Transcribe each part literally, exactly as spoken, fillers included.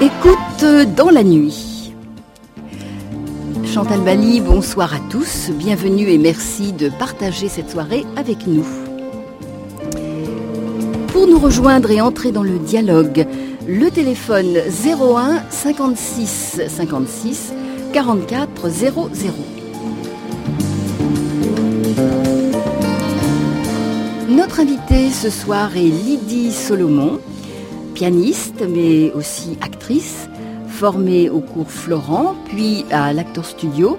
Écoute dans la nuit. Chantal Bally, bonsoir à tous, bienvenue et merci de partager cette soirée avec nous. Pour nous rejoindre et entrer dans le dialogue, le téléphone zéro un cinquante-six cinquante-six quarante-quatre zéro zéro. Notre invitée ce soir est Lydie Solomon, pianiste mais aussi actrice, formée au cours Florent, puis à l'Actors Studio,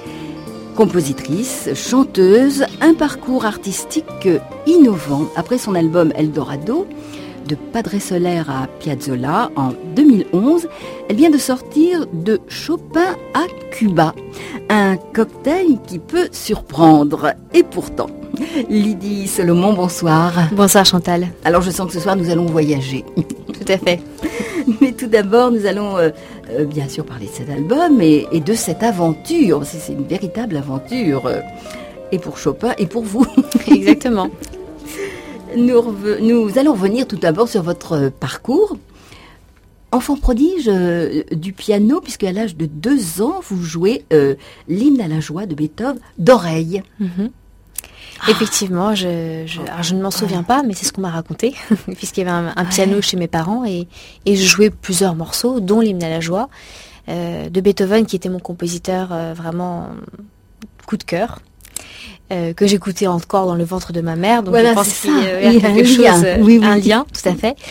compositrice, chanteuse, un parcours artistique innovant. Après son album Eldorado, de Padre Soler à Piazzolla en deux mille onze, elle vient de sortir de Chopin à Cuba, un cocktail qui peut surprendre. Et pourtant, Lydie Solomon, bonsoir. Bonsoir Chantal. Alors je sens que ce soir nous allons voyager. Tout à fait. Mais tout d'abord, nous allons euh, euh, bien sûr parler de cet album et, et de cette aventure. C'est, c'est une véritable aventure, euh, et pour Chopin et pour vous. Exactement. Nous, reve- nous allons revenir tout d'abord sur votre euh, parcours. Enfant prodige euh, du piano, puisque à l'âge de deux ans, vous jouez euh, l'hymne à la joie de Beethoven d'oreille. Mm-hmm. Ah. Effectivement, je, je, alors je ne m'en souviens pas, mais c'est ce qu'on m'a raconté, puisqu'il y avait un, un piano ouais. chez mes parents et, et je jouais plusieurs morceaux, dont l'hymne à la joie euh, de Beethoven, qui était mon compositeur euh, vraiment coup de cœur, euh, que j'écoutais encore dans le ventre de ma mère. Donc voilà, je pense c'est qu'il y a oui, quelque chose, lien. Euh, oui, oui. un lien, tout à fait.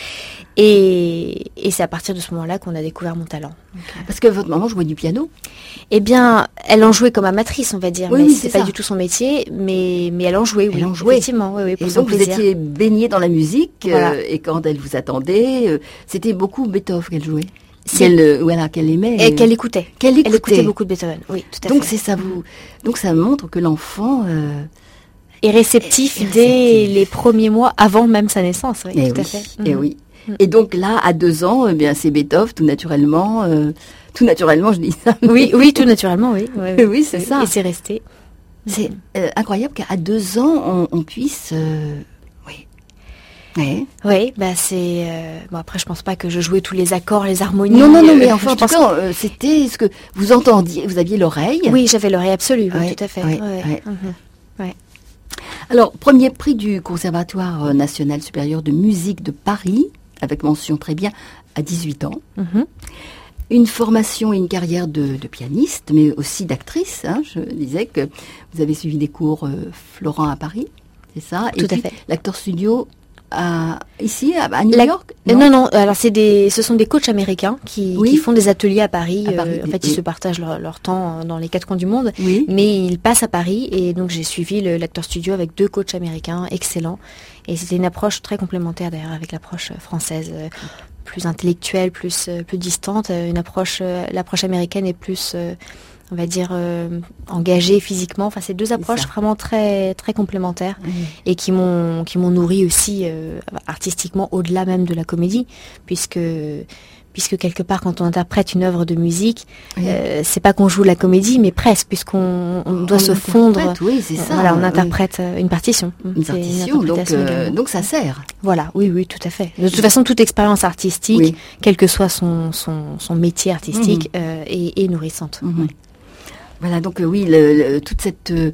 Et, et c'est à partir de ce moment-là qu'on a découvert mon talent. Donc, parce que votre maman jouait du piano ? Eh bien, elle en jouait comme amatrice, on va dire. Oui, mais oui, c'est, c'est pas ça. du tout son métier, mais, mais elle en jouait, oui. Elle en jouait. Effectivement, oui, oui, pour et son donc plaisir. Vous étiez baignée dans la musique, voilà. euh, et quand elle vous attendait, euh, c'était beaucoup Beethoven qu'elle jouait. Qu'elle, euh, voilà, qu'elle aimait. Et euh, qu'elle écoutait. Qu'elle écoutait. Elle écoutait beaucoup de Beethoven, oui, tout à donc fait. C'est ça vous, donc ça montre que l'enfant... Euh, est réceptif est dès réceptif. les premiers mois, avant même sa naissance, oui, et tout oui, à fait. Et mmh. oui. Et donc là, à deux ans, eh bien, c'est Beethoven, tout naturellement. Euh, tout naturellement, je dis ça. Oui, oui, tout naturellement, oui. Oui, oui. oui c'est ça. Et c'est resté. C'est euh, incroyable qu'à deux ans, on, on puisse... Euh, oui. Oui, oui bah c'est... Euh, bon, après, je pense pas que je jouais tous les accords, les harmonies. Non, non, non, mais euh, enfin, en tout cas, euh, c'était ce que vous entendiez. Vous aviez l'oreille. Oui, j'avais l'oreille absolue, oui, oui, tout à fait. Oui, oui, oui. Mmh. Ouais. Alors, premier prix du Conservatoire national supérieur de musique de Paris, avec mention très bien, à dix-huit ans. Mm-hmm. Une formation et une carrière de, de pianiste, mais aussi d'actrice. Hein. Je disais que vous avez suivi des cours euh, Florent à Paris, c'est ça ? Tout et puis, à fait. l'Actors Studio à, ici, à, à New La... York ? Non, non, non, alors c'est des, ce sont des coachs américains qui, oui. qui font des ateliers à Paris. À Paris euh, en fait, oui. ils se partagent leur, leur temps dans les quatre coins du monde. Oui. Mais ils passent à Paris et donc j'ai suivi le, l'Actors Studio avec deux coachs américains excellents. Et c'était une approche très complémentaire d'ailleurs avec l'approche française, euh, plus intellectuelle, plus, euh, plus distante. Une approche, euh, l'approche américaine est plus... Euh, on va dire, euh, engagée physiquement. Enfin, c'est deux approches c'est vraiment très, très complémentaires mmh. et qui m'ont, qui m'ont nourri aussi euh, artistiquement au-delà même de la comédie, puisque, puisque quelque part, quand on interprète une œuvre de musique, mmh. euh, c'est pas qu'on joue la comédie, mais presque, puisqu'on on doit on se fondre. Oui, c'est ça. Voilà, on interprète oui. une partition. Une c'est partition, une donc, euh, donc ça sert. Voilà, oui, oui, tout à fait. De toute façon, toute expérience artistique, oui. quel que soit son, son, son métier artistique, mmh. euh, est, est nourrissante. Mmh. Ouais. Voilà, donc euh, oui, le, le, toute cette euh,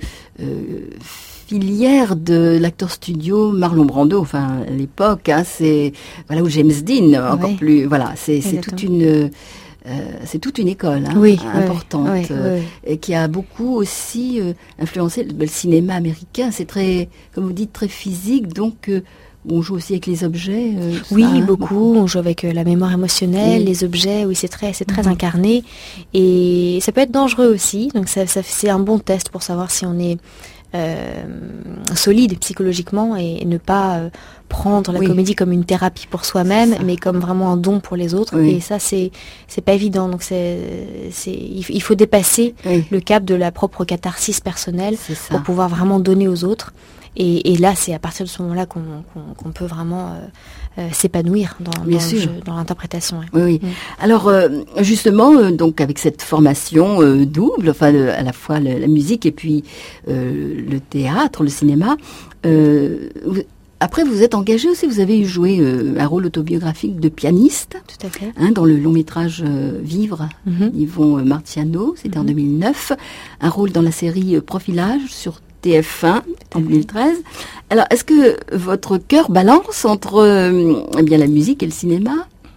filière de l'Actors Studio, Marlon Brando, enfin à l'époque, hein, c'est voilà, ou James Dean, encore oui. plus, voilà, c'est, c'est toute une, euh, c'est toute une école hein, oui, importante, oui, euh, oui. et qui a beaucoup aussi euh, influencé le, le cinéma américain. C'est très, comme vous dites, très physique, donc. Euh, On joue aussi avec les objets. Euh, oui, ça, hein, beaucoup. beaucoup. On joue avec euh, la mémoire émotionnelle, oui. les objets. Oui, c'est très, c'est très mmh. incarné. Et ça peut être dangereux aussi. Donc, ça, ça, c'est un bon test pour savoir si on est euh, solide psychologiquement et, et ne pas euh, prendre la oui. comédie comme une thérapie pour soi-même, mais comme vraiment un don pour les autres. Oui. Et ça, c'est, c'est pas évident. Donc, c'est, c'est, il faut dépasser oui. le cap de la propre catharsis personnelle pour pouvoir vraiment donner aux autres. Et, et là, c'est à partir de ce moment-là qu'on, qu'on, qu'on peut vraiment euh, euh, s'épanouir dans, dans, le jeu, dans l'interprétation. Ouais. Oui, oui. Mmh. Alors, euh, justement, euh, donc avec cette formation euh, double, enfin le, à la fois le, la musique et puis euh, le théâtre, le cinéma, euh, après, vous êtes engagé aussi, vous avez joué euh, un rôle autobiographique de pianiste. Tout à fait. Hein, dans le long métrage euh, Vivre, mm-hmm. Yvon Martiano, c'était mm-hmm. en deux mille neuf. Un rôle dans la série euh, Profilage sur T F un en deux mille treize. Alors, est-ce que votre cœur balance entre euh, eh bien, la musique et le cinéma ?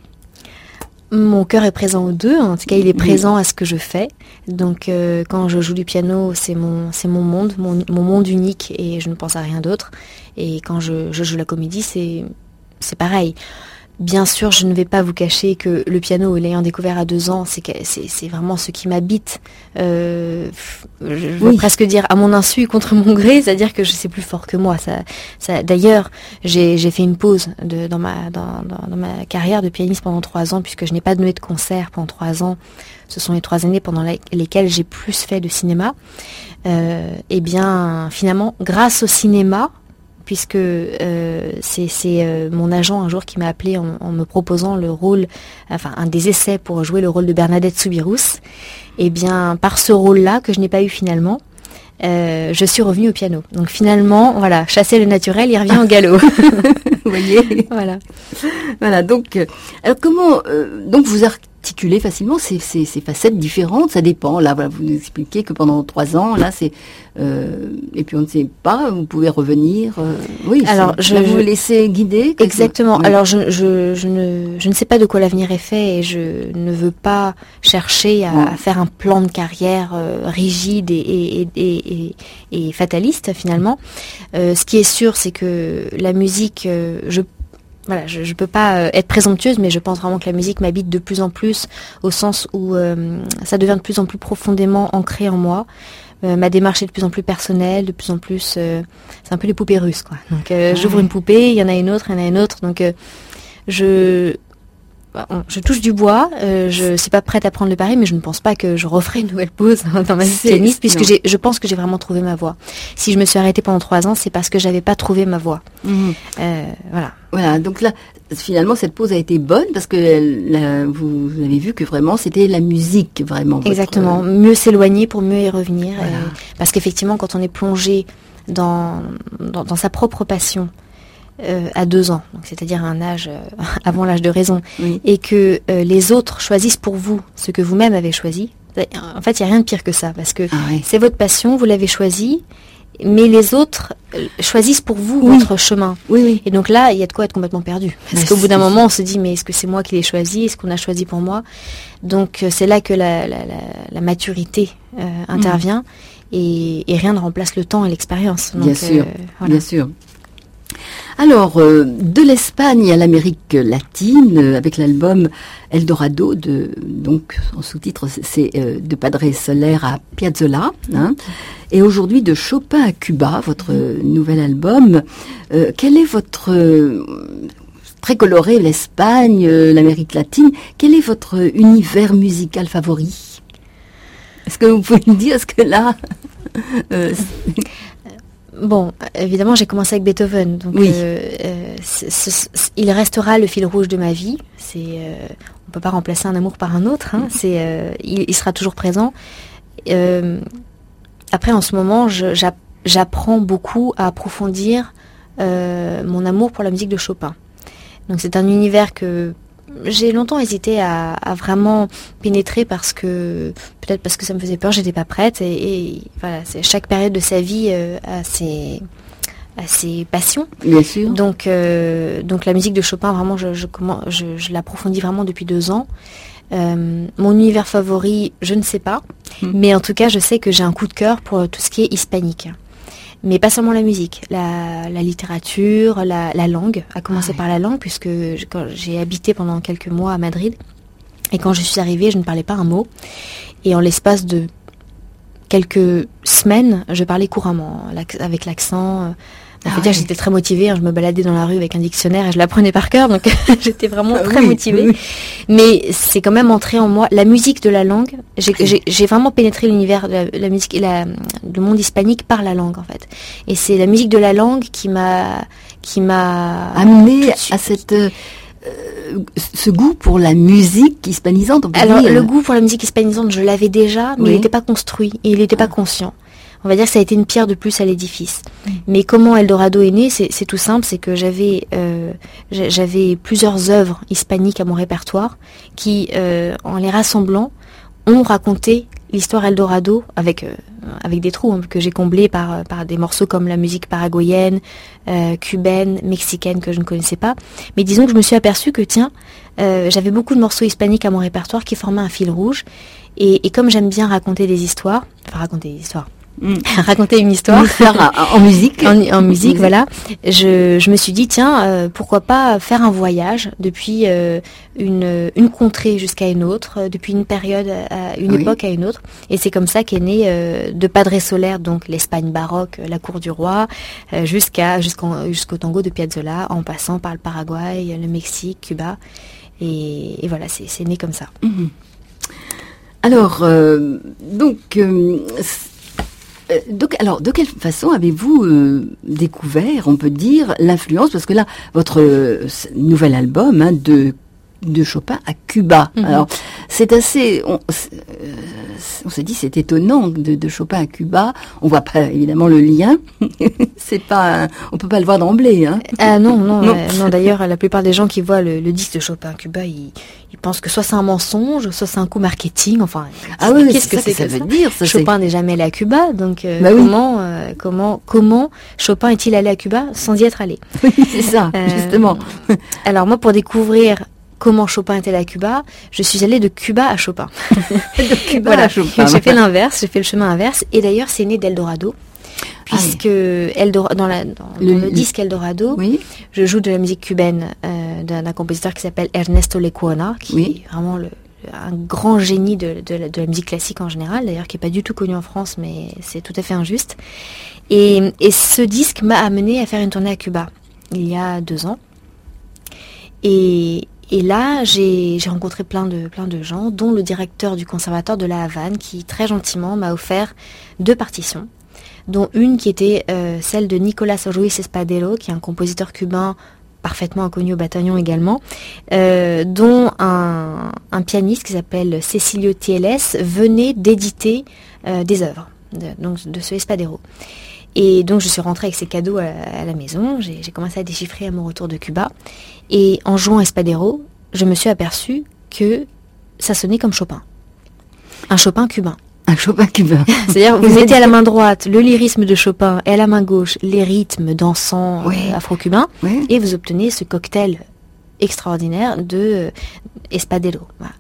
Mon cœur est présent aux deux, en tout cas il est présent à ce que je fais. Donc euh, quand je joue du piano, c'est mon c'est mon monde, mon, mon monde unique et je ne pense à rien d'autre. Et quand je, je joue la comédie, c'est c'est pareil. Bien sûr, je ne vais pas vous cacher que le piano, l'ayant découvert à deux ans, c'est, c'est, c'est vraiment ce qui m'habite. Euh, je veux oui. presque dire à mon insu, contre mon gré, c'est-à-dire que je sais plus fort que moi. Ça, ça, d'ailleurs, j'ai, j'ai fait une pause de, dans, ma, dans, dans, dans ma carrière de pianiste pendant trois ans, puisque je n'ai pas donné de concert pendant trois ans. Ce sont les trois années pendant la, lesquelles j'ai plus fait de cinéma. Euh, et bien, finalement, grâce au cinéma, puisque euh, c'est, c'est euh, mon agent un jour qui m'a appelé en, en me proposant le rôle, enfin un des essais pour jouer le rôle de Bernadette Soubirous. Et bien par ce rôle-là que je n'ai pas eu finalement, euh, je suis revenue au piano. Donc finalement, voilà, chasser le naturel, il revient au galop. Vous voyez, voilà. Voilà. Donc, euh, alors comment euh, donc vous articulez facilement ces, ces, ces facettes différentes, ça dépend. Là, voilà, vous nous expliquez que pendant trois ans, là, c'est euh, et puis on ne sait pas, vous pouvez revenir. Euh, oui. Alors, je là, vous vous laissez guider. Exactement. Oui. Alors, je, je, je ne, je ne sais pas de quoi l'avenir est fait et je ne veux pas chercher à, ouais. à faire un plan de carrière euh, rigide et, et, et, et, et fataliste finalement. Euh, ce qui est sûr, c'est que la musique, euh, je Voilà, je ne peux pas euh, être présomptueuse, mais je pense vraiment que la musique m'habite de plus en plus, au sens où euh, ça devient de plus en plus profondément ancré en moi. Euh, ma démarche est de plus en plus personnelle, de plus en plus... Euh, c'est un peu les poupées russes, quoi. Donc euh, ouais. j'ouvre une poupée, il y en a une autre, il y en a une autre. Donc euh, je... Je touche du bois, euh, je suis pas prête à prendre le pari, mais je ne pense pas que je referai une nouvelle pause dans ma vie de pianiste, puisque j'ai, je pense que j'ai vraiment trouvé ma voie. Si je me suis arrêtée pendant trois ans, c'est parce que j'avais pas trouvé ma voie. Mmh. Euh, voilà. Voilà, donc là, finalement, cette pause a été bonne, parce que là, vous avez vu que vraiment, c'était la musique, vraiment. Exactement, votre... mieux s'éloigner pour mieux y revenir. Voilà. Euh, parce qu'effectivement, quand on est plongé dans, dans, dans sa propre passion, Euh, à deux ans, donc c'est-à-dire à un âge euh, avant l'âge de raison, oui. et que euh, les autres choisissent pour vous ce que vous-même avez choisi. En fait, il n'y a rien de pire que ça, parce que ah, oui. c'est votre passion, vous l'avez choisie, mais les autres euh, choisissent pour vous oui. votre chemin. Oui, oui. Et donc là, il y a de quoi être complètement perdu. Parce mais qu'au bout d'un moment, on se dit, mais est-ce que c'est moi qui l'ai choisi ? Est-ce qu'on a choisi pour moi ? Donc euh, c'est là que la, la, la, la maturité euh, intervient, mmh. et, et rien ne remplace le temps et l'expérience. Donc, bien sûr, euh, voilà. bien sûr. Alors, euh, de l'Espagne à l'Amérique latine, euh, avec l'album Eldorado, de, donc en sous-titre, c'est euh, de Padre Soler à Piazzolla, hein, et aujourd'hui de Chopin à Cuba, votre euh, nouvel album. Euh, quel est votre... Euh, très coloré, l'Espagne, euh, l'Amérique latine, quel est votre univers musical favori ? Est-ce que vous pouvez me dire, est-ce que là... euh, Bon, évidemment, j'ai commencé avec Beethoven, donc oui. euh, euh, c'est, c'est, il restera le fil rouge de ma vie. C'est, euh, on peut pas remplacer un amour par un autre. Hein, c'est, euh, il, il sera toujours présent. Euh, après, en ce moment, je, j'app, j'apprends beaucoup à approfondir euh, mon amour pour la musique de Chopin. Donc, c'est un univers que j'ai longtemps hésité à, à vraiment pénétrer parce que peut-être parce que ça me faisait peur, j'étais pas prête et, et voilà, c'est chaque période de sa vie euh, a ses a ses passions. Bien sûr. Donc euh, donc la musique de Chopin vraiment je je comment je, je l'approfondis vraiment depuis deux ans. Euh, mon univers favori, je ne sais pas, mmh. mais en tout cas je sais que j'ai un coup de cœur pour tout ce qui est hispanique. Mais pas seulement la musique, la, la littérature, la, la langue, à commencer ah, par la langue, puisque je, quand j'ai habité pendant quelques mois à Madrid, et quand je suis arrivée, je ne parlais pas un mot, et en l'espace de quelques semaines, je parlais couramment, avec l'accent. On peut ah, dire que j'étais très motivée, hein, je me baladais dans la rue avec un dictionnaire et je l'apprenais par cœur, donc j'étais vraiment très oui, motivée. Oui. Mais c'est quand même entré en moi. La musique de la langue, j'ai, j'ai, j'ai vraiment pénétré l'univers, la, la musique et la, le monde hispanique par la langue en fait. Et c'est la musique de la langue qui m'a, qui m'a amené à cette... Euh, ce goût pour la musique hispanisante, on peut Alors, dire. le goût pour la musique hispanisante, je l'avais déjà, mais oui. il n'était pas construit et il n'était ah. pas conscient. on va dire que ça a été une pierre de plus à l'édifice. Mmh. Mais comment Eldorado est né, c'est, c'est tout simple, c'est que j'avais, euh, j'avais plusieurs œuvres hispaniques à mon répertoire qui, euh, en les rassemblant, ont raconté l'histoire Eldorado avec euh, avec des trous hein, que j'ai comblés par par des morceaux comme la musique paraguayenne, euh, cubaine, mexicaine que je ne connaissais pas. Mais disons que je me suis aperçue que tiens, euh, j'avais beaucoup de morceaux hispaniques à mon répertoire qui formaient un fil rouge. Et, et comme j'aime bien raconter des histoires, enfin raconter des histoires, mmh. raconter une histoire, une histoire en, en musique, en, en musique, voilà. Je, je me suis dit tiens, euh, pourquoi pas faire un voyage depuis euh, une, une contrée jusqu'à une autre, euh, depuis une période à une oui. époque à une autre. Et c'est comme ça qu'est né euh, de Padre Soler, donc l'Espagne baroque, la cour du roi, euh, jusqu'à jusqu'en, jusqu'au tango de Piazzolla, en passant par le Paraguay, le Mexique, Cuba. Et, et voilà, c'est, c'est né comme ça. Mmh. Alors, euh, donc, euh, donc, alors, de quelle façon avez-vous euh, découvert, on peut dire, l'influence, parce que là, votre euh, nouvel album hein, de de Chopin à Cuba. Mm-hmm. Alors, c'est assez... On, c'est, euh, on s'est dit, c'est étonnant de, de Chopin à Cuba. On voit pas, évidemment, le lien. c'est pas... On peut pas le voir d'emblée. Hein. Ah non, non. non. Euh, non d'ailleurs, la plupart des gens qui voient le, le disque de Chopin à Cuba, ils, ils pensent que soit c'est un mensonge, soit c'est un coup marketing. Enfin, ah oui, qu'est-ce que ça c'est que ça que veut ça dire ça, Chopin c'est... n'est jamais allé à Cuba. Donc, euh, bah oui. comment, euh, comment, comment Chopin est-il allé à Cuba sans y être allé? Oui, c'est ça, euh, justement. Alors moi, pour découvrir... comment Chopin était à Cuba, je suis allée de Cuba à Chopin. de Cuba voilà. à Chopin. J'ai fait l'inverse, j'ai fait le chemin inverse. Et d'ailleurs, c'est né d'Eldorado, puisque ah oui. Eldorado, dans, la, dans, le, dans le disque Eldorado, oui. je joue de la musique cubaine euh, d'un, d'un compositeur qui s'appelle Ernesto Lecuona, qui oui. est vraiment le, un grand génie de, de, la, de la musique classique en général, d'ailleurs qui n'est pas du tout connu en France, mais c'est tout à fait injuste. Et, et ce disque m'a amené à faire une tournée à Cuba, il y a deux ans. Et... Et là, j'ai, j'ai rencontré plein de, plein de gens, dont le directeur du conservatoire de la Havane, qui très gentiment m'a offert deux partitions, dont une qui était euh, celle de Nicolás Ruiz Espadero, qui est un compositeur cubain parfaitement inconnu au bataillon également, euh, dont un, un pianiste qui s'appelle Cecilio Tieles venait d'éditer euh, des œuvres de, donc de ce Espadero. Et donc je suis rentrée avec ces cadeaux à, à la maison, j'ai, j'ai commencé à déchiffrer à mon retour de Cuba, et en jouant Espadero, je me suis aperçue que ça sonnait comme Chopin. Un Chopin cubain. Un Chopin cubain. C'est-à-dire, vous mettez à la main droite le lyrisme de Chopin et à la main gauche les rythmes dansants oui. euh, afro-cubains, oui. et vous obtenez ce cocktail extraordinaire de euh, Espadero. Voilà.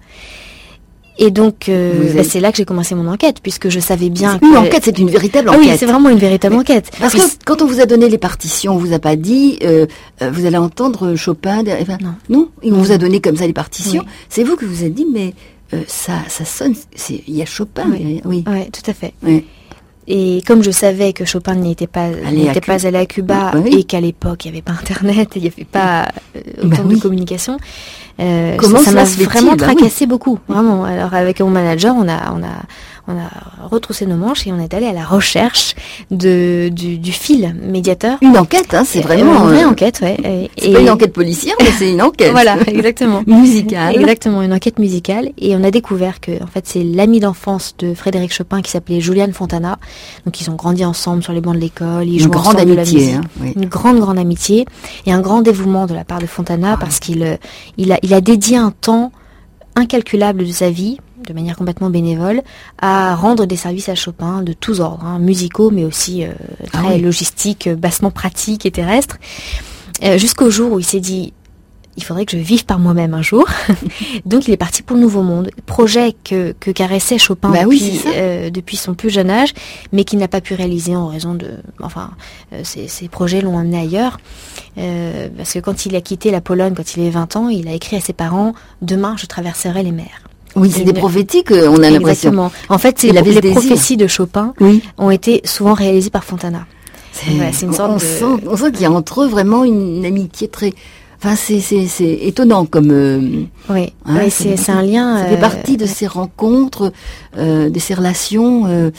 Et donc, euh, bah, c'est là que j'ai commencé mon enquête, puisque je savais bien c'est que... Une enquête, c'est une véritable enquête. Ah oui, c'est vraiment une véritable Mais, enquête. Parce que quand on vous a donné les partitions, on vous a pas dit, euh, euh, vous allez entendre Chopin... Enfin, non. Non, et on vous a donné comme ça les partitions. Oui. C'est vous qui vous êtes dit, mais euh, ça, ça sonne, c'est, il y a Chopin. Oui, oui. oui tout à fait. Oui. Et comme je savais que Chopin n'était pas, n'était pas allé à Cuba, bah, oui. et qu'à l'époque, il n'y avait pas Internet, il n'y avait pas euh, autant bah, oui. de communication, euh, Comment ça, ça m'a vraiment tracassé bah, oui. beaucoup. Vraiment. Alors, avec mon manager, on a, on a, on a retroussé nos manches et on est allé à la recherche de, du, du fil médiateur. Une enquête, hein, c'est vraiment... Une vraie euh, enquête, ouais. Et, c'est et... pas une enquête policière, mais c'est une enquête. Voilà, exactement. Musicale. Exactement, une enquête musicale. Et on a découvert que, en fait, c'est l'ami d'enfance de Frédéric Chopin qui s'appelait Julian Fontana. Donc, ils ont grandi ensemble sur les bancs de l'école. Ils une jouent grande ensemble amitié, de la musique. Hein, oui. Une grande, grande amitié. Et un grand dévouement de la part de Fontana, ah, parce qu'il il a, il a dédié un temps incalculable de sa vie, de manière complètement bénévole, à rendre des services à Chopin de tous ordres, hein, musicaux, mais aussi euh, très ah oui. logistiques, bassement pratiques et terrestres, euh, jusqu'au jour où il s'est dit il faudrait que je vive par moi-même un jour. Donc il est parti pour le Nouveau Monde, projet que, que caressait Chopin bah depuis, oui, euh, depuis son plus jeune âge, mais qu'il n'a pas pu réaliser en raison de... Enfin, euh, ses, ses projets l'ont amené ailleurs, euh, parce que quand il a quitté la Pologne, quand il avait vingt ans, il a écrit à ses parents « Demain, je traverserai les mers ». Oui, c'est des prophéties qu'on a l'impression. Exactement. En fait, c'est les, les prophéties de Chopin oui. ont été souvent réalisées par Fontana. C'est, voilà, c'est une sorte on, de... sent, on sent qu'il y a entre eux vraiment une amitié très... Enfin, c'est, c'est, c'est étonnant comme... Euh, oui, hein, oui c'est, c'est, c'est un lien... Ça fait partie de euh, ces rencontres, euh, de ces relations... Euh,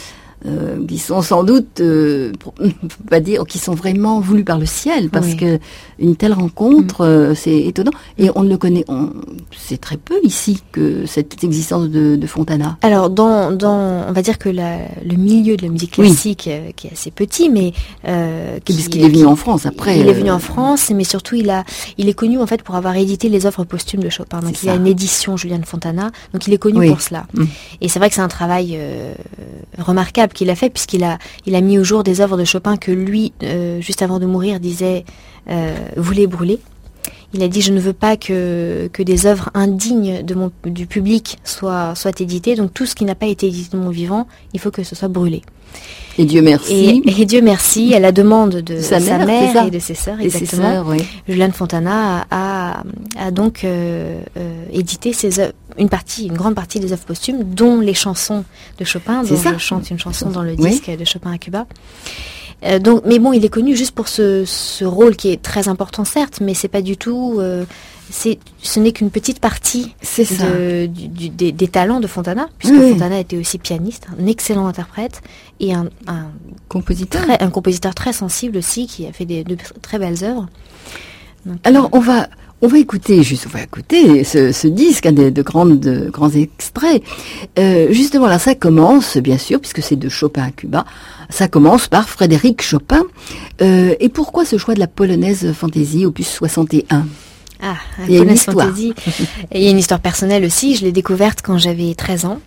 euh, qui sont sans doute, euh, pour ne pas dire, qui sont vraiment voulus par le ciel, parce oui. que une telle rencontre, mmh. euh, c'est étonnant. Et on ne le connaît, on, c'est très peu ici que cette existence de, de Fontana. Alors, dans, dans, on va dire que la, le milieu de la musique classique, oui. euh, qui est assez petit, mais euh, qui, puisqu'il est venu qui, en France après. Il euh, est venu en France, mais surtout il a, il est connu en fait pour avoir édité les œuvres posthumes de Chopin. Donc c'est il ça. a une édition Julien de Fontana, donc il est connu oui. pour cela. Mmh. Et c'est vrai que c'est un travail euh, remarquable qu'il a fait, puisqu'il a, il a mis au jour des œuvres de Chopin que lui, euh, juste avant de mourir, disait euh, voulait brûler. Il a dit je ne veux pas que, que des œuvres indignes de mon, du public soient, soient éditées, donc tout ce qui n'a pas été édité de mon vivant, il faut que ce soit brûlé. Et Dieu merci. Et, et Dieu merci, à la demande de sa, sa mère, mère et de ses sœurs, exactement. Ses sœurs, oui. Julian Fontana a, a, a donc euh, euh, édité ses œuvres, une partie, une grande partie des œuvres posthumes, dont les chansons de Chopin, dont je chante une chanson dans le disque oui. de Chopin à Cuba. Euh, donc, mais bon, il est connu juste pour ce, ce rôle qui est très important, certes, mais c'est pas du tout. Euh, c'est, ce n'est qu'une petite partie de, du, du, des, des talents de Fontana, puisque oui. Fontana était aussi pianiste, un excellent interprète et un, un compositeur, très, un compositeur très sensible aussi, qui a fait des, de très belles œuvres. Donc, Alors, on va. On va écouter, juste, on va écouter ce, ce disque, hein, de, de, grandes, de grands extraits. Euh, justement, là, ça commence, bien sûr, puisque c'est de Chopin à Cuba, ça commence par Frédéric Chopin. Euh, et pourquoi ce choix de la polonaise fantaisie, opus soixante et un ? Ah, la polonaise fantaisie. Il y a une histoire personnelle aussi, je l'ai découverte quand j'avais treize ans.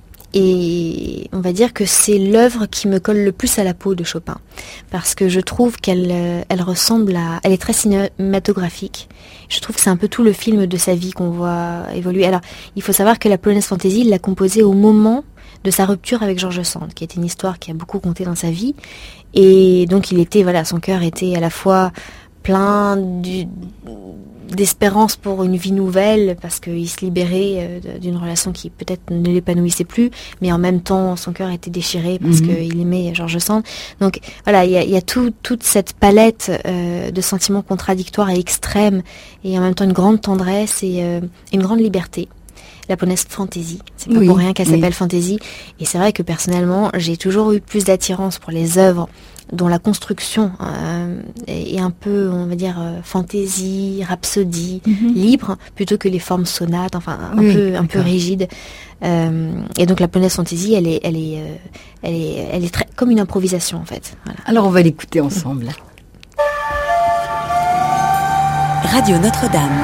Et on va dire que c'est l'œuvre qui me colle le plus à la peau de Chopin, parce que je trouve qu'elle elle ressemble à... Elle est très cinématographique. Je trouve que c'est un peu tout le film de sa vie qu'on voit évoluer. Alors, il faut savoir que la polonaise fantaisie, il l'a composée au moment de sa rupture avec George Sand, qui était une histoire qui a beaucoup compté dans sa vie. Et donc, il était, voilà, son cœur était à la fois plein du... d'espérance pour une vie nouvelle, parce qu'il se libérait euh, d'une relation qui peut-être ne l'épanouissait plus, mais en même temps son cœur était déchiré parce mm-hmm. qu'il aimait George Sand. Donc voilà, il y a, y a tout, toute cette palette euh, de sentiments contradictoires et extrêmes, et en même temps une grande tendresse et euh, une grande liberté. La polonaise fantaisie, c'est pas oui, pour rien qu'elle oui. s'appelle fantaisie. Et c'est vrai que personnellement, j'ai toujours eu plus d'attirance pour les œuvres dont la construction euh, est un peu, on va dire, euh, fantaisie, rhapsodie, mm-hmm. libre, plutôt que les formes sonates, enfin un oui, peu, un peu rigides. Euh, et donc la polonaise fantaisie, elle est, elle est, euh, elle est, elle est très comme une improvisation en fait. Voilà. Alors on va l'écouter ensemble. Radio Notre-Dame.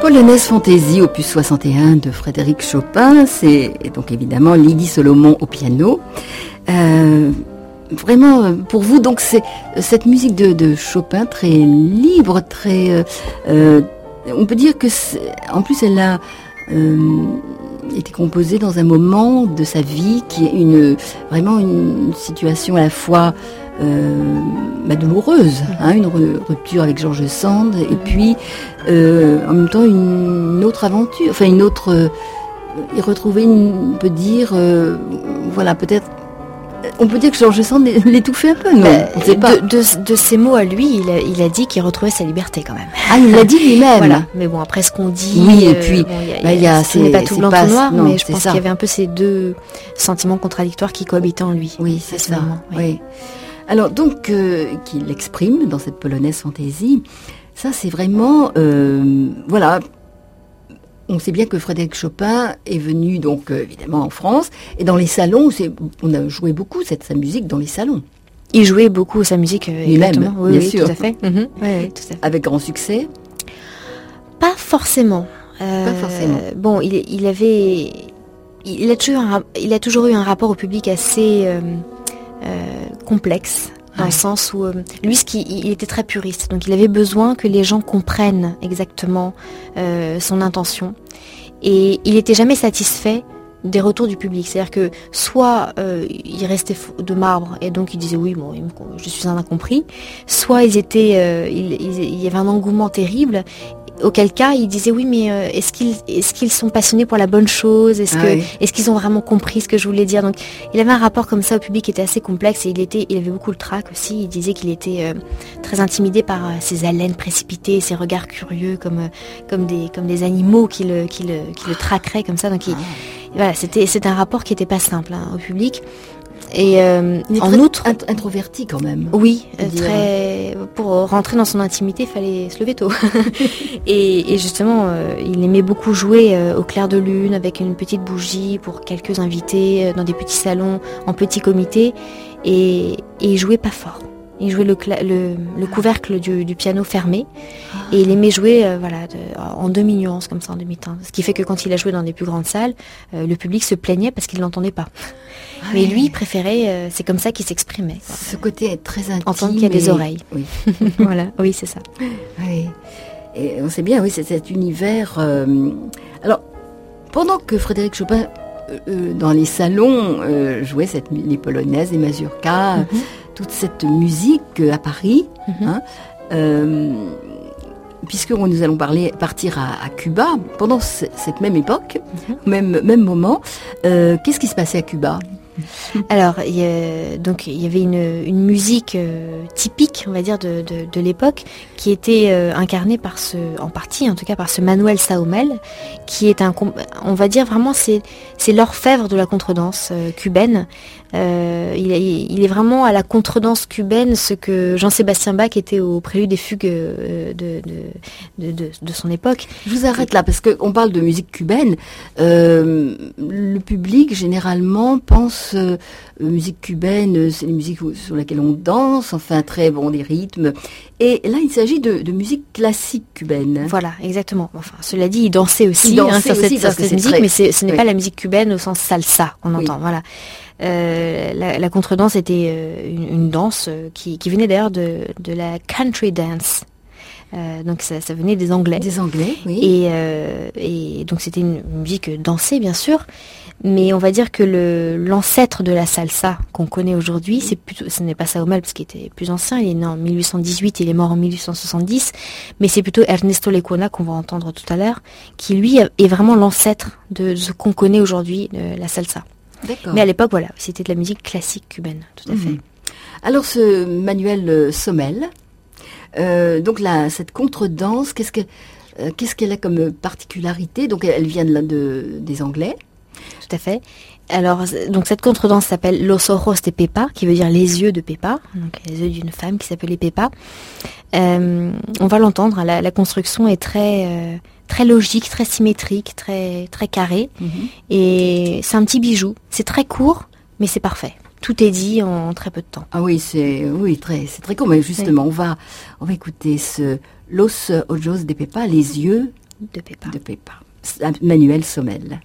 Polonaise Fantaisie, opus soixante et un de Frédéric Chopin, c'est donc évidemment Lydie Solomon au piano. Euh, vraiment, pour vous, donc c'est cette musique de, de Chopin très libre, très... Euh, on peut dire que, en plus, elle a euh, été composée dans un moment de sa vie qui est une, vraiment une situation à la fois... Euh, bah, douloureuse, hein, une rupture avec George Sand, et puis euh, en même temps une autre aventure, enfin une autre, euh, et retrouver, une, on peut dire, euh, voilà, peut-être, on peut dire que George Sand l'étouffait un peu, non bah, on sait pas. De, de, de ses mots à lui, il a, il a dit qu'il retrouvait sa liberté quand même. Ah, il l'a dit lui-même. Voilà. Mais bon, après ce qu'on dit, oui, et puis, bon, y a, bah, y a, ce n'est pas tout blanc tout noir, non, mais je pense ça. qu'il y avait un peu ces deux sentiments contradictoires qui cohabitaient en lui. Oui, c'est ça. Oui. oui. Alors donc, euh, qu'il exprime dans cette Polonaise Fantaisie, ça c'est vraiment, euh, voilà, on sait bien que Frédéric Chopin est venu donc euh, évidemment en France, et dans les salons, c'est, on a joué beaucoup cette, sa musique dans les salons. Il jouait beaucoup sa musique, euh, exactement, oui, bien oui, sûr. Tout à fait. Mm-hmm. Oui, oui, tout à fait. Avec grand succès? Pas forcément. Euh, Pas forcément. Bon, il, il avait, il a toujours, un, il a toujours eu un rapport au public assez euh, euh, complexe. Dans ouais. le sens où, euh, lui, ce qui, il était très puriste. Donc, il avait besoin que les gens comprennent exactement euh, son intention. Et il n'était jamais satisfait des retours du public. C'est-à-dire que, soit euh, il restait de marbre, et donc il disait, oui, bon, je suis un incompris. Soit ils étaient, euh, il, il, il y avait un engouement terrible. Auquel cas, il disait oui, mais euh, est-ce qu'ils, est-ce qu'ils sont passionnés pour la bonne chose? Est-ce ah que, oui. est-ce qu'ils ont vraiment compris ce que je voulais dire? Donc, il avait un rapport comme ça au public qui était assez complexe, et il était, il avait beaucoup le trac aussi. Il disait qu'il était euh, très intimidé par euh, ses haleines précipitées, ses regards curieux, comme, euh, comme des, comme des animaux qui le, qui le, qui le traqueraient comme ça. Donc, il, ah. voilà, c'était, c'était un rapport qui était pas simple hein, au public. Et euh, en outre, int- introverti quand même. Oui, très. Pour rentrer dans son intimité, il fallait se lever tôt. et, et justement, euh, il aimait beaucoup jouer euh, au clair de lune avec une petite bougie pour quelques invités euh, dans des petits salons, en petit comité, et, et il jouait pas fort. Il jouait le, cla- le, le couvercle du, du piano fermé, ah. et il aimait jouer euh, voilà, de, en demi-nuance, comme ça, en demi-teinte. Ce qui fait que quand il a joué dans des plus grandes salles, euh, le public se plaignait parce qu'il ne l'entendait pas. Ah mais lui, il préférait, euh, c'est comme ça qu'il s'exprimait. Quoi. Ce côté est très intime. Entendre qu'il y a des oreilles. Oui. Voilà, oui, c'est ça. Oui. Et on sait bien, oui, c'est cet univers. Euh... Alors, pendant que Frédéric Chopin, euh, dans les salons, euh, jouait cette, les polonaises, les mazurkas, mm-hmm. toute cette musique euh, à Paris, mm-hmm. hein, euh, puisque nous allons parler, partir à, à Cuba, pendant c- cette même époque, mm-hmm. même, même moment, euh, qu'est-ce qui se passait à Cuba ? Alors, il y a, donc il y avait une, une musique euh, typique, on va dire, de, de, de l'époque, qui était euh, incarnée par ce, en partie, en tout cas, par ce Manuel Saumel, qui est un, on va dire vraiment, c'est, c'est l'orfèvre de la contredanse euh, cubaine. Euh, il, est, il est vraiment à la contredanse cubaine ce que Jean-Sébastien Bach était au prélude des fugues euh, de, de, de, de, de son époque. Je vous arrête là, parce qu'on parle de musique cubaine. Euh, le public, généralement, pense euh, musique cubaine, c'est les musiques sur lesquelles on danse, enfin, très bon, des rythmes. Et là, il s'agit de, de musique classique cubaine. Voilà, exactement. Enfin, cela dit, il dansait aussi, il dansait hein, sur aussi, cette, sur cette musique, très... mais c'est, ce n'est oui. pas la musique cubaine au sens salsa, on entend, oui. voilà. Euh, la, la contredanse était euh, une, une danse euh, qui, qui venait d'ailleurs de, de la country dance. Euh, donc ça, ça venait des Anglais. Des Anglais, oui. Et, euh, et donc c'était une musique dansée, bien sûr. Mais on va dire que le, l'ancêtre de la salsa qu'on connaît aujourd'hui, c'est plutôt, ce n'est pas Saumel parce qu'il était plus ancien, il est né en mille huit cent dix-huit, il est mort en mille huit cent soixante-dix, mais c'est plutôt Ernesto Lecuona qu'on va entendre tout à l'heure, qui lui est vraiment l'ancêtre de ce qu'on connaît aujourd'hui, de la salsa. D'accord. Mais à l'époque, voilà, c'était de la musique classique cubaine, tout à mmh. fait. Alors ce Manuel Saumel, euh, donc là, cette contredanse, qu'est-ce que, euh, qu'est-ce qu'elle a comme particularité? Donc elle vient de, de, des Anglais. Tout à fait. Alors, donc cette contredanse s'appelle Los Ojos de Pepa, qui veut dire les yeux de Pepa, donc les yeux d'une femme qui s'appelait Pepa. Euh, on va l'entendre, la, la construction est très, euh, très logique, très symétrique, très, très carrée, mm-hmm. et c'est un petit bijou. C'est très court, mais c'est parfait. Tout est dit en très peu de temps. Ah oui, c'est oui très, c'est très court. Mais justement, oui. on va, on va écouter ce Los Ojos de Pepa, les yeux de Pepa. De Pepa. Manuel Sommel.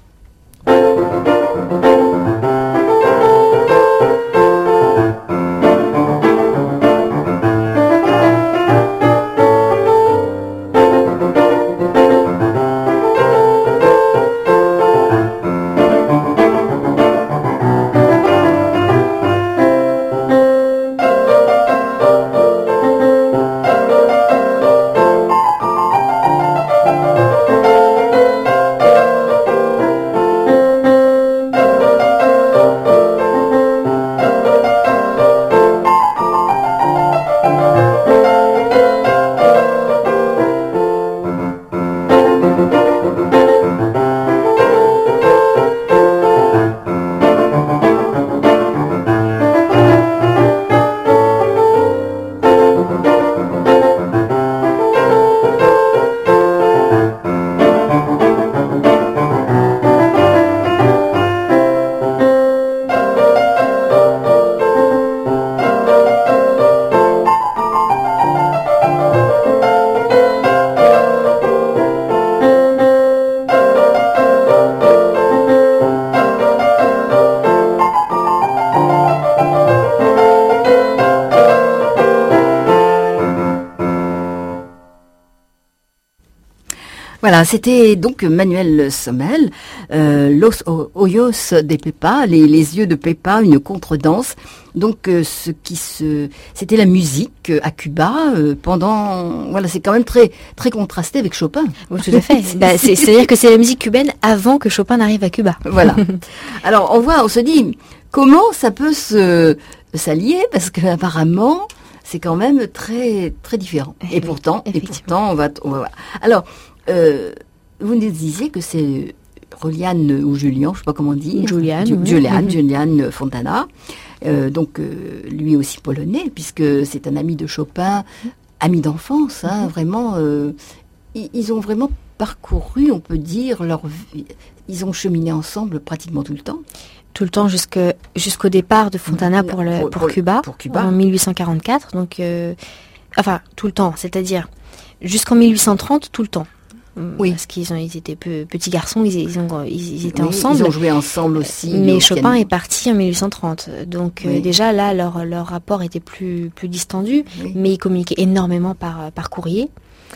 Voilà, c'était donc Manuel Sommel, euh, Los Ojos de Pepa, les, les yeux de Pepa, une contredanse. Donc, euh, ce qui se, c'était la musique euh, à Cuba euh, pendant. Voilà, c'est quand même très très contrasté avec Chopin. Oui, tout à fait. bah, c'est, c'est-à-dire que c'est la musique cubaine avant que Chopin n'arrive à Cuba. Voilà. Alors, on voit, on se dit comment ça peut se s'allier parce que apparemment c'est quand même très très différent. Et pourtant, et pourtant, on va, on va voir. Alors. Euh, vous nous disiez que c'est Julian ou Julian, je ne sais pas comment on dit. Julian. Ju- oui. Julian, Mm-hmm. Julian Fontana. Euh, donc, euh, lui aussi polonais, puisque c'est un ami de Chopin, ami d'enfance, hein, mm-hmm. vraiment. Euh, ils, ils ont vraiment parcouru, on peut dire, leur vie. Ils ont cheminé ensemble pratiquement tout le temps. Tout le temps jusque, jusqu'au départ de Fontana pour, le, pour, pour, pour, Cuba, pour Cuba, en dix-huit cent quarante-quatre. Donc, euh, enfin, tout le temps, c'est-à-dire jusqu'en dix-huit cent trente, tout le temps. Oui. Parce qu'ils ont, ils étaient peu, petits garçons, ils, ils, ont, ils, ils étaient oui, ensemble. Ils ont joué ensemble aussi. Mais Chopin piano. Est parti en dix-huit cent trente. Donc oui. euh, déjà là, leur, leur rapport était plus, plus distendu, oui. mais ils communiquaient énormément par, par courrier.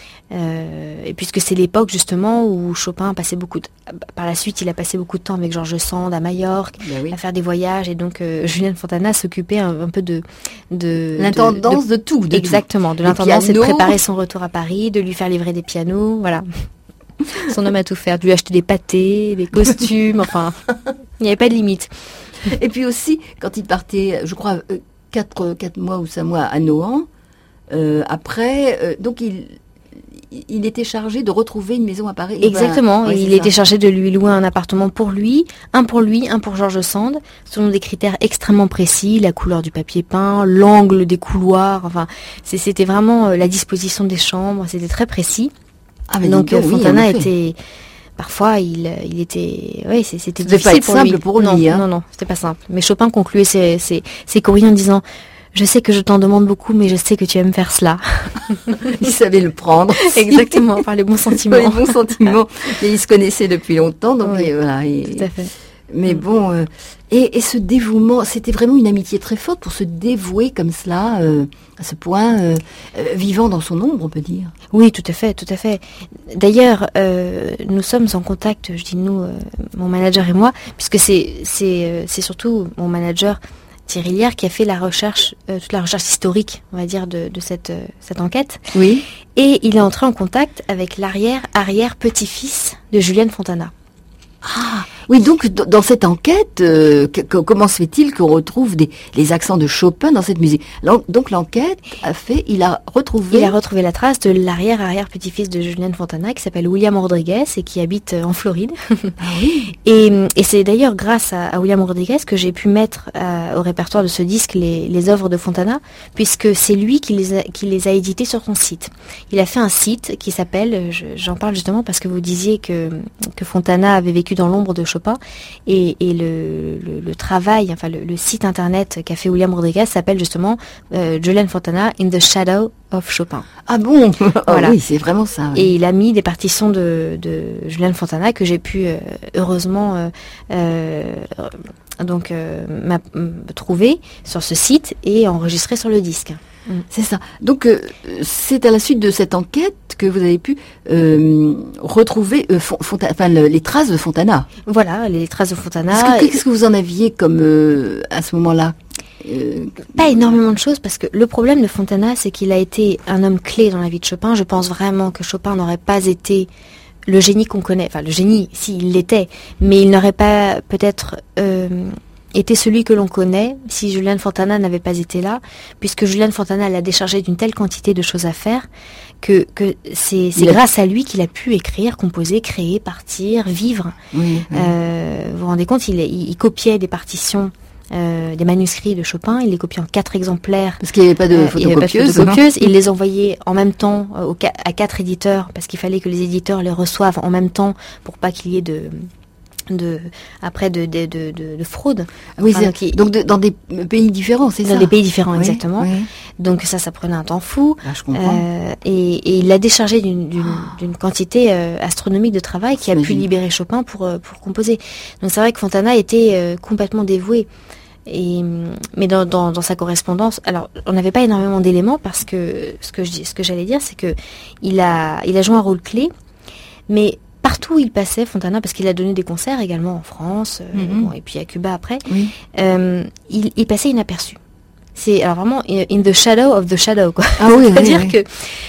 Euh, et puisque c'est l'époque justement où Chopin passait beaucoup de, par la suite il a passé beaucoup de temps avec George Sand à Majorque, ben oui. à faire des voyages, et donc euh, Julian Fontana s'occupait un, un peu de, de l'intendance de, de, de tout, de exactement, tout. de l'intendance et de préparer son retour à Paris, de lui faire livrer des pianos, voilà. Son homme a tout fait, de lui acheter des pâtés, des costumes, enfin, il n'y avait pas de limite. Et puis aussi, quand il partait, je crois, quatre, quatre mois ou cinq mois à Nohant, euh, après, euh, donc il il était chargé de retrouver une maison à Paris. Exactement, ben, ouais, il était ça. chargé de lui louer un appartement pour lui, un pour lui, un pour George Sand, selon des critères extrêmement précis, la couleur du papier peint, l'angle des couloirs, enfin, c'est, c'était vraiment euh, la disposition des chambres, c'était très précis. Ah, mais donc, donc Fontana oui, était... Parfois, il, il était, oui, c'était, c'était difficile pas être pour simple lui. pour non, lui. Hein. Non, non, c'était pas simple. Mais Chopin concluait ses, ses, ses courriers en disant: je sais que je t'en demande beaucoup, mais je sais que tu aimes faire cela. Il savait le prendre. Exactement, par les bons sentiments. Par les bons sentiments. Et ils se connaissaient depuis longtemps, donc oui, et, voilà. Et, tout à fait. Mais mm. bon, euh, et, et ce dévouement, c'était vraiment une amitié très forte pour se dévouer comme cela, euh, à ce point, euh, euh, vivant dans son ombre, on peut dire. Oui, tout à fait, tout à fait. D'ailleurs, euh, nous sommes en contact, je dis nous, euh, mon manager et moi, puisque c'est, c'est, euh, c'est surtout mon manager Thierry Lière qui a fait la recherche, euh, toute la recherche historique, on va dire, de, de cette, euh, cette enquête. Oui. Et il est entré en contact avec l'arrière-arrière-petit-fils de Julian Fontana. Ah, oui, donc dans cette enquête, euh, que, que, comment se fait-il qu'on retrouve des, les accents de Chopin dans cette musique ? Donc l'enquête a fait, il a retrouvé... Il a retrouvé la trace de l'arrière-arrière-petit-fils de Julian Fontana qui s'appelle William Rodriguez et qui habite en Floride. Ah oui. et, et c'est d'ailleurs grâce à, à William Rodriguez que j'ai pu mettre euh, au répertoire de ce disque les, les œuvres de Fontana, puisque c'est lui qui les, a, qui les a éditées sur son site. Il a fait un site qui s'appelle, je, j'en parle justement parce que vous disiez que, que Fontana avait vécu dans l'ombre de Chopin, Chopin. Et, et le, le, le travail, enfin le, le site internet qu'a fait William Rodriguez s'appelle justement euh, Julian Fontana in the Shadow of Chopin. Ah bon. Voilà. Oh oui, c'est vraiment ça. Oui. Et il a mis des partitions de, de Julian Fontana que j'ai pu euh, heureusement euh, euh, donc euh, trouver sur ce site et enregistrer sur le disque. C'est ça. Donc, euh, c'est à la suite de cette enquête que vous avez pu euh, retrouver euh, Fonta- enfin, le, les traces de Fontana. Voilà, les traces de Fontana. Qu'est-ce que, qu'est-ce que vous en aviez comme euh, à ce moment-là euh... Pas énormément de choses, parce que le problème de Fontana, c'est qu'il a été un homme clé dans la vie de Chopin. Je pense vraiment que Chopin n'aurait pas été le génie qu'on connaît. Enfin, le génie, si, il l'était, mais il n'aurait pas peut-être... Euh, était celui que l'on connaît si Julian Fontana n'avait pas été là, puisque Julian Fontana l'a déchargé d'une telle quantité de choses à faire que, que c'est, c'est grâce a... à lui qu'il a pu écrire, composer, créer, partir, vivre. Oui, oui. Euh, vous vous rendez compte, il, il, il copiait des partitions, euh, des manuscrits de Chopin, il les copiait en quatre exemplaires. Parce qu'il n'y avait pas de euh, photocopieuse. photocopieuse. Il les envoyait en même temps euh, au, à quatre éditeurs, parce qu'il fallait que les éditeurs les reçoivent en même temps pour pas qu'il y ait de... de après de de de, de, de fraude. Oui, enfin, donc, il, donc de, dans des pays différents, c'est dans ça. Dans des pays différents, oui, exactement. Oui. Donc ça, ça prenait un temps fou. Ah, je comprends. Euh, et, et il l'a déchargé d'une, d'une, oh. d'une quantité euh, astronomique de travail qui a pu libérer Chopin pour euh, pour composer. Donc c'est vrai que Fontana était euh, complètement dévoué. Et, mais dans, dans, dans sa correspondance, alors on n'avait pas énormément d'éléments parce que ce que je ce que j'allais dire, c'est que il a il a joué un rôle clé, mais partout où il passait, Fontana, parce qu'il a donné des concerts également en France, euh, mm-hmm. bon, et puis à Cuba après, oui. euh, il, il passait inaperçu. C'est alors vraiment in the shadow of the shadow, quoi. Ah oui, c'est-à-dire oui, que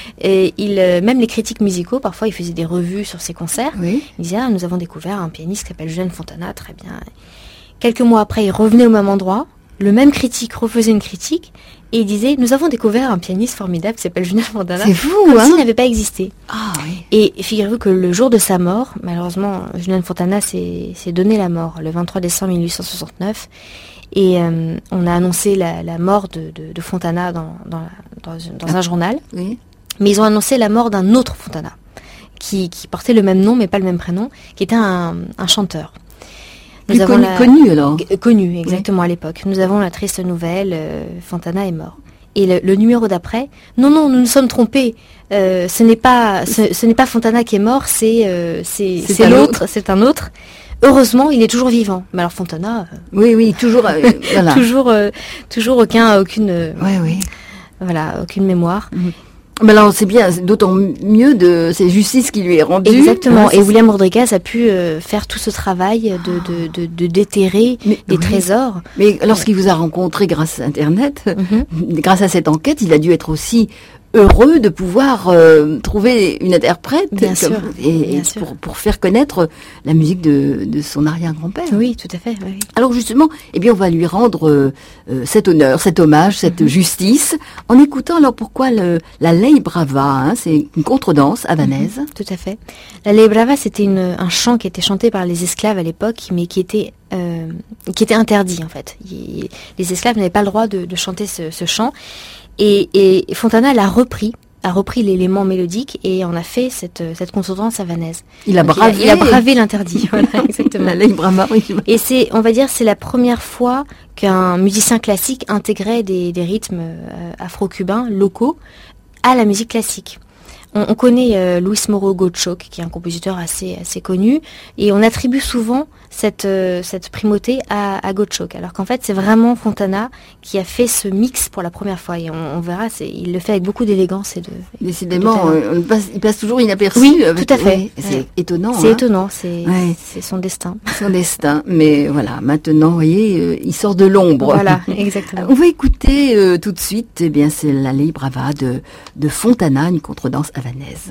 et il, même les critiques musicaux, parfois, il faisait des revues sur ses concerts. Oui. Il disait, ah, nous avons découvert un pianiste qui s'appelle Julian Fontana, très bien. Quelques mois après, il revenait au même endroit. Le même critique refaisait une critique et il disait, nous avons découvert un pianiste formidable qui s'appelle Julian Fontana. C'est fou, comme hein, s'il n'avait pas existé. Ah oui. Et figurez-vous que le jour de sa mort, malheureusement, Julian Fontana s'est, s'est donné la mort le vingt-trois décembre mille huit cent soixante-neuf. Et euh, on a annoncé la, la mort de, de, de Fontana dans, dans, dans, dans un journal. Oui. Mais ils ont annoncé la mort d'un autre Fontana, qui, qui portait le même nom mais pas le même prénom, qui était un, un chanteur. Plus connu, la... connu alors. Connu, exactement, oui. À l'époque. Nous avons la triste nouvelle, euh, Fontana est mort. Et le, le numéro d'après, non, non, nous nous sommes trompés. Euh, ce n'est pas, ce, ce n'est pas Fontana qui est mort, c'est, euh, c'est, c'est, c'est l'autre, c'est un autre. Heureusement, il est toujours vivant. Mais alors Fontana. Euh, oui, oui, toujours, euh, voilà. toujours, euh, toujours aucun, aucune. Euh, oui, oui. Voilà, aucune mémoire. Mm-hmm. Mais là, c'est bien, c'est d'autant mieux de c'est justice qui lui est rendue. Exactement. Ouais, et William Rodriguez a pu euh, faire tout ce travail de de de, de déterrer mais, des oui. trésors. Mais lorsqu'il vous a rencontré grâce à Internet, mm-hmm. grâce à cette enquête, il a dû être aussi heureux de pouvoir euh, trouver une interprète bien comme, sûr, et, bien et sûr. Pour, pour faire connaître la musique de, de son arrière-grand-père. Oui, tout à fait. Oui. Alors justement, eh bien, on va lui rendre euh, euh, cet honneur, cet hommage, cette mm-hmm. justice, en écoutant alors pourquoi le, la Lei Brava, hein, c'est une contredanse havanaise. Mm-hmm. Tout à fait. La Lei Brava, c'était une, un chant qui était chanté par les esclaves à l'époque, mais qui était euh, qui était interdit en fait. Il, les esclaves n'avaient pas le droit de, de chanter ce, ce chant. Et, et Fontana l'a repris, a repris l'élément mélodique et en a fait cette, cette contredanse havanaise. Il a Donc bravé. Il a, il a bravé l'interdit. Voilà, exactement. La Lei Brava, oui. Et c'est, on va dire, c'est la première fois qu'un musicien classique intégrait des, des rythmes euh, afro-cubains locaux à la musique classique. On, on connaît euh, Luis Moro Gottschalk, qui est un compositeur assez assez connu, et on attribue souvent cette euh, cette primauté à, à Gottschalk, alors qu'en fait c'est vraiment Fontana qui a fait ce mix pour la première fois, et on, on verra, c'est, il le fait avec beaucoup d'élégance et de. Décidément, de on passe, il passe toujours inaperçu. Oui, avec, tout à fait. Ouais, c'est ouais. étonnant. C'est hein. étonnant, c'est ouais. c'est son destin. Son destin, mais voilà, maintenant, vous voyez, euh, il sort de l'ombre. Voilà, exactement. On va écouter euh, tout de suite, eh bien, c'est la Lei Brava de de Fontana, une contredanse havanaise.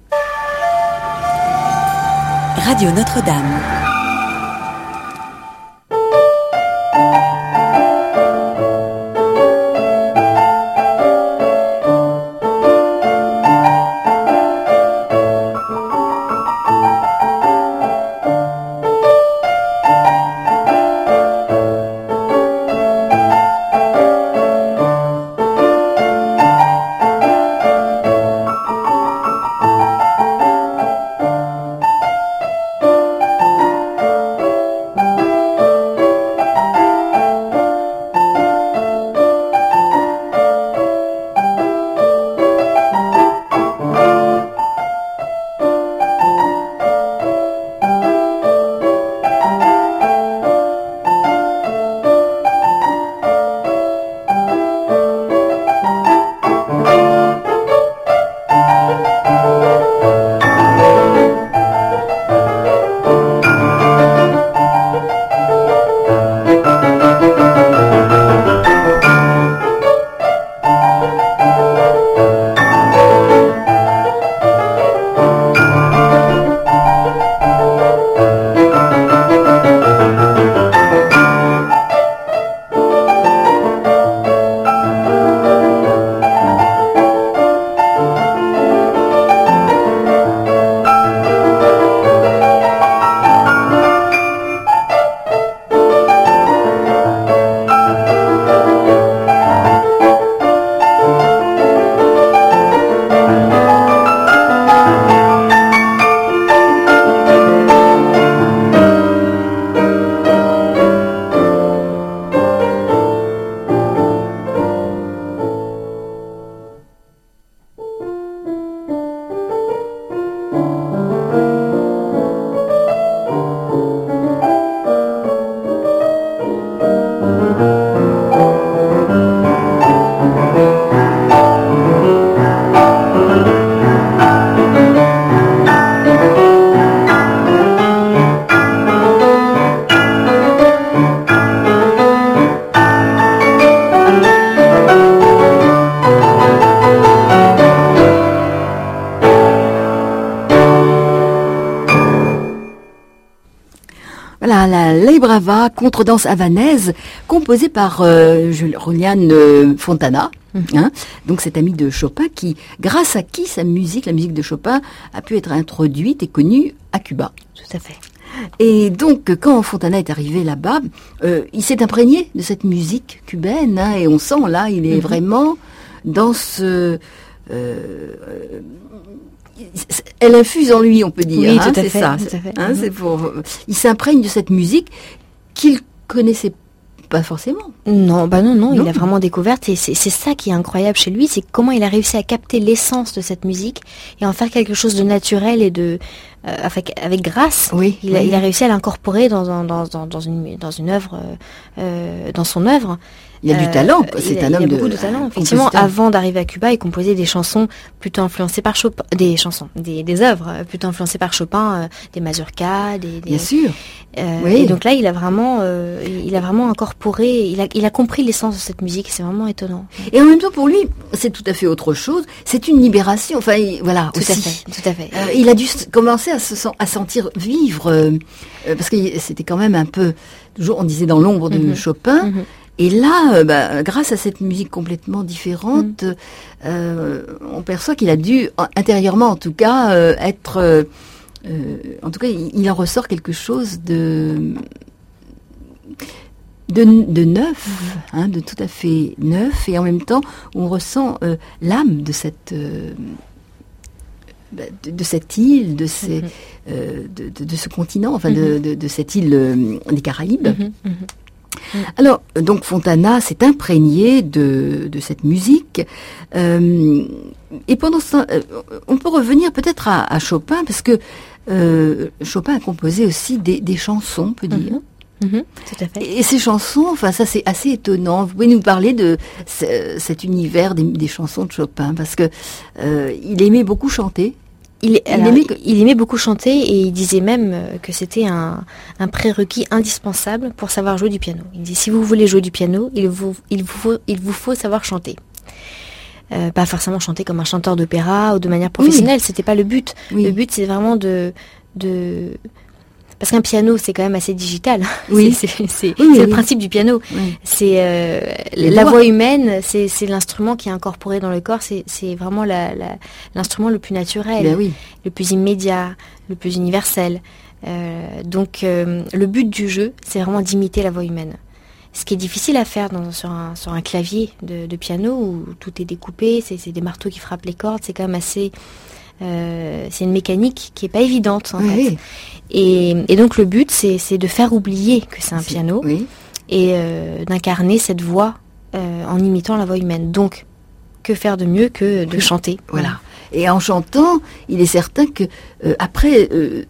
Radio Notre-Dame. Voilà, la Lei Brava, contredanse havanaise, composée par euh, Julian euh, Fontana. Mm-hmm. Hein, donc cet ami de Chopin qui, grâce à qui sa musique, la musique de Chopin, a pu être introduite et connue à Cuba. Tout à fait. Et donc, quand Fontana est arrivé là-bas, euh, il s'est imprégné de cette musique cubaine, hein, et on sent là, il est mm-hmm. vraiment dans ce... Euh, elle infuse en lui, on peut dire. Oui, hein, tout à c'est fait, ça. Tout C'est, à fait. Hein, Mm-hmm. c'est pour, il s'imprègne de cette musique qu'il connaissait pas forcément. Non, bah non, non, non. il a vraiment découvert, et c'est, c'est ça qui est incroyable chez lui, c'est comment il a réussi à capter l'essence de cette musique et en faire quelque chose de naturel et de euh, avec, avec grâce. Oui, il, a, oui. il a réussi à l'incorporer dans, dans, dans, dans, dans une dans une œuvre, euh, dans son œuvre. Il a du euh, talent, c'est il a, un il homme a de beaucoup de talent. Effectivement, compositeur. avant d'arriver à Cuba, il composait des chansons plutôt influencées par Chopin, des chansons, des, des œuvres plutôt influencées par Chopin, euh, des mazurkas, des, des Bien sûr. Euh, oui. Et donc là, il a vraiment, euh, il a vraiment incorporé, il a, il a compris l'essence de cette musique. C'est vraiment étonnant. Et en même temps, pour lui, c'est tout à fait autre chose. C'est une libération. Enfin, il, voilà. Tout aussi. à fait. Tout à fait. Euh, il a dû commencer à se à sentir vivre, euh, parce que c'était quand même un peu, toujours, on disait dans l'ombre de Mm-hmm. Chopin. Mm-hmm. Et là, euh, bah, grâce à cette musique complètement différente, mm. euh, on perçoit qu'il a dû, intérieurement en tout cas, euh, être... Euh, euh, en tout cas, il, il en ressort quelque chose de... De, de neuf, mm. hein, de tout à fait neuf, et en même temps, on ressent euh, l'âme de cette... Euh, De, de cette île, de, ces, mm-hmm. euh, de, de, de ce continent, enfin mm-hmm. de, de, de cette île euh, des Caraïbes. Mm-hmm. Mm-hmm. Alors, donc Fontana s'est imprégné de, de cette musique. Euh, et pendant ce temps, euh, on peut revenir peut-être à, à Chopin, parce que euh, Chopin a composé aussi des, des chansons, on peut dire. Mm-hmm. Mmh, tout à fait. Et ces chansons, enfin ça c'est assez étonnant. Vous pouvez nous parler de c- cet univers des, des chansons de Chopin, parce que euh, il aimait beaucoup chanter. Il, alors, il, aimait que... il aimait beaucoup chanter, et il disait même que c'était un, un prérequis indispensable pour savoir jouer du piano. Il dit, si vous voulez jouer du piano, il vous, il vous, faut, il vous faut savoir chanter. Euh, pas forcément chanter comme un chanteur d'opéra ou de manière professionnelle, oui. C'était pas le but. Oui. Le but, c'est vraiment de... de Parce qu'un piano, c'est quand même assez digital. Oui. c'est c'est, c'est, oui, c'est oui. le principe du piano. Oui. C'est euh, la doigts. Voix humaine, c'est, c'est l'instrument qui est incorporé dans le corps. C'est, c'est vraiment la, la, l'instrument le plus naturel, ben oui. le plus immédiat, le plus universel. Euh, donc, euh, le but du jeu, c'est vraiment d'imiter la voix humaine. Ce qui est difficile à faire dans, sur, un, sur un clavier de, de piano où tout est découpé, c'est, c'est des marteaux qui frappent les cordes, c'est quand même assez... Euh, c'est une mécanique qui est pas évidente en oui. fait. Et, et donc le but c'est, c'est de faire oublier que c'est un c'est, piano oui. et euh, d'incarner cette voix euh, en imitant la voix humaine. Donc que faire de mieux que de chanter. Voilà. Et en chantant, il est certain que euh, après euh,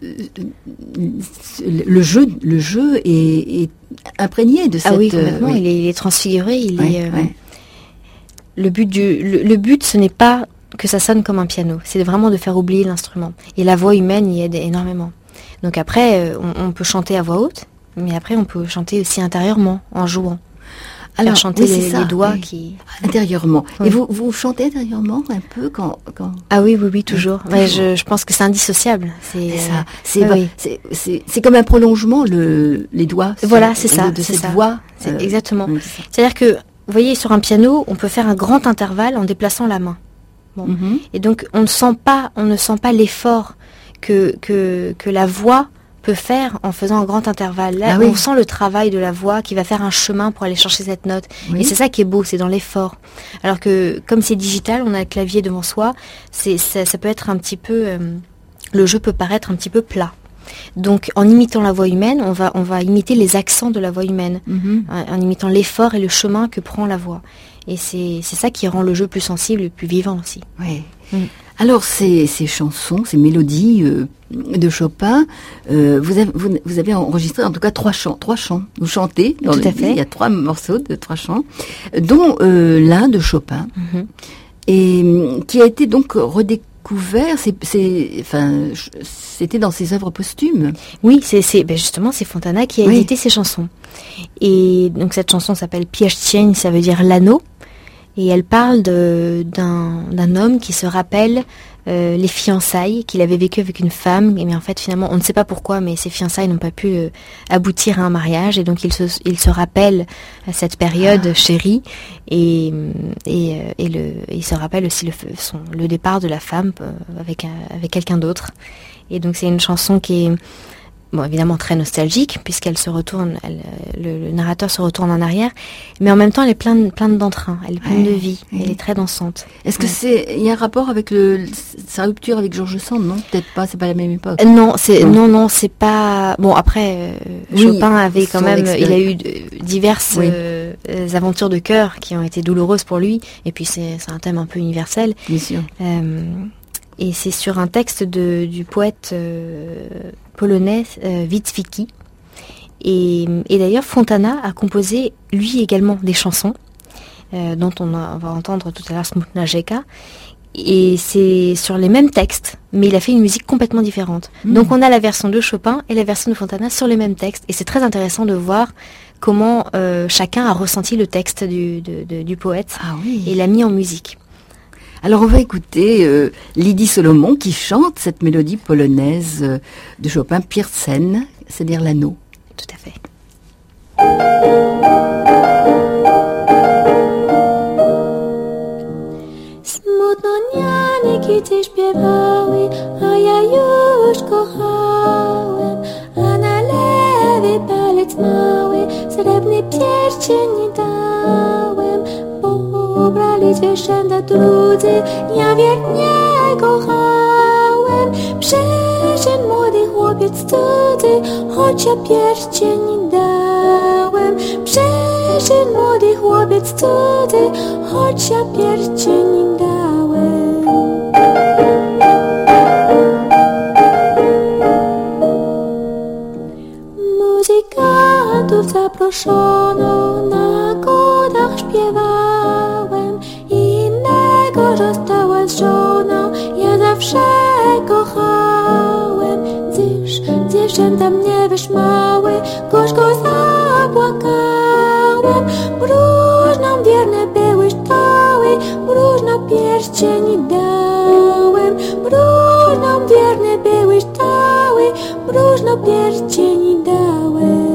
le jeu, le jeu est, est imprégné de cette. Ah oui, complètement. Euh, oui. Il, est, il est transfiguré. Il ouais, est. Euh, ouais. Le but du, le, le but, ce n'est pas que ça sonne comme un piano. C'est vraiment de faire oublier l'instrument. Et la voix humaine y aide énormément. Donc après, on, on peut chanter à voix haute, mais après, on peut chanter aussi intérieurement, en jouant. Alors, faire chanter oui, les, les doigts oui. qui... Intérieurement. Oui. Et vous, vous chantez intérieurement un peu quand... quand... Ah oui, oui, oui, toujours. Oui, ouais, je, je pense que c'est indissociable. C'est, c'est ça. C'est, euh, bah, oui. c'est, c'est, c'est comme un prolongement, le, les doigts. Voilà, c'est ça. De, de c'est cette ça. voix. C'est euh, exactement. Oui, c'est C'est-à-dire que, vous voyez, sur un piano, on peut faire un grand intervalle en déplaçant la main. Bon. Mm-hmm. Et donc on ne sent pas, on ne sent pas l'effort que que que la voix peut faire en faisant un grand intervalle. Là, ah oui. on sent le travail de la voix qui va faire un chemin pour aller chercher cette note. Oui. Et c'est ça qui est beau, c'est dans l'effort. Alors que comme c'est digital, on a le clavier devant soi, c'est ça, ça peut être un petit peu, euh, le jeu peut paraître un petit peu plat. Donc en imitant la voix humaine, on va on va imiter les accents de la voix humaine, mm-hmm. en, en imitant l'effort et le chemin que prend la voix. Et c'est, c'est ça qui rend le jeu plus sensible et plus vivant aussi. Oui. Mm. Alors, ces, ces chansons, ces mélodies euh, de Chopin, euh, vous, avez, vous, vous avez enregistré en tout cas trois chants. Trois chants. Vous chantez dans tout le à fait. Il y a trois morceaux de trois chants, dont euh, l'un de Chopin, mm-hmm. et qui a été donc redécouvert. C'est, c'est, enfin, c'était dans ses œuvres posthumes. Oui, c'est, c'est ben justement, c'est Fontana qui a oui. édité ces chansons. Et donc cette chanson s'appelle Pierścień, ça veut dire l'anneau. Et elle parle de, d'un, d'un homme qui se rappelle euh, les fiançailles qu'il avait vécues avec une femme. Et mais en fait, finalement, on ne sait pas pourquoi, mais ces fiançailles n'ont pas pu euh, aboutir à un mariage. Et donc, il se, il se rappelle à cette période ah. chérie. Et, et, et le, il se rappelle aussi le, son, le départ de la femme euh, avec, euh, avec quelqu'un d'autre. Et donc, c'est une chanson qui est... Bon, évidemment très nostalgique, puisqu'elle se retourne, elle, le, le narrateur se retourne en arrière, mais en même temps elle est pleine, pleine d'entrain, elle est pleine ouais, de vie, ouais. Elle est très dansante. Est-ce que ouais. c'est, il y a un rapport avec le, sa rupture avec George Sand, non? Peut-être pas, c'est pas la même époque. Euh, non, c'est, non, non, non c'est pas. Bon, après, euh, oui, Chopin avait quand même, il a eu de, diverses oui. euh, aventures de cœur qui ont été douloureuses pour lui, et puis c'est, c'est un thème un peu universel. Bien sûr. Euh, et c'est sur un texte de, du poète euh, polonais euh, Witwicki. Et, et d'ailleurs, Fontana a composé, lui également, des chansons, euh, dont on, a, on va entendre tout à l'heure Smutna Rzeka. Et c'est sur les mêmes textes, mais il a fait une musique complètement différente. Mmh. Donc on a la version de Chopin et la version de Fontana sur les mêmes textes. Et c'est très intéressant de voir comment euh, chacun a ressenti le texte du, de, de, du poète ah oui. et l'a mis en musique. Alors on va écouter euh, Lydie Solomon qui chante cette mélodie polonaise euh, de Chopin, Pirsen, c'est-à-dire l'anneau. Tout à fait. Smutno nianiki ci śpiewały, a ja już kochałem, a na lewy palec mały srebrny pierścień dałem. Pobrali zwierzęta drudzy, ja wiernie kochałem. Przyszedł młody chłopiec cudzy, choć ja pierścień dałem. Przyszedł młody chłopiec cudzy, choć ja pierścień dałem. Muzykantów zaproszono, na godach śpiewałem. Innego została z żoną, ja zawsze kochałem. Gdyż dziewczęta mnie wyszmały, gorzko zapłakałem. Próżną wierne były ształy, próżno pierścień dałem. Próżną wierne były ształy, próżno pierścień dałem.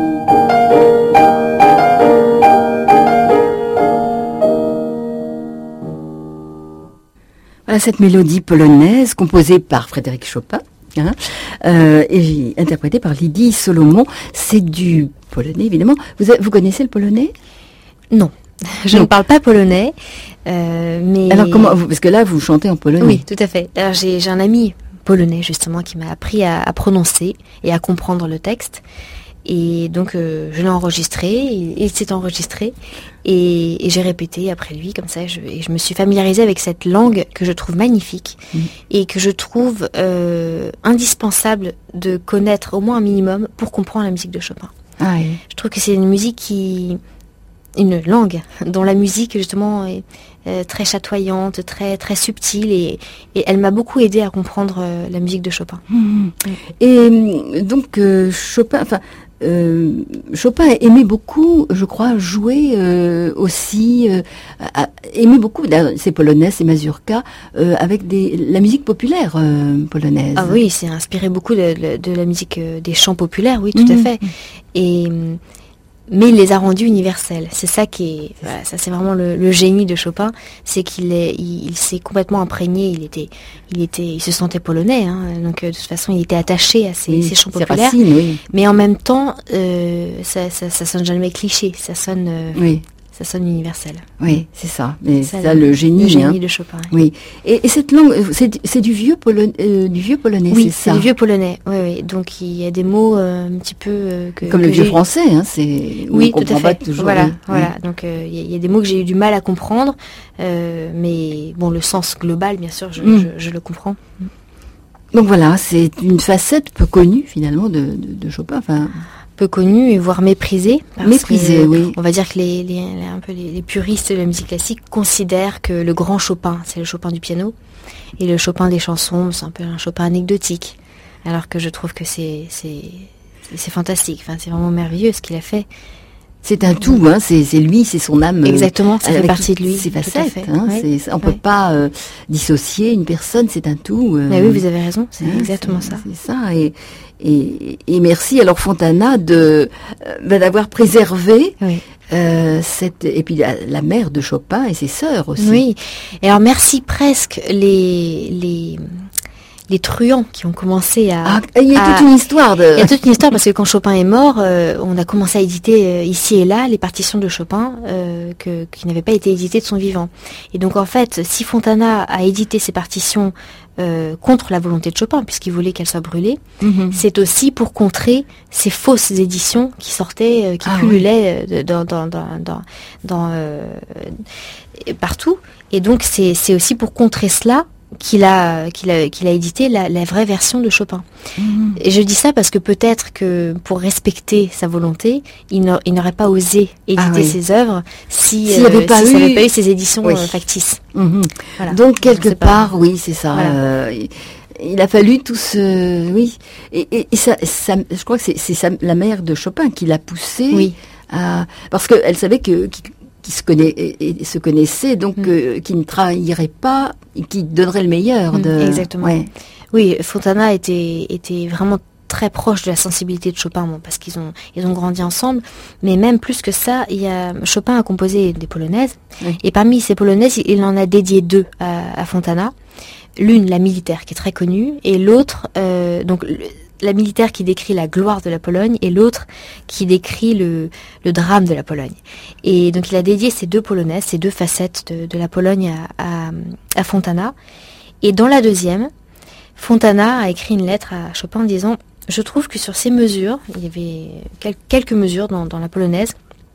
Voilà cette mélodie polonaise composée par Frédéric Chopin hein, euh, et interprétée par Lydie Solomon. C'est du polonais évidemment. Vous, vous connaissez le polonais ? Non, je non. ne parle pas polonais. Euh, mais... Alors comment ? Parce que là vous chantez en polonais. Oui, tout à fait. Alors j'ai, j'ai un ami polonais justement qui m'a appris à, à prononcer et à comprendre le texte. Et donc euh, je l'ai enregistré, il, il s'est enregistré et, et j'ai répété après lui comme ça. Je, et je me suis familiarisée avec cette langue que je trouve magnifique mmh. et que je trouve euh, indispensable de connaître au moins un minimum pour comprendre la musique de Chopin. Ah oui. Je trouve que c'est une musique qui, une langue dont la musique justement est euh, très chatoyante, très très subtile et, et elle m'a beaucoup aidée à comprendre euh, la musique de Chopin. Mmh. Et donc euh, Chopin, enfin. Euh, Chopin aimait beaucoup, je crois, jouer euh, aussi, euh, a, aimait beaucoup ses polonaises, ses mazurkas, euh, avec des, la musique populaire euh, polonaise. Ah oui, c'est inspiré beaucoup de, de, de la musique euh, des chants populaires, oui, tout mmh. à fait. Et mais il les a rendus universels. C'est ça qui est, voilà, ça c'est vraiment le, le génie de Chopin, c'est qu'il est, il, il s'est complètement imprégné. Il était, il était, il se sentait polonais, hein, donc de toute façon il était attaché à ces, oui, ces chants populaires. Racines, oui. Mais en même temps, euh, ça, ça, ça sonne jamais cliché, ça sonne. Euh, oui. Ça sonne universel. Oui, c'est ça. Mais c'est ça le, le génie. Le génie hein. de Chopin. Oui. Et, et cette langue, c'est, c'est du vieux polonais, euh, du vieux polonais, oui, c'est, c'est ça. du vieux polonais. Oui, oui. Donc il y a des mots euh, un petit peu euh, que, comme que le vieux j'ai... français, hein. C'est. Oui, on tout à fait. pas toujours, voilà, oui. voilà. Oui. Donc il euh, y, y a des mots que j'ai eu du mal à comprendre, euh, mais bon, le sens global, bien sûr, je, mm. je, je le comprends. Donc voilà, c'est une facette peu connue finalement de, de, de Chopin. Enfin. Peu connu et voire méprisé. Méprisé, oui. On va dire que les, les, les, un peu les, les puristes de la musique classique considèrent que le grand Chopin, c'est le Chopin du piano, et le Chopin des chansons, c'est un peu un Chopin anecdotique. Alors que je trouve que c'est, c'est, c'est fantastique. Enfin, c'est vraiment merveilleux ce qu'il a fait. C'est un tout, hein, c'est, c'est lui, c'est son âme. Exactement, ça fait partie de lui. C'est facettes, hein, oui. c'est, on ne peut ouais. pas euh, dissocier une personne, c'est un tout. Euh, Mais oui, vous avez raison, c'est hein, exactement c'est, ça. C'est ça, et, et, et merci alors Fontana de, euh, d'avoir préservé oui. euh, cette... Et puis la, la mère de Chopin et ses sœurs aussi. Oui, et alors merci presque les... les... les truands qui ont commencé à... Ah, il y a à, toute une histoire de... Il y a toute une histoire parce que quand Chopin est mort, euh, on a commencé à éditer euh, ici et là les partitions de Chopin euh, que, qui n'avaient pas été éditées de son vivant. Et donc en fait, si Fontana a édité ces partitions euh, contre la volonté de Chopin, puisqu'il voulait qu'elles soient brûlées, mm-hmm. c'est aussi pour contrer ces fausses éditions qui sortaient, euh, qui ah, pullulaient oui. dans, dans, dans, dans, dans euh, partout. Et donc c'est, c'est aussi pour contrer cela qu'il a, qu'il a, qu'il a édité la, la vraie version de Chopin. Mmh. Et je dis ça parce que peut-être que pour respecter sa volonté, il, n'a, il n'aurait pas osé éditer ah oui. ses œuvres si, S'il euh, pas si eu... ça n'avait pas eu ces éditions oui. euh, factices. Mmh. Voilà. Donc quelque part, oui, c'est ça. Voilà. Euh, il a fallu tout ce... Oui. Et, et, et ça, ça, je crois que c'est, c'est sa, la mère de Chopin qui l'a poussé oui. à... Parce qu'elle savait que... Qui, qui se, connaît, et, et se connaissait, donc mm. euh, qui ne trahirait pas, et qui donnerait le meilleur. De... Mm, exactement. Ouais. Oui, Fontana était, était vraiment très proche de la sensibilité de Chopin, bon, parce qu'ils ont, ils ont grandi ensemble, mais même plus que ça, il y a, Chopin a composé des polonaises, oui. et parmi ces polonaises, il en a dédié deux à, à Fontana. L'une, la militaire, qui est très connue, et l'autre, euh, donc... Le, la militaire qui décrit la gloire de la Pologne et l'autre qui décrit le, le drame de la Pologne. Et donc il a dédié ces deux polonaises, ces deux facettes de, de la Pologne à, à, à Fontana. Et dans la deuxième, Fontana a écrit une lettre à Chopin en disant « Je trouve que sur ces mesures, il y avait quel, quelques mesures dans, dans la polonaise,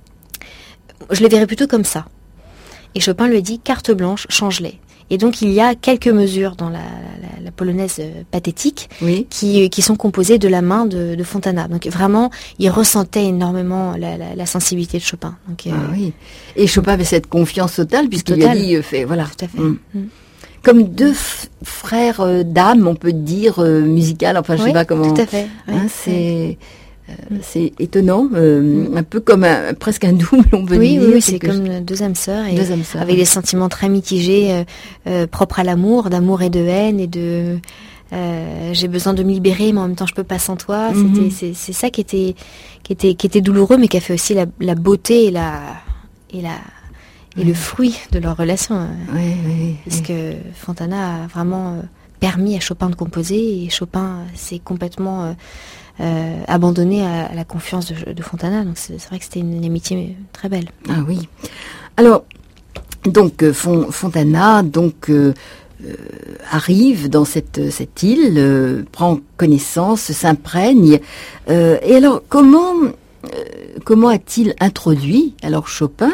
je les verrais plutôt comme ça. » Et Chopin lui a dit « Carte blanche, change-les. » Et donc il y a quelques mesures dans la, la, la polonaise euh, pathétique oui. qui, qui sont composées de la main de, de Fontana. Donc vraiment, il ressentait énormément la, la, la sensibilité de Chopin. Donc, euh, ah oui. Et Chopin avait cette confiance totale puisqu'il totale. lui a dit, euh, fait, voilà. Tout à fait. Mmh. Mmh. Comme deux f- frères euh, d'âme, on peut dire, euh, musicales, enfin je oui, sais pas comment. Tout à fait. Hein, oui, c'est... Euh, c'est étonnant, euh, mm. un peu comme un, presque un double, on peut oui, dire. Oui, oui, c'est comme je... deux âmes sœurs, et deux âmes sœurs, avec oui. des sentiments très mitigés, euh, euh, propres à l'amour, d'amour et de haine, et de euh, j'ai besoin de me libérer, mais en même temps je peux pas sans toi. Mm-hmm. C'était, c'est, c'est ça qui était, qui était, qui était douloureux, mais qui a fait aussi la, la beauté et la, et la, et oui. le fruit de leur relation. Oui, oui, parce oui. que Fontana a vraiment euh, permis à Chopin de composer, et Chopin s'est complètement euh, Euh, abandonné à, à la confiance de, de Fontana. Donc c'est, c'est vrai que c'était une, une amitié très belle. Ah oui. Alors, donc euh, Fon, Fontana donc euh, euh, arrive dans cette, cette île, euh, prend connaissance, s'imprègne. Euh, et alors, comment, euh, comment a-t-il introduit alors Chopin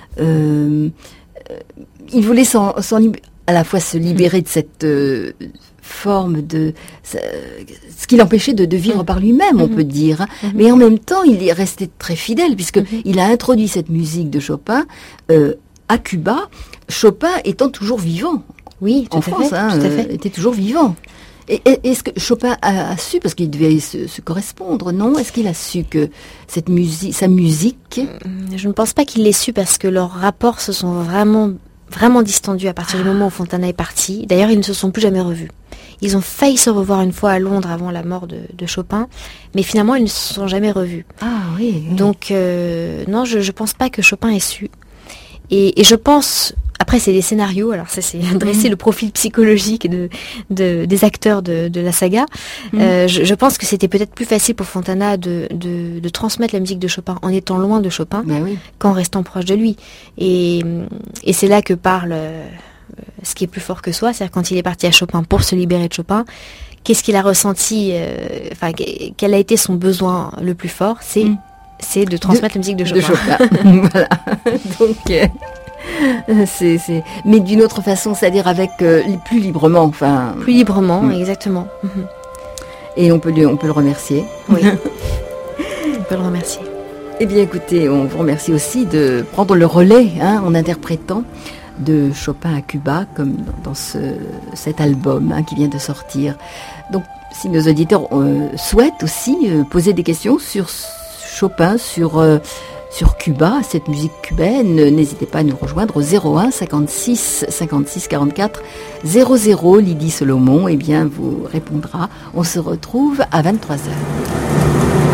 euh, euh, Il voulait s'en, s'en lib- à la fois se libérer de cette... Euh, forme de ce qui l'empêchait de, de vivre mmh. par lui-même, mmh. on peut dire, hein. mmh. mais en même temps il est resté très fidèle puisque mmh. il a introduit cette musique de Chopin euh, à Cuba, Chopin étant toujours vivant. Oui, tout en à France, fait, hein, tout à fait. Euh, était toujours vivant. Et, et est-ce que Chopin a, a su, parce qu'il devait se, se correspondre, non ? Est-ce qu'il a su que cette musique, sa musique, je ne pense pas qu'il l'ait su parce que leurs rapports se sont vraiment vraiment distendus à partir du moment où Fontana est parti. D'ailleurs, ils ne se sont plus jamais revus. Ils ont failli se revoir une fois à Londres avant la mort de, de Chopin, mais finalement, ils ne se sont jamais revus. Ah oui. oui. Donc, euh, non, je ne pense pas que Chopin ait su. Et, et je pense... Après, c'est des scénarios, alors ça, c'est dresser mmh. le profil psychologique de, de, des acteurs de, de la saga. Mmh. Euh, je, je pense que c'était peut-être plus facile pour Fontana de, de, de transmettre la musique de Chopin en étant loin de Chopin ben oui. qu'en restant proche de lui. Et, et c'est là que parle euh, ce qui est plus fort que soi, c'est-à-dire quand il est parti à Chopin pour se libérer de Chopin, qu'est-ce qu'il a ressenti, euh, enfin, quel a été son besoin le plus fort, c'est, mmh. c'est de transmettre de, la musique de Chopin. De Chopin. Voilà. Donc... Euh... C'est, c'est... Mais d'une autre façon, c'est-à-dire avec euh, plus librement, enfin. Plus librement, mm. exactement. Et on peut lui, on peut le remercier. Oui. On peut le remercier. Eh bien, écoutez, on vous remercie aussi de prendre le relais, hein, en interprétant de Chopin à Cuba, comme dans, dans ce, cet album hein, qui vient de sortir. Donc, si nos auditeurs euh, souhaitent aussi euh, poser des questions sur Chopin, sur euh, sur Cuba, cette musique cubaine. N'hésitez pas à nous rejoindre au zéro un cinquante-six cinquante-six quarante-quatre zéro zéro. Lydie Solomon, eh bien, vous répondra. On se retrouve à vingt-trois heures.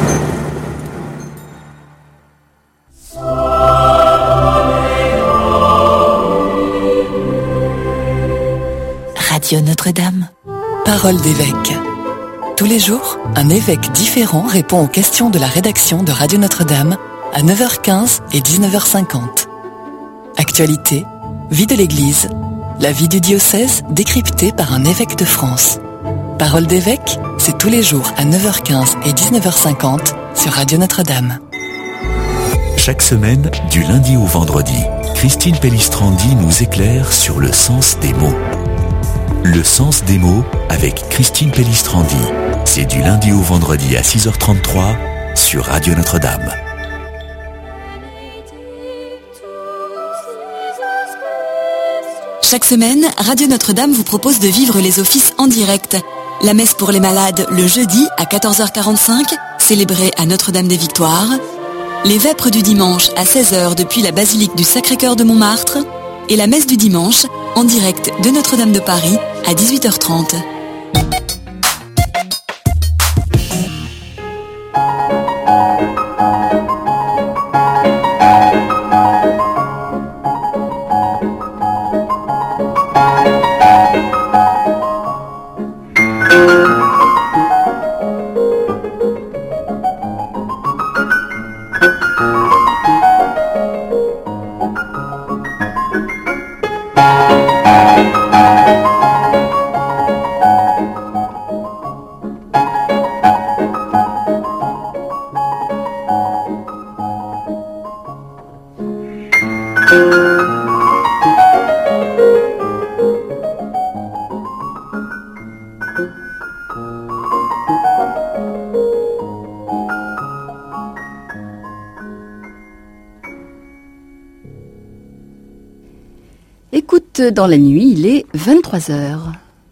Radio Notre-Dame. Parole d'évêque. Tous les jours, un évêque différent répond aux questions de la rédaction de Radio Notre-Dame à neuf heures quinze et dix-neuf heures cinquante. Actualité, vie de l'Église, la vie du diocèse décryptée par un évêque de France. Parole d'évêque, c'est tous les jours à neuf heures quinze et dix-neuf heures cinquante sur Radio Notre-Dame. Chaque semaine, du lundi au vendredi, Christine Pellistrandi nous éclaire sur le sens des mots. Le sens des mots avec Christine Pellistrandi. C'est du lundi au vendredi à six heures trente-trois sur Radio Notre-Dame. Chaque semaine, Radio Notre-Dame vous propose de vivre les offices en direct. La messe pour les malades le jeudi à quatorze heures quarante-cinq, célébrée à Notre-Dame-des-Victoires. Les vêpres du dimanche à seize heures depuis la basilique du Sacré-Cœur de Montmartre. Et la messe du dimanche en direct de Notre-Dame de Paris à dix-huit heures trente. Écoute, dans la nuit, il est vingt-trois heures.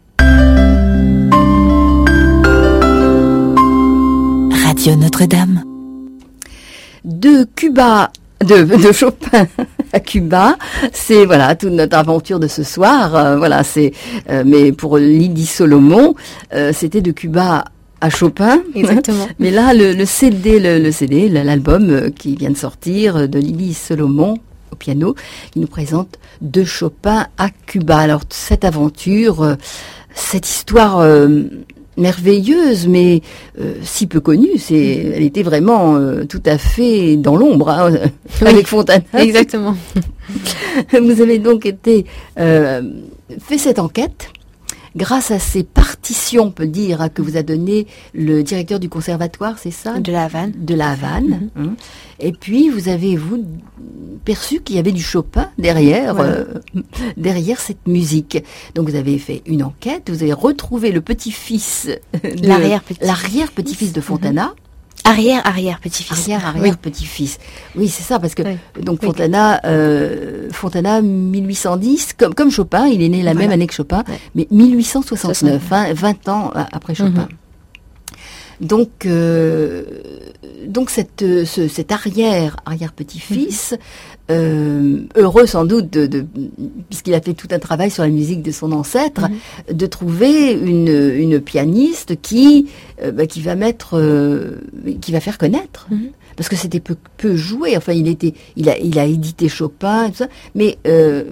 Radio Notre-Dame. De Cuba, de, de Chopin à Cuba, c'est voilà toute notre aventure de ce soir. Euh, voilà, c'est euh, mais pour Lydie Solomon, euh, c'était de Cuba à Chopin. Exactement. Mais là, le, le C D, le, le C D, l'album qui vient de sortir de Lydie Solomon au piano, qui nous présente de Chopin à Cuba. Alors cette aventure, euh, cette histoire euh, merveilleuse, mais euh, si peu connue, c'est, elle était vraiment euh, tout à fait dans l'ombre, hein, oui. Avec Fontana. Exactement. Vous avez donc été euh, fait cette enquête. Grâce à ces partitions, on peut dire, hein, que vous a donné le directeur du conservatoire, c'est ça ? De la Havane. De la Havane. Mm-hmm. Hein. Et puis, vous avez, vous, perçu qu'il y avait du Chopin derrière, voilà. euh, derrière cette musique. Donc, vous avez fait une enquête, vous avez retrouvé le petit-fils, de, l'arrière-petit-fils. l'arrière-petit-fils de Fontana. Mm-hmm. Arrière, arrière, petit-fils. Arrière, arrière, oui. petit-fils. Oui, c'est ça, parce que, oui. donc, Fontana, euh, Fontana, mille huit cent dix, comme, comme Chopin, il est né la voilà. même année que Chopin, ouais. mais mille huit cent soixante-neuf, hein, vingt ans après Chopin. Mm-hmm. Donc, euh, donc cette, ce, cet arrière, arrière petit-fils, mm-hmm. euh, heureux sans doute de, de, puisqu'il a fait tout un travail sur la musique de son ancêtre, mm-hmm. de trouver une, une pianiste qui, euh, bah, qui va mettre, euh, qui va faire connaître. Mm-hmm. Parce que c'était peu, peu joué. Enfin, il était, il a, il a édité Chopin, et tout ça, mais euh,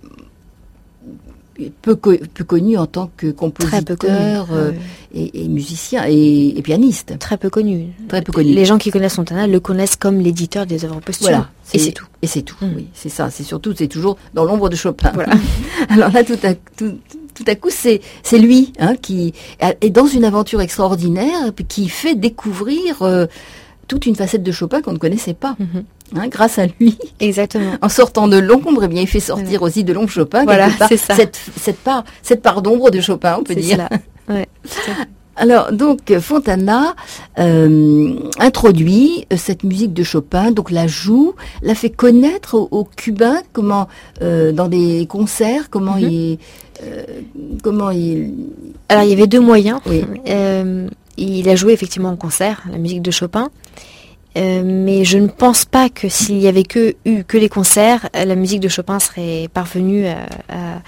peu, co- peu connu en tant que compositeur euh, et, et musicien et, et pianiste. Très peu connu. Très peu connu. Les gens qui connaissent Fontana le connaissent comme l'éditeur des œuvres posthumes. Voilà. Et c'est tout. Et c'est tout. Mmh. Oui, c'est ça. C'est surtout, c'est toujours dans l'ombre de Chopin. Voilà. Alors là, tout à tout, tout à coup, c'est c'est lui hein, qui est dans une aventure extraordinaire, qui fait découvrir euh, toute une facette de Chopin qu'on ne connaissait pas. Mmh. Hein, grâce à lui. Exactement. En sortant de l'ombre, eh bien, il fait sortir voilà. aussi de l'ombre Chopin. Voilà, part, c'est ça. Cette, cette part, cette part d'ombre de Chopin, on peut c'est dire. Ouais. Alors, donc, Fontana euh, introduit cette musique de Chopin, donc la joue, la fait connaître aux, aux Cubains, comment, euh, dans des concerts, comment mm-hmm. il... Euh, comment il... Alors, il y avait deux moyens. Oui. Euh, il a joué effectivement en concert, la musique de Chopin. Euh, mais je ne pense pas que s'il y avait que, eu que les concerts, la musique de Chopin serait parvenue à, à,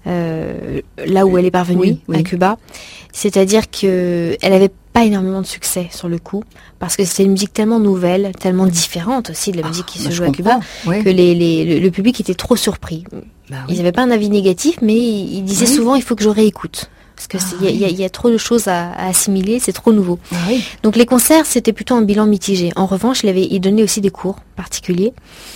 euh, là où elle est parvenue, oui, oui. à Cuba. C'est-à-dire qu'elle n'avait pas énormément de succès sur le coup, parce que c'était une musique tellement nouvelle, tellement différente aussi de la musique ah, qui bah se joue à Cuba, oui. que les, les, le, le public était trop surpris. Bah, oui. Ils n'avaient pas un avis négatif, mais ils, ils disaient oui. souvent il faut que je réécoute. Parce qu'il ah, y, oui. y, y a trop de choses à, à assimiler, c'est trop nouveau. Ah, oui. Donc les concerts, c'était plutôt un bilan mitigé. En revanche, il, avait, il donnait aussi des cours particuliers.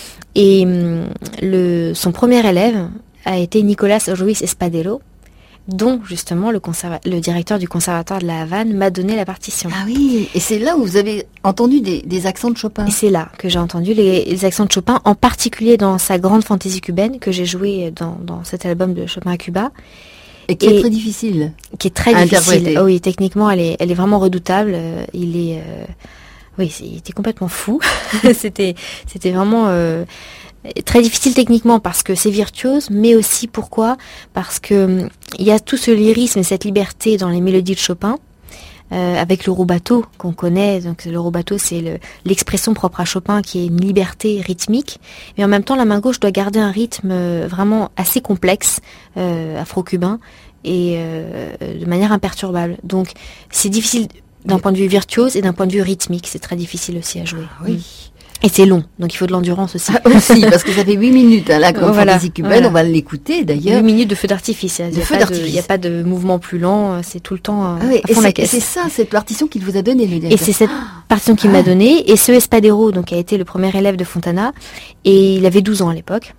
Et hum, le, son premier élève a été Nicolas Ruiz Espadero, dont justement le, conserva- le directeur du conservatoire de la Havane m'a donné la partition. Ah oui, et c'est là où vous avez entendu des, des accents de Chopin. Et c'est là que j'ai entendu les, les accents de Chopin, en particulier dans sa grande fantaisie cubaine que j'ai jouée dans, dans cet album de Chopin à Cuba. Et qui et est très difficile. Qui est très difficile. Oh oui, techniquement, elle est, elle est vraiment redoutable. Euh, il est, euh, oui, c'est, il était complètement fou. c'était, c'était vraiment euh, très difficile techniquement parce que c'est virtuose, mais aussi pourquoi ? Parce que il y a tout ce lyrisme et cette liberté dans les mélodies de Chopin. Euh, avec le rubato qu'on connaît, donc le rubato c'est le, l'expression propre à Chopin qui est une liberté rythmique, mais en même temps la main gauche doit garder un rythme vraiment assez complexe, euh, afro-cubain, et euh, de manière imperturbable. Donc c'est difficile d'un point de vue virtuose et d'un point de vue rythmique, c'est très difficile aussi à jouer. Ah, oui. Mmh. Et c'est long, donc il faut de l'endurance aussi. Ah, aussi, parce que ça fait huit minutes, hein, la grande voilà, fantaisie cubaine, voilà. On va l'écouter d'ailleurs. huit minutes de feu d'artifice, il n'y a, a pas de mouvement plus lent, c'est tout le temps ah oui, à fond et la c'est, caisse. C'est ça, cette partition qu'il vous a donnée, le directeur. Et c'est cette partition qu'il ah. m'a donnée, et ce Espadero, donc, a été le premier élève de Fontana, et il avait douze ans à l'époque.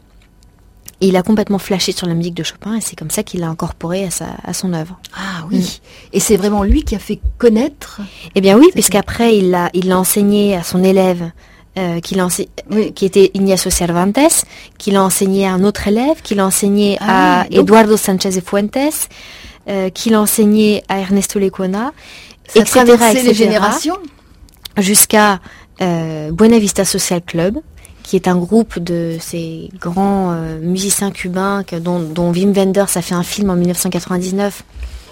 Et il a complètement flashé sur la musique de Chopin, et c'est comme ça qu'il l'a incorporé à, sa, à son œuvre. Ah oui, mmh. Et c'est vraiment lui qui a fait connaître. Eh bien oui, puisqu'après il l'a, il l'a enseigné à son élève, euh, qui, l'a ense... oui. qui était Ignacio Cervantes, qui l'a enseigné à un autre élève, qui l'a enseigné ah, à oui. Donc... Eduardo Sanchez de Fuentes, euh, qui l'a enseigné à Ernesto Lecuona, et cetera, et cetera, les générations jusqu'à euh, Buena Vista Social Club, qui est un groupe de ces grands euh, musiciens cubains que, dont, dont Wim Wenders a fait un film en dix-neuf cent quatre-vingt-dix-neuf,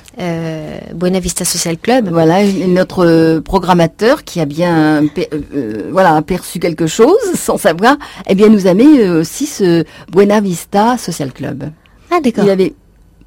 euh, Buena Vista Social Club. Voilà, notre programmateur qui a bien euh, voilà, aperçu quelque chose sans savoir, eh bien nous a mis aussi ce Buena Vista Social Club. Ah d'accord. Il y avait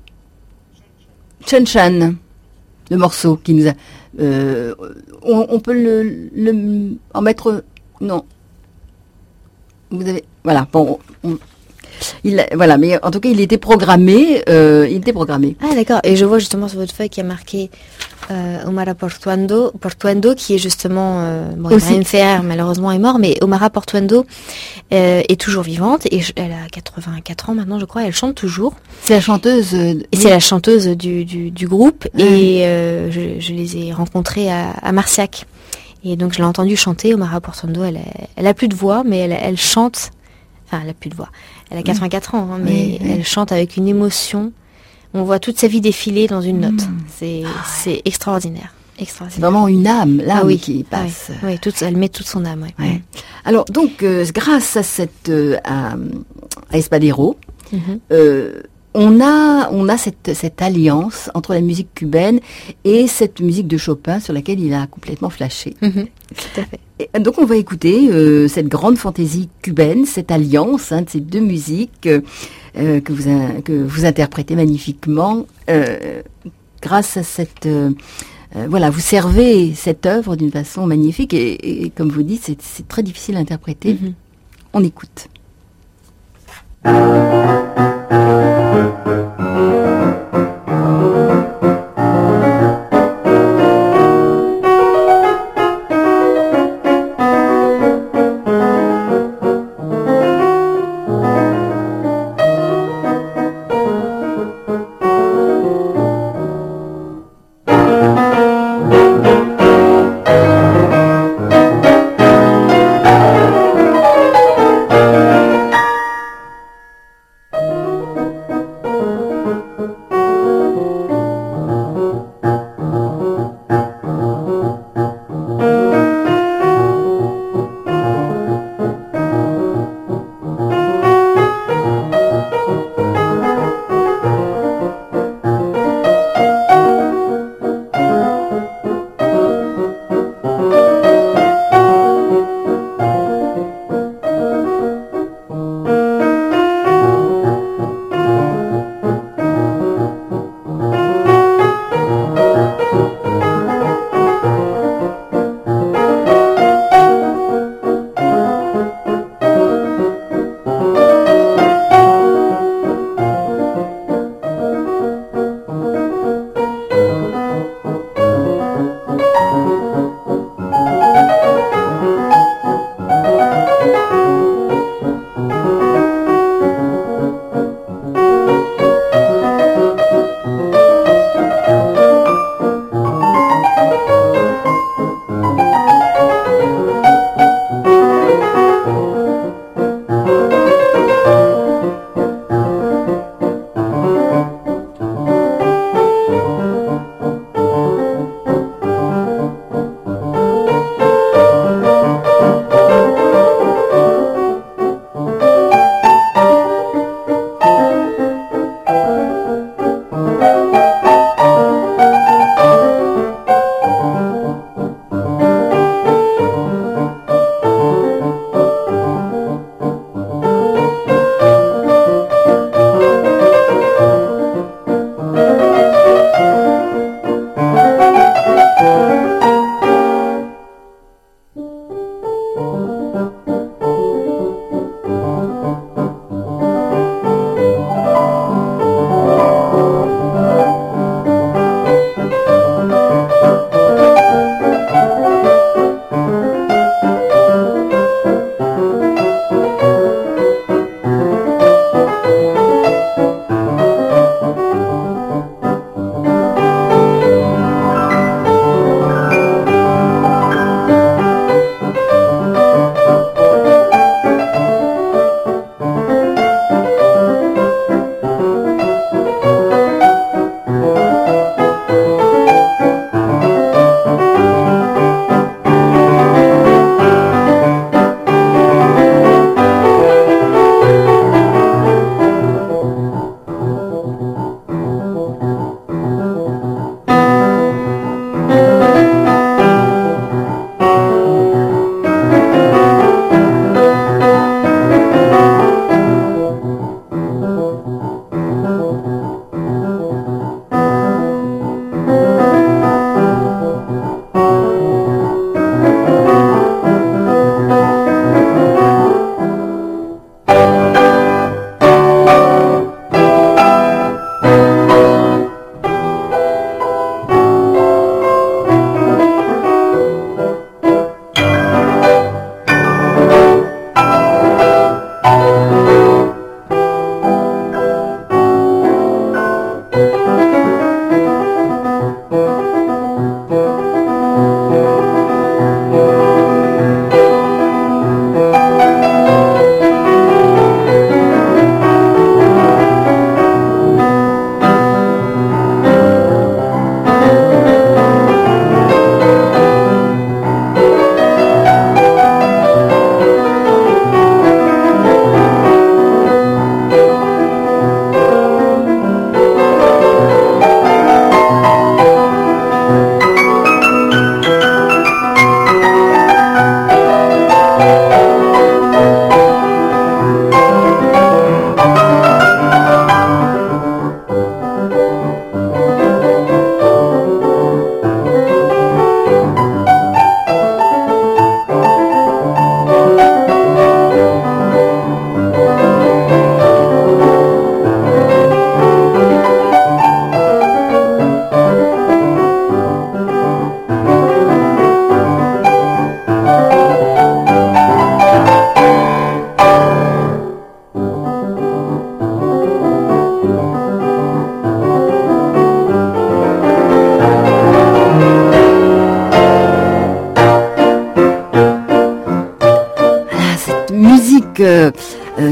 Chen Chan, le morceau qui nous a... Euh, on, on peut le, le en mettre... Non. Vous avez, voilà, bon, on, il, voilà, mais en tout cas, il était programmé, euh, il était programmé. Ah d'accord, et je vois justement sur votre feuille qu'il y a marqué euh, Omara Portuondo, Portuondo, qui est justement, euh, bon, Ibrahim Ferrer malheureusement est mort, mais Omara Portuondo euh, est toujours vivante, et je, elle a quatre-vingt-quatre ans maintenant, je crois, elle chante toujours. C'est la chanteuse. Euh, et c'est la chanteuse du, du, du groupe, mmh. et euh, je, je les ai rencontrés à, à Marciac. Et donc je l'ai entendue chanter, Omara Portuondo, elle a, elle a plus de voix, mais elle, elle chante, enfin elle a plus de voix, elle a quatre-vingt-quatre ans, hein, mais oui, oui. Elle chante avec une émotion, on voit toute sa vie défiler dans une note, mmh. c'est, ah ouais. c'est extraordinaire, extraordinaire. C'est vraiment une âme, l'âme ah oui, qui passe. Ah oui, oui toute, elle met toute son âme. Oui. Ouais. Alors donc, euh, grâce à cette, euh, à, à Espadero, mmh. euh, On a, on a cette, cette alliance entre la musique cubaine et cette musique de Chopin sur laquelle il a complètement flashé. Mmh, tout à fait. Et donc on va écouter euh, cette grande fantaisie cubaine, cette alliance hein, de ces deux musiques euh, que, vous, que vous interprétez magnifiquement euh, grâce à cette... Euh, euh, voilà, vous servez cette œuvre d'une façon magnifique et, et, et comme vous dites, c'est, c'est très difficile à interpréter. Mmh. On écoute.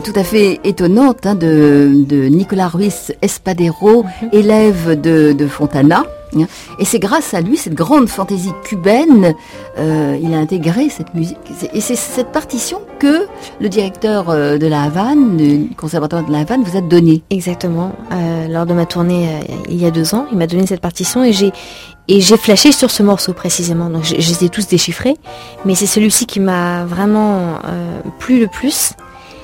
tout à fait étonnante hein, de, de Nicolas Ruiz Espadero, mm-hmm. élève de, de Fontana. Et c'est grâce à lui, cette grande fantaisie cubaine, euh, il a intégré cette musique. Et c'est cette partition que le directeur de la Havane, du conservatoire de la Havane, vous a donnée. Exactement. Euh, lors de ma tournée euh, il y a deux ans, il m'a donné cette partition et j'ai et j'ai flashé sur ce morceau précisément. Donc je, je les ai tous déchiffrés, mais c'est celui-ci qui m'a vraiment euh, plu le plus.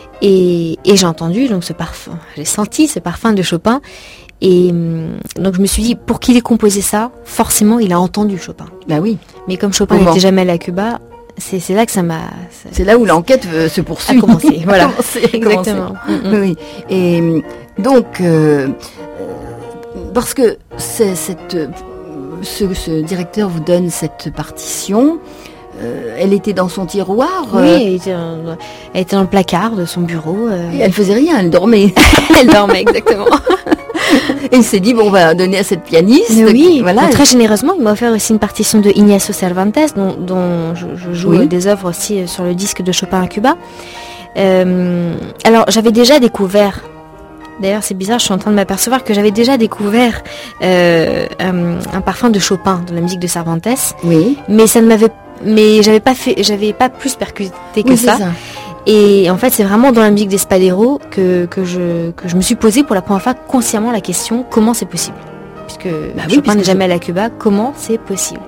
Et, et j'ai entendu donc ce parfum, j'ai senti ce parfum de Chopin. Et donc je me suis dit, pour qu'il ait composé ça, forcément il a entendu Chopin. Bah oui. Mais comme Chopin n'était jamais allé à Cuba, c'est, c'est là que ça m'a... Ça... C'est là où l'enquête euh, se poursuit. A commencé, voilà. a commencé, a Exactement. Mm-hmm. Oui. Et donc, euh, parce que c'est, cette, ce, ce directeur vous donne cette partition... Euh, elle était dans son tiroir. Oui, euh... elle, était dans, elle était dans le placard de son bureau. Euh... Et elle faisait rien, elle dormait. Elle dormait, exactement. Et il s'est dit, bon, on va donner à cette pianiste. Mais oui, voilà. Très généreusement, il m'a offert aussi une partition de Ignacio Cervantes, dont, dont je, je joue oui. des œuvres aussi sur le disque de Chopin à Cuba. Euh, alors, j'avais déjà découvert... D'ailleurs, c'est bizarre, je suis en train de m'apercevoir que j'avais déjà découvert euh, un, un parfum de Chopin, de la musique de Cervantes. Oui. Mais ça ne m'avait... Mais j'avais pas fait, j'avais pas plus percuté que oui, ça. ça. Et en fait, c'est vraiment dans la musique d'Espadero que que je que je me suis posé pour la première fois consciemment la question comment c'est possible, puisque bah oui, Chopin n'est jamais allé à Cuba, comment c'est possible.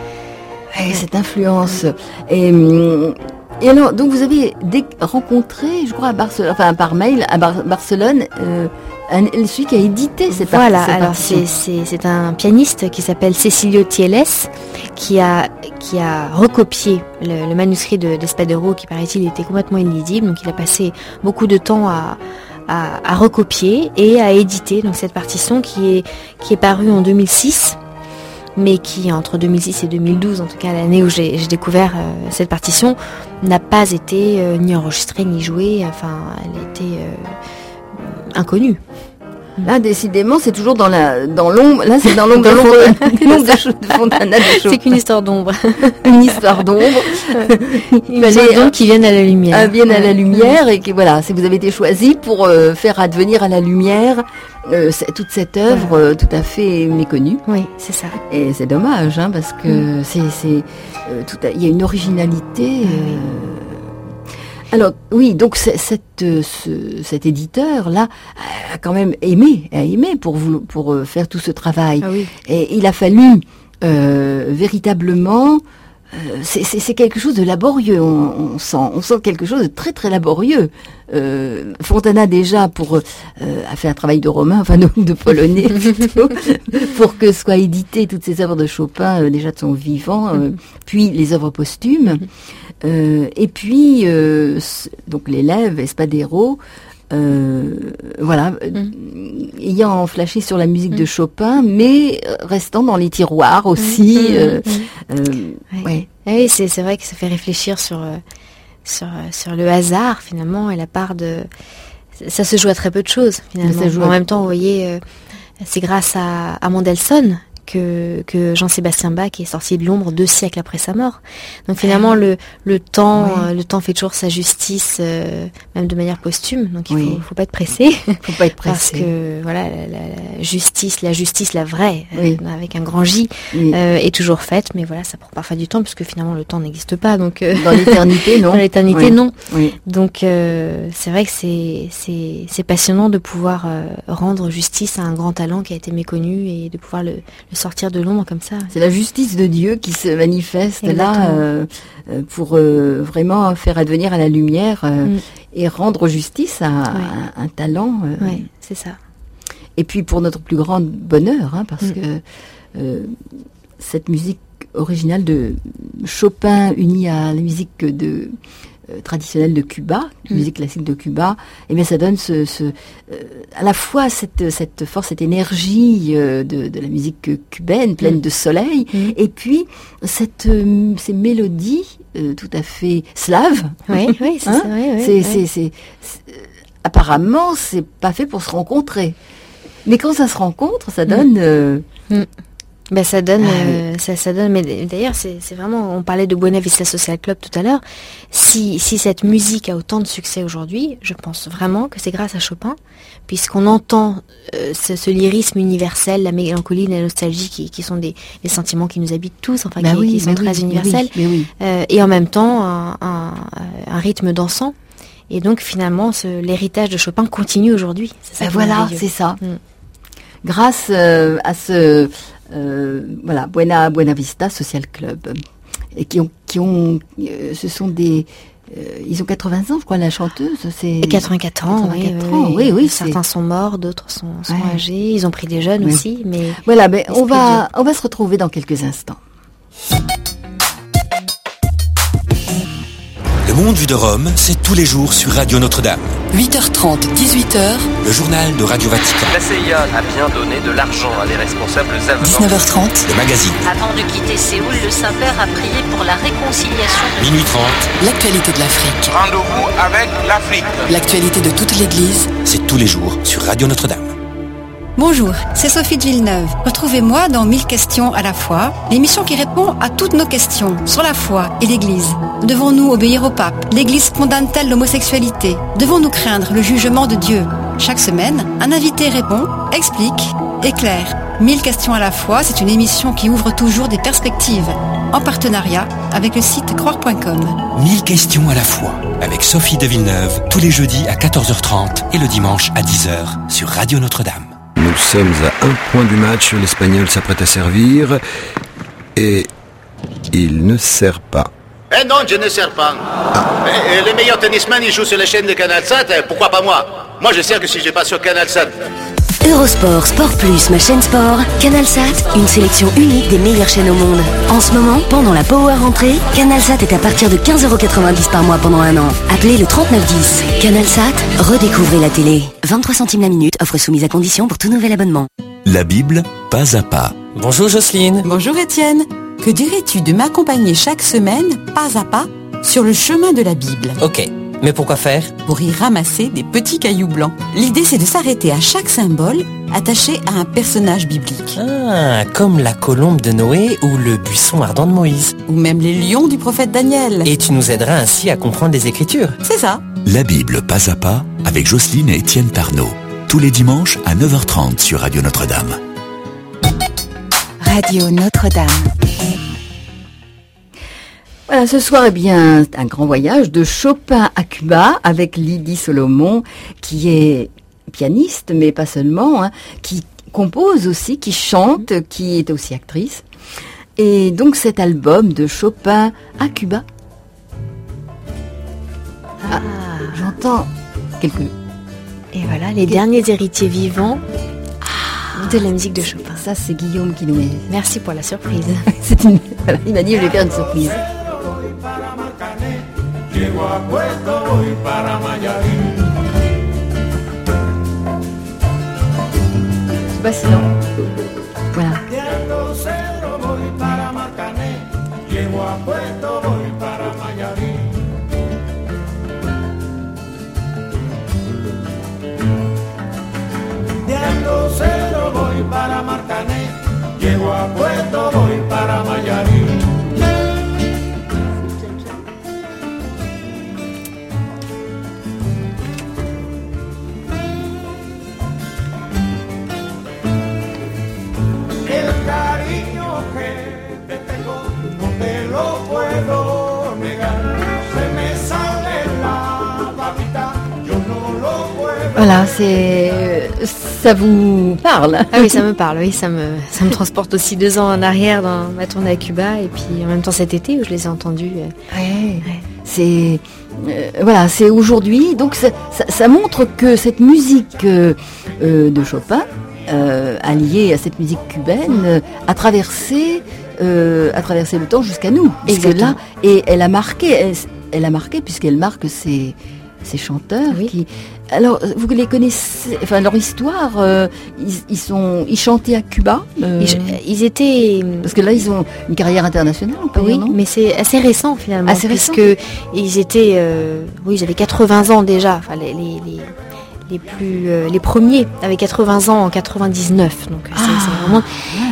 Et ouais. Cette influence. Et, et alors, donc vous avez dé- rencontré, je crois à Barcelone, enfin par mail à Bar- Barcelone. Euh, Un, celui qui a édité cette voilà, partie. Voilà, alors c'est, c'est, c'est un pianiste qui s'appelle Cecilio Tieles qui a, qui a recopié le, le manuscrit de, d'Espadero qui, paraît-il, était complètement illisible. Donc il a passé beaucoup de temps à, à, à recopier et à éditer donc, cette partition qui est, qui est parue en deux mille six, mais qui, entre deux mille six et deux mille douze, en tout cas l'année où j'ai, j'ai découvert euh, cette partition, n'a pas été euh, ni enregistrée ni jouée. Enfin, elle était... Euh, inconnu. Là, décidément, c'est toujours dans la dans l'ombre. Là, c'est dans l'ombre, dans l'ombre, de, l'ombre de, de Fontana de Chopin. C'est qu'une histoire d'ombre. Une histoire d'ombre. Il fallait donc qui viennent à la lumière. Ah, viennent à la lumière et que voilà, c'est que vous avez été choisi pour euh, faire advenir à la lumière euh, toute cette œuvre voilà. euh, tout à fait méconnue. Oui, c'est ça. Et c'est dommage, hein, parce que mm. c'est c'est euh, tout. Il y a une originalité. Euh, Alors oui, donc c'est, cette, ce, cet éditeur-là a quand même aimé, a aimé pour vous, pour faire tout ce travail. Ah oui. Et il a fallu euh, véritablement, euh, c'est, c'est, c'est quelque chose de laborieux. On, on sent, on sent quelque chose de très très laborieux. Euh, Fontana déjà pour euh, a fait un travail de romain, enfin de, de polonais plutôt, pour que soient éditées toutes ces œuvres de Chopin euh, déjà de son vivant, euh, mm-hmm. puis les œuvres posthumes. Euh, et puis, euh, donc l'élève Espadero, euh, voilà, mm. ayant flashé sur la musique mm. de Chopin, mais restant dans les tiroirs aussi. Mm. Euh, mm. euh, ouais. Ouais. Oui, c'est, c'est vrai que ça fait réfléchir sur, euh, sur, euh, sur le hasard finalement et la part de... Ça se joue à très peu de choses finalement. Ça joue en à... même temps, vous voyez, euh, c'est grâce à, à Mendelssohn que, que Jean-Sébastien Bach est sorti de l'ombre deux siècles après sa mort. Donc finalement, le, le temps, oui. euh, le temps fait toujours sa justice, euh, même de manière posthume. Donc il oui. faut, faut pas être pressé. Faut pas être pressé. Parce que voilà, la, la, la justice, la justice, la vraie, oui. euh, avec un grand J, oui. euh, est toujours faite. Mais voilà, ça prend parfois du temps, puisque finalement le temps n'existe pas. Donc euh, dans l'éternité, non. Dans l'éternité, oui. non. Oui. Donc euh, c'est vrai que c'est, c'est, c'est passionnant de pouvoir euh, rendre justice à un grand talent qui a été méconnu et de pouvoir le, le sortir de l'ombre comme ça. C'est la justice de Dieu qui se manifeste Exactement. là euh, pour euh, vraiment faire advenir à la lumière euh, mm. et rendre justice à, ouais. à un, un talent. Euh, oui, c'est ça. Et puis pour notre plus grand bonheur, hein, parce mm. que euh, cette musique originale de Chopin unie à la musique de euh, traditionnelle de Cuba, mm. musique classique de Cuba, et bien ça donne ce, ce euh, à la fois cette cette force, cette énergie euh, de, de la musique cubaine pleine mm. de soleil, mm. et puis cette euh, ces mélodies euh, tout à fait slaves. Oui, oui, c'est hein ça. Oui, oui, c'est, oui. c'est, c'est, c'est apparemment c'est pas fait pour se rencontrer, mais quand ça se rencontre, ça donne. Mm. Euh, mm. Ben ça donne, Ah, euh, oui. ça, ça donne. Mais d'ailleurs, c'est, c'est vraiment. On parlait de Buena Vista Social Club tout à l'heure. Si, si cette musique a autant de succès aujourd'hui, je pense vraiment que c'est grâce à Chopin, puisqu'on entend euh, ce, ce lyrisme universel, la mélancolie, la nostalgie, qui, qui sont des, des sentiments qui nous habitent tous, enfin Bah qui, oui, qui sont mais très oui, mais universels, oui, mais oui. Euh, et en même temps un, un, un rythme dansant. Et donc finalement, ce, l'héritage de Chopin continue aujourd'hui. C'est ça Ben qui est voilà, merveilleux. c'est ça. Mm. Grâce euh, à ce euh, voilà Buena Buena Vista Social Club, et qui ont qui ont euh, ce sont des euh, ils ont quatre-vingts ans, je crois, la chanteuse. C'est Et quatre-vingt-quatre ans, quatre-vingt-quatre oui, ans, oui, oui, oui, certains c'est- sont morts, d'autres sont, sont Ouais. âgés. Ils ont pris des jeunes Oui. aussi, mais Voilà, mais on Esprit va on va se retrouver dans quelques instants. Le monde vu de Rome, c'est tous les jours sur Radio Notre-Dame. huit heures trente, dix-huit heures, Le journal de Radio Vatican. La C I A a bien donné de l'argent à des responsables afghans. dix-neuf heures trente, Le magazine. Avant de quitter Séoul, le Saint-Père a prié pour la réconciliation de Minuit trente, l'actualité de l'Afrique. Rendez-vous avec l'Afrique. L'actualité de toute l'Église. c'est tous les jours sur Radio Notre-Dame. Bonjour, c'est Sophie de Villeneuve. Retrouvez-moi dans mille questions à la fois, l'émission qui répond à toutes nos questions sur la foi et l'Église. Devons-nous obéir au pape? L'Église condamne-t-elle l'homosexualité? Devons-nous craindre le jugement de Dieu? Chaque semaine, un invité répond, explique, éclaire. mille questions à la fois, c'est une émission qui ouvre toujours des perspectives, en partenariat avec le site croire point com. Mille questions à la fois, avec Sophie de Villeneuve, tous les jeudis à quatorze heures trente et le dimanche à dix heures sur Radio Notre-Dame. Nous sommes à un point du match, l'Espagnol s'apprête à servir et il ne sert pas. Eh non, je ne sers pas. Eh, eh, les meilleurs tennisman, ils jouent sur la chaîne de Canal sept, eh, pourquoi pas moi? Moi, je sers que si je passe sur Canal sept. Eurosport, Sport Plus, ma chaîne sport, CanalSat, une sélection unique des meilleures chaînes au monde. En ce moment, pendant la Power Rentrée, CanalSat est à partir de quinze euros quatre-vingt-dix par mois pendant un an. Appelez le trente-neuf dix. CanalSat, redécouvrez la télé. vingt-trois centimes la minute, offre soumise à condition pour tout nouvel abonnement. La Bible, pas à pas. Bonjour Jocelyne. Bonjour Étienne. Que dirais-tu de m'accompagner chaque semaine, pas à pas, sur le chemin de la Bible? Ok, mais pourquoi faire? Pour y ramasser des petits cailloux blancs. L'idée, c'est de s'arrêter à chaque symbole attaché à un personnage biblique. Ah, comme la colombe de Noé ou le buisson ardent de Moïse. Ou même les lions du prophète Daniel. Et tu nous aideras ainsi à comprendre les Écritures. C'est ça. La Bible, pas à pas, avec Jocelyne et Étienne Tarnot. Tous les dimanches à neuf heures trente sur Radio Notre-Dame. Radio Notre-Dame. Voilà, ce soir, eh bien, un grand voyage de Chopin à Cuba avec Lydie Solomon, qui est pianiste, mais pas seulement, hein, qui compose aussi, qui chante, qui est aussi actrice. Et donc cet album de Chopin à Cuba. Ah, j'entends quelques... Et voilà, les derniers héritiers vivants de la musique de Chopin. Ça, c'est Guillaume qui nous met. Merci pour la surprise. C'est une... voilà, il m'a dit, je vais faire une surprise. C'est pas sinon. Voilà. De Ando Cero voy para Marcané, llego a Puerto, voy para Mayarí. El cariño que te tengo no te lo puedo negar, se me sale la babita, yo no lo puedo. Voilà, c'est... ça vous parle? Ah oui, ça me parle, oui, ça me, ça me transporte aussi deux ans en arrière dans ma tournée à Cuba et puis en même temps cet été où je les ai entendus. Ouais, ouais. C'est... Euh, voilà, c'est aujourd'hui, donc ça, ça, ça montre que cette musique euh, euh, de Chopin, euh, alliée à cette musique cubaine, euh, a traversé, euh, a traversé le temps jusqu'à nous. Puisque là, et elle a marqué, elle, elle a marqué puisqu'elle marque ses, ses chanteurs. Oui. Qui, alors, vous les connaissez, enfin leur histoire, euh, ils, ils sont, ils chantaient à Cuba. Euh, ils, ils étaient, parce que là, ils ont une carrière internationale. On peut oui, dire, non mais c'est assez récent finalement, assez récent. Puisque ils étaient, euh, oui, ils avaient quatre-vingts ans déjà. Enfin, les, les, les... les plus euh, les premiers avaient quatre-vingts ans en quatre-vingt-dix-neuf, donc ah, c'est, c'est vraiment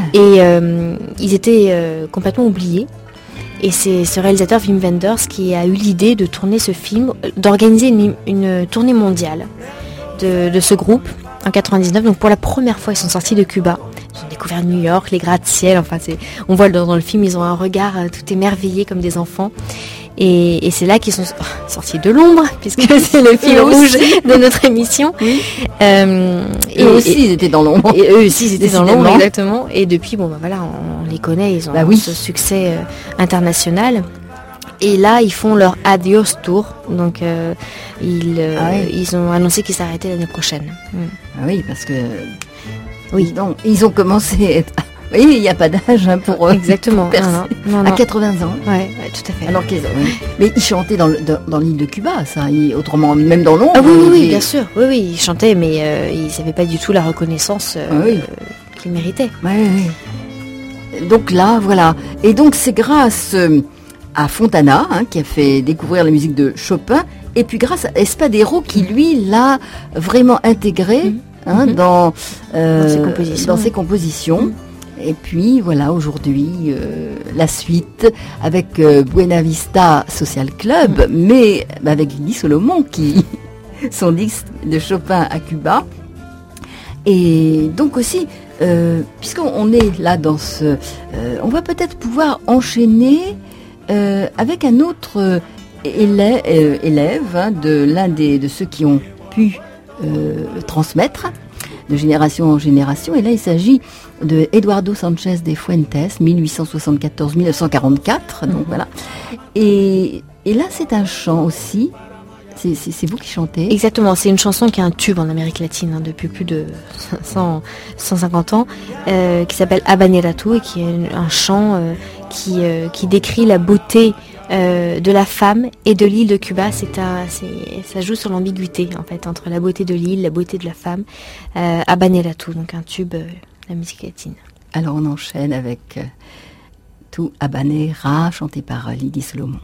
Et euh, ils étaient euh, complètement oubliés. Et c'est ce réalisateur Wim Wenders qui a eu l'idée de tourner ce film, d'organiser une, une tournée mondiale de, de ce groupe en quatre-vingt-dix-neuf. Donc pour la première fois, ils sont sortis de Cuba. Ils ont découvert New York, les gratte-ciel. Enfin, c'est, on voit dans, dans le film, ils ont un regard euh, tout émerveillé comme des enfants. Et, et c'est là qu'ils sont sortis de l'ombre, puisque c'est le fil rouge de notre émission. Oui. Euh, et eux aussi, et, ils étaient dans l'ombre. Et eux aussi, ils étaient dans l'ombre, exactement. Et depuis, bon, bah voilà, on, on les connaît, ils ont bah oui. ce succès euh, international. Et là, ils font leur Adios Tour. Donc, euh, ils, euh, ah oui. ils ont annoncé qu'ils s'arrêtaient l'année prochaine. Mm. Ah oui, parce que... Oui, donc, ils ont commencé... Oui, il n'y a pas d'âge hein, pour eux. Exactement. Non, non, non, à quatre-vingts ans. Oui, ouais, tout à fait. Alors qu'ils, oui. Mais ils chantaient dans, le, dans, dans l'île de Cuba, ça. Ils, autrement, même dans l'ombre. Ah oui, oui, oui, et... bien sûr. Oui, oui, ils chantaient, mais euh, ils n'avaient pas du tout la reconnaissance euh, ah, oui. euh, qu'ils méritaient. Oui, oui. Donc là, voilà. Et donc c'est grâce euh, à Fontana, hein, qui a fait découvrir la musique de Chopin, et puis grâce à Espadero, qui lui l'a vraiment intégré mmh. hein, mmh. Dans, euh, dans ses compositions. Dans ses compositions. Mmh. Et puis voilà, aujourd'hui, euh, la suite avec euh, Buena Vista Social Club, mmh. mais bah, avec Lydie Solomon, qui son disque de Chopin à Cuba. Et donc aussi, euh, puisqu'on est là dans ce... Euh, on va peut-être pouvoir enchaîner euh, avec un autre euh, élève, euh, élève hein, de l'un des, de ceux qui ont pu euh, transmettre de génération en génération. Et là, il s'agit de Eduardo Sanchez de Fuentes, mille huit cent soixante-quatorze à mille neuf cent quarante-quatre. Donc mmh. voilà. Et, et là, c'est un chant aussi. C'est, c'est, c'est vous qui chantez. Exactement. C'est une chanson qui est un tube en Amérique latine hein, depuis plus de cent, cent cinquante ans, euh, qui s'appelle Habanera Tu et qui est un chant euh, qui, euh, qui décrit la beauté Euh, de la femme et de l'île de Cuba. C'est un, c'est, ça joue sur l'ambiguïté en fait entre la beauté de l'île, la beauté de la femme. Euh, Habanera Tu, donc un tube euh, de la musique latine. Alors on enchaîne avec euh, Tu Habanera, chanté par euh, Lydie Solomon.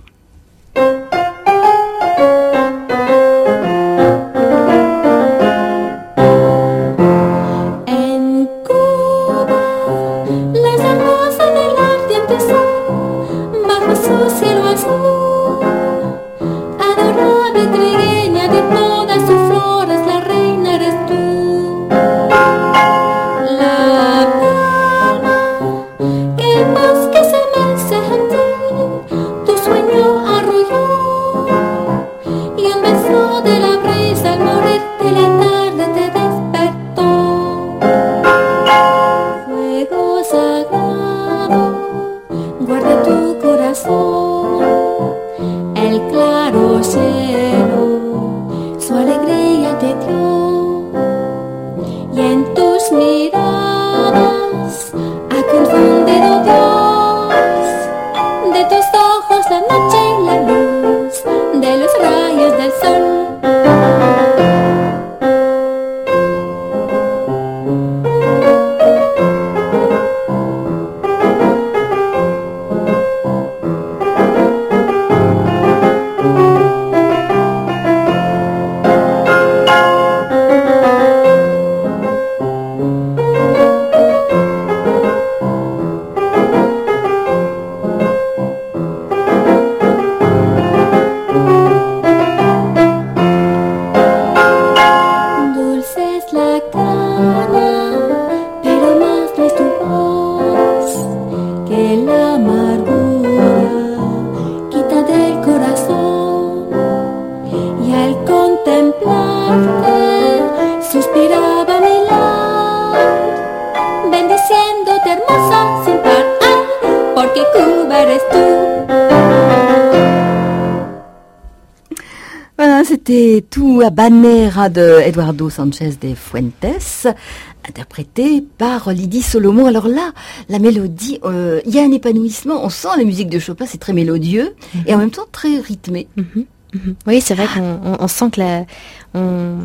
C'était Tu Habanera de Eduardo Sanchez de Fuentes, interprété par Lydie Solomon. Alors là, la mélodie, il euh, y a un épanouissement, on sent la musique de Chopin, c'est très mélodieux mm-hmm. et en même temps très rythmé. Mm-hmm. Mm-hmm. Oui, c'est vrai qu'on on, on sent que la... On...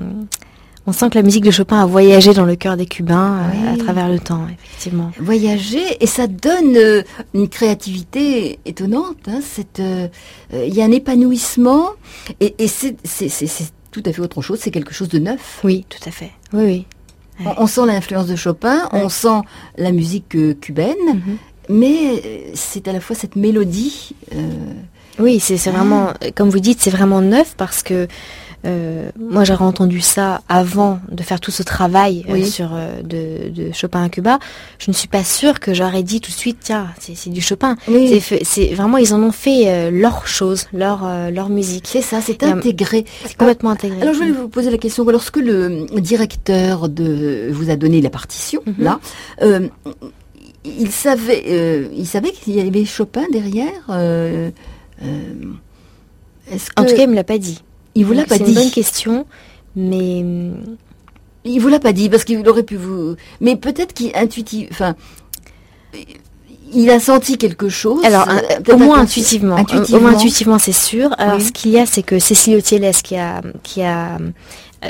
On sent que la musique de Chopin a voyagé dans le cœur des Cubains oui. à, à travers le temps, effectivement. Voyager, et ça donne euh, une créativité étonnante. Hein, c'est, euh, euh, y a un épanouissement, et, et c'est, c'est, c'est, c'est tout à fait autre chose, c'est quelque chose de neuf. Oui, tout à fait. Oui, oui. Ouais. On, on sent l'influence de Chopin, ouais. on sent la musique euh, cubaine, mm-hmm. mais c'est à la fois cette mélodie. Euh... Oui, c'est, c'est vraiment, comme vous dites, c'est vraiment neuf parce que Euh, moi j'aurais entendu ça avant de faire tout ce travail oui. euh, sur euh, de, de Chopin à Cuba. Je ne suis pas sûre que j'aurais dit tout de suite tiens c'est, c'est du Chopin. Oui. C'est, fait, c'est vraiment ils en ont fait euh, leur chose, leur euh, leur musique. C'est ça, c'est intégré, c'est complètement intégré. Alors je voulais vous poser la question lorsque le directeur de vous a donné la partition mm-hmm. là. Euh, il savait euh, il savait qu'il y avait Chopin derrière. Euh, euh, est-ce que... En tout cas il me l'a pas dit. Il vous l'a pas c'est dit. C'est une bonne question, mais il vous l'a pas dit parce qu'il aurait pu vous. Mais peut-être qu'il intuitif, enfin, il a senti quelque chose. Alors, euh, au moins intuitivement. intuitivement, au moins intuitivement, c'est sûr. Alors, oui. ce qu'il y a, c'est que Cecilio Tieles qui a qui a euh,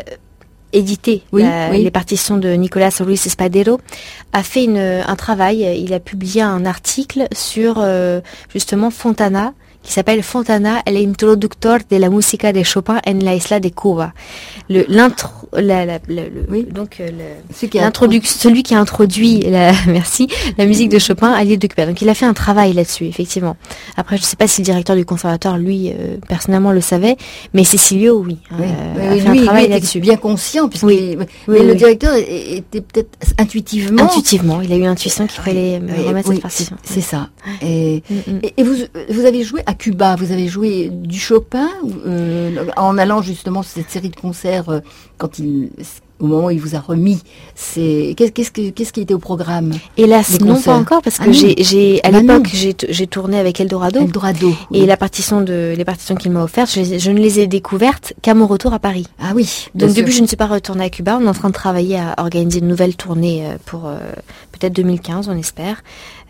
édité oui, la, oui. les partitions de Nicolas Ruiz Espadero, a fait une, un travail. Il a publié un article sur euh, justement Fontana, qui s'appelle Fontana, el introductor de la música de Chopin en la isla de Cuba. Le, l'intro, la, la, la, le, oui. donc, le, celui, qui introdu- celui qui a introduit la, merci, la musique de Chopin à l'île de Cuba. Donc, il a fait un travail là-dessus, effectivement. Après, je ne sais pas si le directeur du conservatoire, lui, euh, personnellement, le savait, mais Cecilio, oui, oui. Euh, oui, a fait lui, un travail lui là-dessus. Bien conscient, puisque oui. mais oui, le oui. directeur était peut-être intuitivement. Intuitivement, il a eu l'intuition qu'il fallait oui, remettre oui, cette partition. C'est, c'est ça. Et, mm-hmm. et, et vous, vous avez joué à Cuba, vous avez joué du Chopin euh, en allant justement sur cette série de concerts euh, quand il, au moment où il vous a remis. C'est qu'est-ce, qu'est-ce, que, qu'est-ce qui était au programme? Hélas, non pas encore parce que ah j'ai, j'ai à bah l'époque j'ai, j'ai tourné avec Eldorado. Eldorado. Et oui. la partition de les partitions qu'il m'a offertes, je, je ne les ai découvertes qu'à mon retour à Paris. Ah oui. Donc depuis, je ne suis pas retournée à Cuba. On est en train de travailler à organiser une nouvelle tournée pour euh, peut-être deux mille quinze, on espère.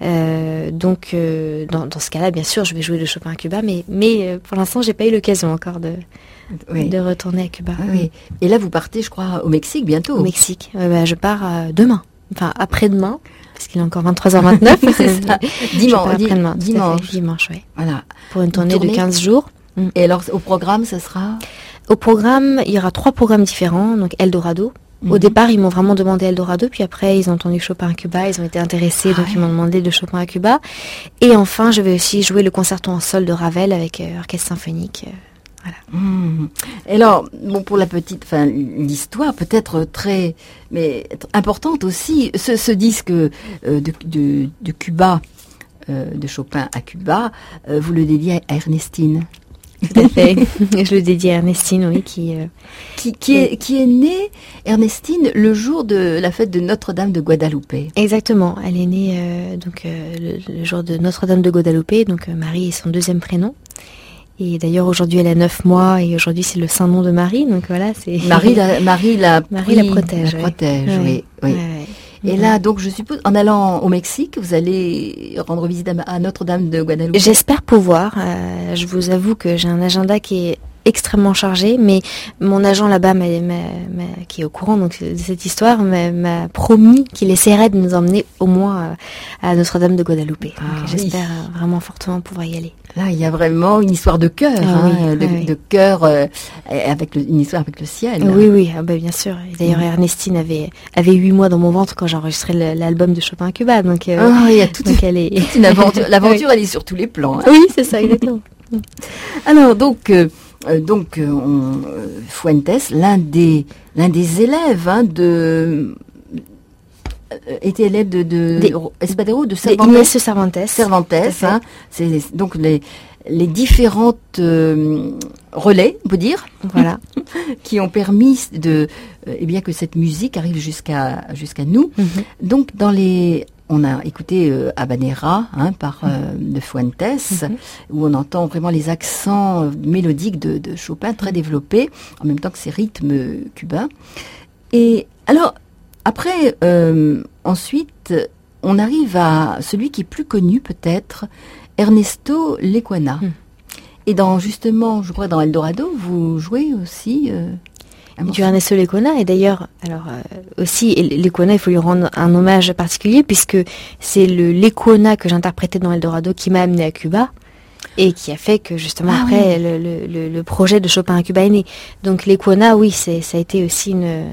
Euh, donc euh, dans, dans ce cas-là, bien sûr, je vais jouer le Chopin à Cuba, mais mais euh, pour l'instant, j'ai pas eu l'occasion encore de oui. de retourner à Cuba. Oui. Et là, vous partez, je crois, au Mexique bientôt. Au Mexique. Euh, bah, je pars euh, demain. Enfin après-demain, parce qu'il est encore vingt-trois heures vingt-neuf. C'est ça. Dimanche. Après-demain. Dimanche. Dimanche, oui. Voilà. Pour une tournée, une tournée de quinze jours. Et alors, au programme, ça sera? Au programme, il y aura trois programmes différents. Donc Eldorado. Au mmh. départ, ils m'ont vraiment demandé Eldorado, puis après, ils ont entendu Chopin à Cuba, ils ont été intéressés, ah donc ouais. ils m'ont demandé de Chopin à Cuba. Et enfin, je vais aussi jouer le concerto en sol de Ravel avec euh, orchestre symphonique. Euh, voilà. Mmh. Et alors, bon, pour la petite, enfin, l'histoire peut-être très, mais importante aussi, ce, ce disque euh, de, de, de Cuba, euh, de Chopin à Cuba, euh, vous le dédiez à Ernestine. Tout à fait. Je le dédie à Ernestine, oui, qui, euh, qui, qui, est, qui est née, Ernestine, le jour de la fête de Notre-Dame de Guadalupe. Exactement. Elle est née euh, donc euh, le, le jour de Notre-Dame de Guadalupe, donc euh, Marie est son deuxième prénom. Et d'ailleurs aujourd'hui elle a neuf mois et aujourd'hui c'est le saint nom de Marie, donc voilà c'est. Marie la Marie la Marie la protège. La protège, oui, oui. oui. Ouais, ouais. Et là, donc, je suppose, en allant au Mexique, vous allez rendre visite à Notre-Dame de Guadalupe. J'espère pouvoir. Euh, je vous avoue que j'ai un agenda qui est extrêmement chargé, mais mon agent là-bas, m'a, m'a, m'a, qui est au courant donc, de cette histoire, m'a, m'a promis qu'il essaierait de nous emmener au moins à Notre-Dame de Guadalupe. Donc, ah, j'espère oui. vraiment fortement pouvoir y aller. Là, il y a vraiment une histoire de cœur, ah, hein, oui, de, oui. de cœur, euh, avec le, une histoire avec le ciel. Oui, oui, ah, bah, bien sûr. Et d'ailleurs, mmh. Ernestine avait avait huit mois dans mon ventre quand j'ai enregistré le, l'album de Chopin à Cuba, donc, euh, oh, il y a toute, donc elle est toute une aventure. L'aventure, oui. Elle est sur tous les plans. Hein. Oui, c'est ça, exactement. Alors, donc. Euh, Euh, donc, euh, on, euh, Fuentes, l'un des l'un des élèves hein, de euh, était élève de, de des, Espadero, de Cervantes. Inés Cervantes. Cervantes, hein, c'est donc les les différentes euh, relais, on peut dire, voilà, qui ont permis de euh, eh bien que cette musique arrive jusqu'à jusqu'à nous. Mm-hmm. Donc, dans les on a écouté euh, Habanera hein, par euh, de Fuentes, mm-hmm. où on entend vraiment les accents euh, mélodiques de, de Chopin très développés, en même temps que ces rythmes cubains. Et alors, après, euh, ensuite, on arrive à celui qui est plus connu peut-être, Ernesto Lecuona. Mm. Et dans justement, je crois dans Eldorado, vous jouez aussi... Euh, du Ernesto Lecuona, et d'ailleurs, alors euh, aussi, Lecuona, il faut lui rendre un hommage particulier, puisque c'est le Lecuona que j'interprétais dans Eldorado qui m'a amené à Cuba, et qui a fait que justement ah, après, oui. le, le, le projet de Chopin à Cuba est né. Donc Lecuona, oui, c'est, ça a été aussi une,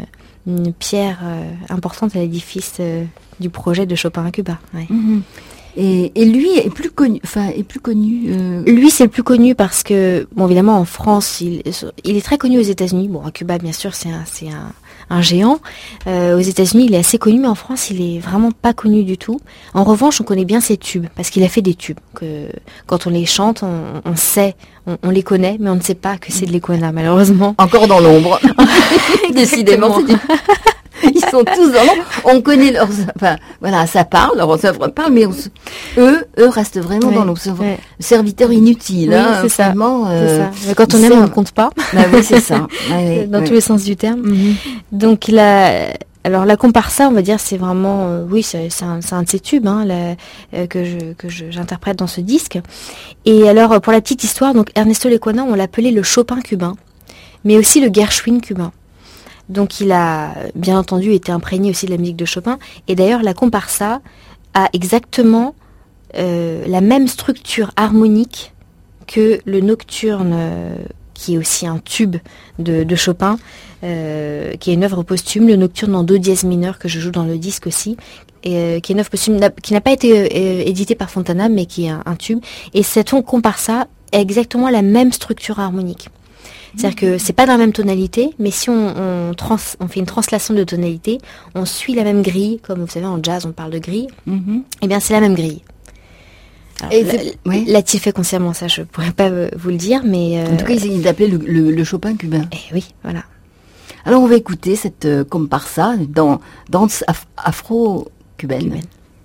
une pierre euh, importante à l'édifice euh, du projet de Chopin à Cuba. Ouais. Mm-hmm. Et, et lui est plus connu, enfin est plus connu. Euh... Lui c'est le plus connu parce que, bon évidemment en France, il, il est très connu aux États-Unis. Bon à Cuba bien sûr c'est un, c'est un, un géant. Euh, aux États-Unis il est assez connu, mais en France il est vraiment pas connu du tout. En revanche on connaît bien ses tubes parce qu'il a fait des tubes. Que quand on les chante, on, on sait, on, on les connaît, mais on ne sait pas que c'est de l'Equana malheureusement. Encore dans l'ombre. Décidément. Ils sont tous dans l'ombre. On connaît leurs, enfin voilà, ça parle, leurs œuvres parlent, mais on se, eux, eux restent vraiment ouais, dans l'ombre. Ouais. Serviteurs inutiles, oui, hein, c'est ça. Vraiment, euh, c'est ça. Mais quand on aime, on ne compte pas. Bah oui, c'est ça. Ouais, dans ouais. tous les sens du terme. Mm-hmm. Donc la, alors la comparsa, on va dire, c'est vraiment, euh, oui, c'est, c'est, un, c'est un de ces tubes hein, la, euh, que je que je, j'interprète dans ce disque. Et alors pour la petite histoire, donc Ernesto Lecuona, on l'appelait le Chopin cubain, mais aussi le Gershwin cubain. Donc il a bien entendu été imprégné aussi de la musique de Chopin. Et d'ailleurs la comparsa a exactement euh, la même structure harmonique que le nocturne, euh, qui est aussi un tube de, de Chopin, euh, qui est une œuvre posthume, le nocturne en do dièse mineur que je joue dans le disque aussi, et, euh, qui est une œuvre posthume qui n'a pas été euh, éditée par Fontana, mais qui est un, un tube. Et cette comparsa a exactement la même structure harmonique. C'est-à-dire que c'est pas dans la même tonalité, mais si on, on, trans, on fait une translation de tonalité, on suit la même grille, comme vous savez en jazz on parle de grille, mm-hmm. et bien c'est la même grille. Alors, et la, ouais. L'a-t-il fait consciemment, ça je pourrais pas vous le dire, mais... Euh... En tout cas il l'appelait le, le, le Chopin cubain. Et oui, voilà. Alors on va écouter cette euh, comparsa dans danse af- afro-cubaine. Cubaine.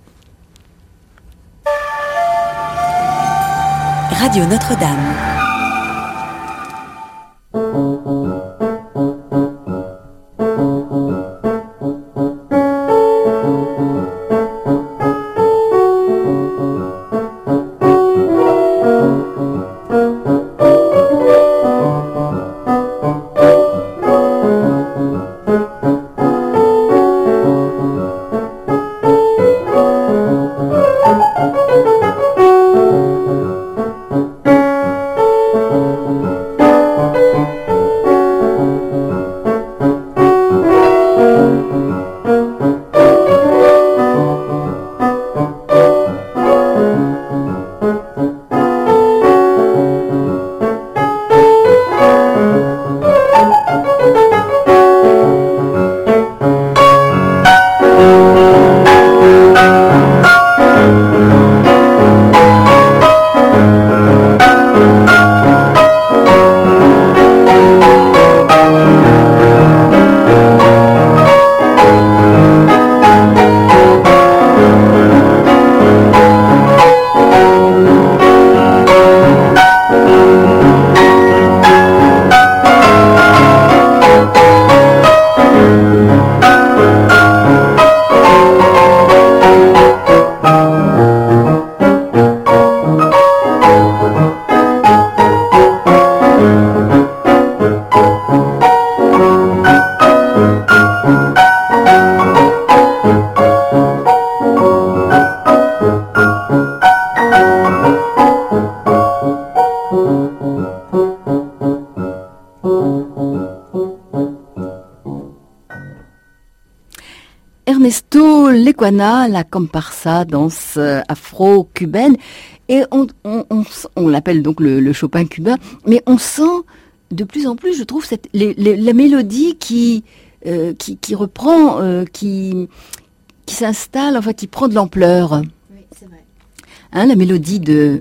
Radio Notre-Dame. Ernesto Lecuona, la comparsa, danse afro-cubaine, et on, on, on, on l'appelle donc le, le Chopin cubain, mais on sent de plus en plus, je trouve, cette, les, les, la mélodie qui, euh, qui, qui reprend, euh, qui, qui s'installe, enfin qui prend de l'ampleur. Oui, c'est vrai. Hein, la mélodie de...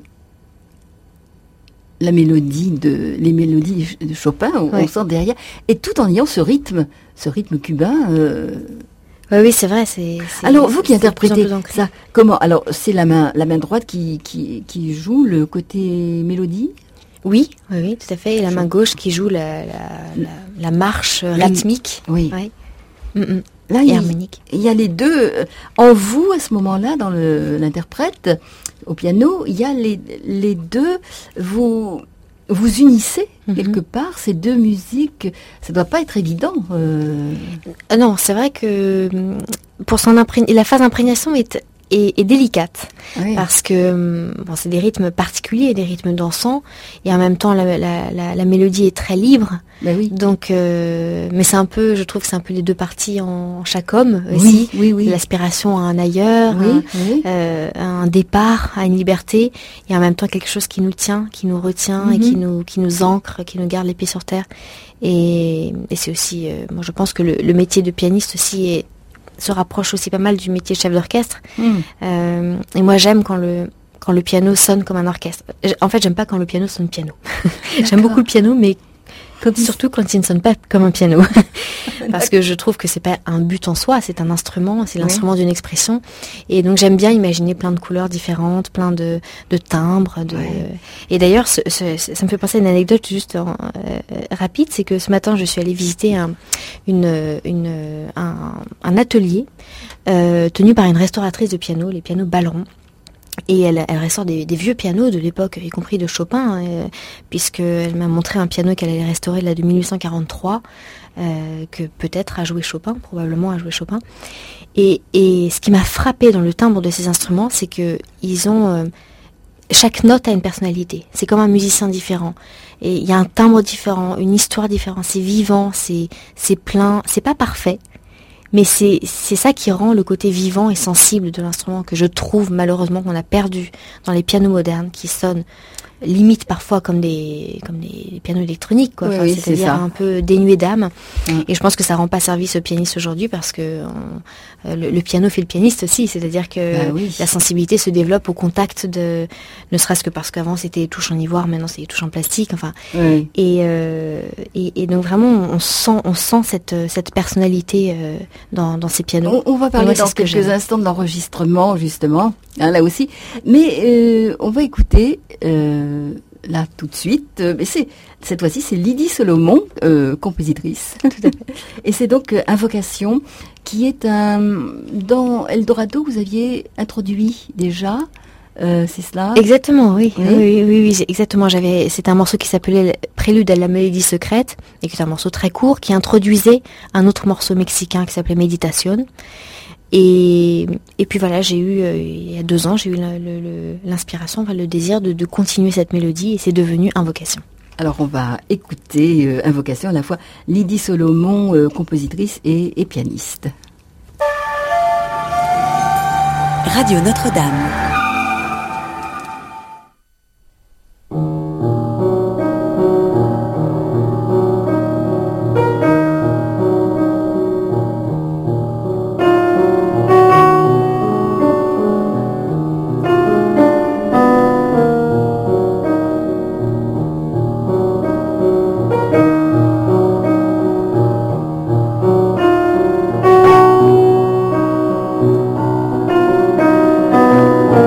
La mélodie de... Les mélodies de Chopin, on, oui. on sent derrière, et tout en ayant ce rythme, ce rythme cubain... Euh, Oui, oui, c'est vrai. C'est, c'est, alors, vous qui interprétez plus plus ça, comment? Alors, c'est la main, la main droite qui, qui, qui joue le côté mélodie? Oui, oui, oui, tout à fait. Et la main gauche qui joue la, la, la, la marche la, rythmique. Oui. Ouais. Mm-mm. Là, et il, harmonique. Il y a les deux. En vous, à ce moment-là, dans le, l'interprète, au piano, il y a les, les deux. Vous... Vous unissez mm-hmm. quelque part ces deux musiques, ça doit pas être évident. Euh... Non, c'est vrai que pour son imprégn... la phase d'imprégnation est, et, et délicate. Oui. Parce que bon, c'est des rythmes particuliers, des rythmes dansants, et en même temps la, la, la, la mélodie est très libre. Ben oui. Donc, euh, mais c'est un peu, je trouve que c'est un peu les deux parties en chaque homme aussi. Oui, oui, oui. L'aspiration à un ailleurs, oui, un, oui. Euh, un départ, à une liberté, et en même temps quelque chose qui nous tient, qui nous retient Mm-hmm. et qui nous, qui nous ancre, qui nous garde les pieds sur terre. Et, et c'est aussi, euh, moi je pense que le, le métier de pianiste aussi est, se rapproche aussi pas mal du métier de chef d'orchestre. Mm. Euh, et moi j'aime quand le quand le piano sonne comme un orchestre. En fait, j'aime pas quand le piano sonne piano. J'aime beaucoup le piano, mais quand, surtout quand il ne sonne pas comme un piano. Parce que je trouve que c'est pas un but en soi, c'est un instrument, c'est l'instrument oui. d'une expression. Et donc j'aime bien imaginer plein de couleurs différentes, plein de, de timbres. De... Ouais. Et d'ailleurs, ce, ce, ça me fait penser à une anecdote juste en, euh, rapide, c'est que ce matin, je suis allée visiter un, une, une, un, un atelier euh, tenu par une restauratrice de piano, les pianos Balleron. Et elle, elle ressort des, des vieux pianos de l'époque, y compris de Chopin, euh, puisqu'elle m'a montré un piano qu'elle allait restaurer là, de mille huit cent quarante-trois, euh, que peut-être a joué Chopin, probablement a joué Chopin. Et, et ce qui m'a frappé dans le timbre de ces instruments, c'est que ils ont euh, chaque note a une personnalité. C'est comme un musicien différent. Et il y a un timbre différent, une histoire différente. C'est vivant, c'est c'est plein, c'est pas parfait. Mais c'est c'est ça qui rend le côté vivant et sensible de l'instrument que je trouve malheureusement qu'on a perdu dans les pianos modernes qui sonnent limite parfois comme des comme des pianos électroniques quoi. Oui, enfin, oui, c'est-à-dire c'est ça. un peu dénués d'âme. Mm. Et je pense que ça rend pas service au pianiste aujourd'hui parce que on, euh, le, le piano fait le pianiste aussi, c'est-à-dire que bah, oui. la sensibilité se développe au contact de, ne serait-ce que parce qu'avant c'était des touches en ivoire, maintenant c'est des touches en plastique, enfin. Oui. Et, euh, et et donc vraiment on sent on sent cette cette personnalité euh, dans dans ces pianos. On, on va parler moi, dans quelques j'aime. instants de l'enregistrement justement, hein, là aussi. Mais euh, on va écouter. Euh, Là, tout de suite, euh, mais c'est cette fois-ci, c'est Lydie Solomon, euh, compositrice, et c'est donc euh, Invocation, qui est un dans Eldorado. Vous aviez introduit déjà, euh, c'est cela? Exactement, oui, oui, oui, oui, oui exactement. J'avais, c'est un morceau qui s'appelait Prélude à la mélodie secrète, et qui est un morceau très court qui introduisait un autre morceau mexicain qui s'appelait Méditation. Et, et puis voilà, j'ai eu, euh, il y a deux ans, j'ai eu le, le, l'inspiration, enfin, le désir de, de continuer cette mélodie et c'est devenu Invocation. Alors on va écouter euh, Invocation, à la fois Lydie Solomon, euh, compositrice et, et pianiste. Radio Notre-Dame. Thank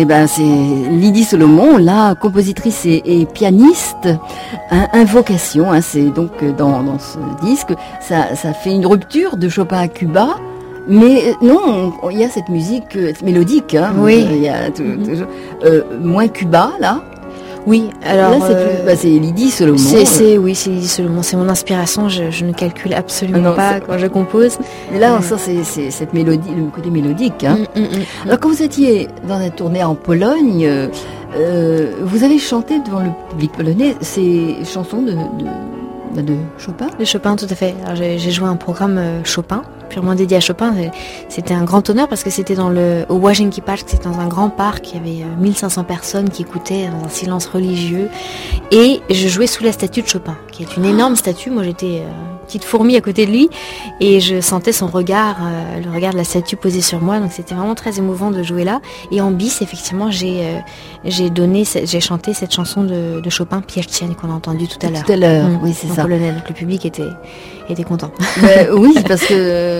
Eh ben, c'est Lydie Solomon, là, compositrice et, et pianiste, hein, Invocation, hein, c'est donc dans, dans ce disque, ça, ça fait une rupture de Chopin à Cuba, mais non, il y a cette musique euh, mélodique, hein, oui. Il y a tout, tout, euh, moins Cuba, là. Oui, alors là, c'est, euh, plus, bah, c'est Lydie Solomon. C'est, c'est, oui, c'est Lydie Solomon, c'est mon inspiration, je, je ne calcule absolument non, pas quand je compose. Mais là, on sent c'est, c'est cette mélodie, le côté mélodique. Hein. Mm, mm, mm. Alors, quand vous étiez dans la tournée en Pologne, euh, euh, vous avez chanté devant le public polonais ces chansons de, de, de Chopin. De Chopin, tout à fait. Alors, j'ai, j'ai joué un programme euh, Chopin, purement dédié à Chopin. C'était un grand honneur parce que c'était dans le, au Łazienki Park, c'était dans un grand parc. Il y avait euh, mille cinq cents personnes qui écoutaient dans un silence religieux. Et je jouais sous la statue de Chopin, qui est une énorme statue. Moi, j'étais euh, petite fourmi à côté de lui et je sentais son regard, euh, le regard de la statue posé sur moi. Donc, c'était vraiment très émouvant de jouer là. Et en bis, effectivement, j'ai, euh, j'ai donné, j'ai chanté cette chanson de, de Chopin, Pierścień, qu'on a entendue tout à l'heure. Tout à l'heure, mmh, oui, c'est en ça. Polonais. Donc, le public était, était content. Ben, oui, parce que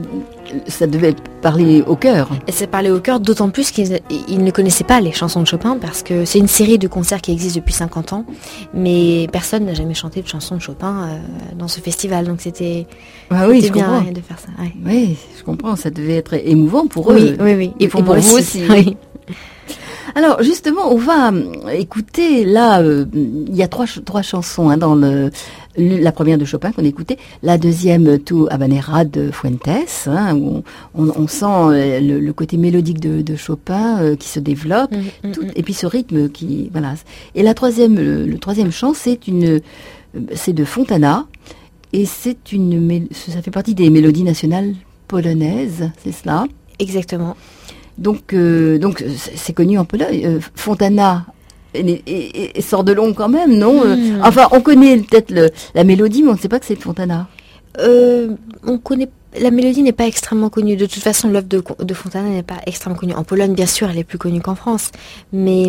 ça devait parler au cœur. Et ça parlait au cœur, d'autant plus qu'ils ils ne connaissaient pas les chansons de Chopin, parce que c'est une série de concerts qui existe depuis cinquante ans, mais personne n'a jamais chanté de chansons de Chopin euh, dans ce festival, donc c'était, ah oui, c'était bien comprends. de faire ça. Ouais. Oui, je comprends, ça devait être émouvant pour oui, eux. Oui, oui, et pour, et pour vous aussi. aussi. Oui. Alors justement, on va écouter là, euh, il y a trois, trois chansons hein, dans le, le, la première de Chopin qu'on écoutait, la deuxième Tu Habanera de Fuentes, hein, où on, on, on sent le, le côté mélodique de, de Chopin euh, qui se développe, mmh, tout, mmh. et puis ce rythme qui, voilà. Et la troisième, le, le troisième chant, c'est une, c'est de Fontana, et c'est une, ça fait partie des mélodies nationales polonaises, c'est cela? Exactement. Donc, euh, donc c'est, c'est connu en Pologne. Euh, Fontana et, et, et sort de long quand même, non? mmh. Enfin, on connaît peut-être le, la mélodie, mais on ne sait pas que c'est de Fontana. Euh, on connaît. La mélodie n'est pas extrêmement connue. De toute façon, l'œuvre de, de Fontana n'est pas extrêmement connue. En Pologne, bien sûr, elle est plus connue qu'en France, mais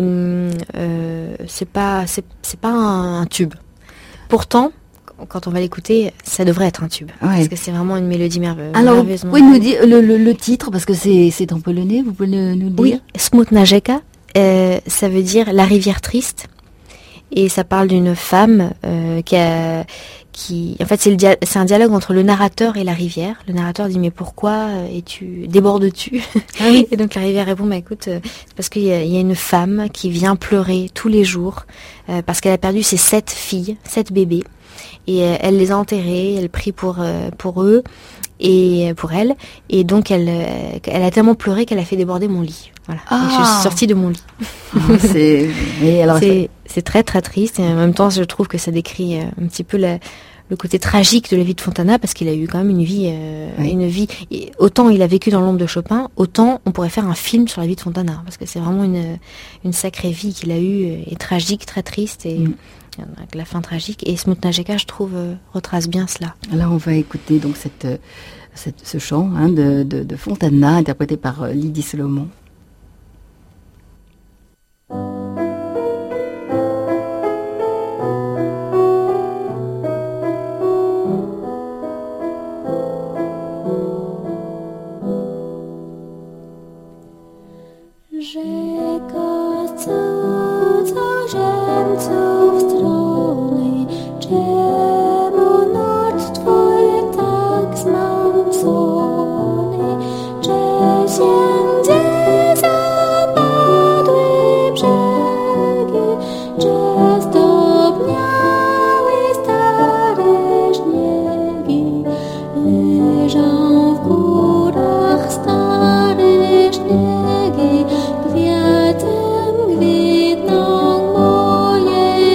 euh, c'est pas, c'est, c'est pas un, un tube. Pourtant, quand on va l'écouter, ça devrait être un tube. Ouais. Parce que c'est vraiment une mélodie merveilleuse. Alors, vous pouvez nous dire le, le, le titre, parce que c'est, c'est en polonais, vous pouvez le, nous le dire? Oui, Smutna rzeka, euh, ça veut dire la rivière triste. Et ça parle d'une femme euh, qui a... Qui, en fait, c'est, le dia- c'est un dialogue entre le narrateur et la rivière. Le narrateur dit, mais pourquoi es-tu, débordes-tu? Ah oui. Et donc la rivière répond, bah écoute, euh, c'est parce qu'il y a, il y a une femme qui vient pleurer tous les jours euh, parce qu'elle a perdu ses sept filles, sept bébés. Et euh, elle les a enterrés, elle prie pour, euh, pour eux et pour elle. Et donc elle, euh, elle a tellement pleuré qu'elle a fait déborder mon lit. Voilà. Ah. Et je suis sortie de mon lit. Ah, c'est... Et alors, c'est, c'est très très triste et en même temps je trouve que ça décrit euh, un petit peu la, le côté tragique de la vie de Fontana parce qu'il a eu quand même une vie, euh, oui. une vie. Et autant il a vécu dans l'ombre de Chopin, autant on pourrait faire un film sur la vie de Fontana parce que c'est vraiment une, une sacrée vie qu'il a eue et tragique, très triste et mm. avec la fin tragique. Et Smutna rzeka, je trouve, euh, retrace bien cela. Là, on va écouter donc cette, cette ce chant hein, de, de, de Fontana interprété par euh, Lydie Solomon. Rzeka cudza ziemców strony, czemu noc twój tak zmałcony, że ziędzie zapadły brzegi, że zdobniały stare śniegi, leżą w górach stare śniegi. Kwiatem kwitną moje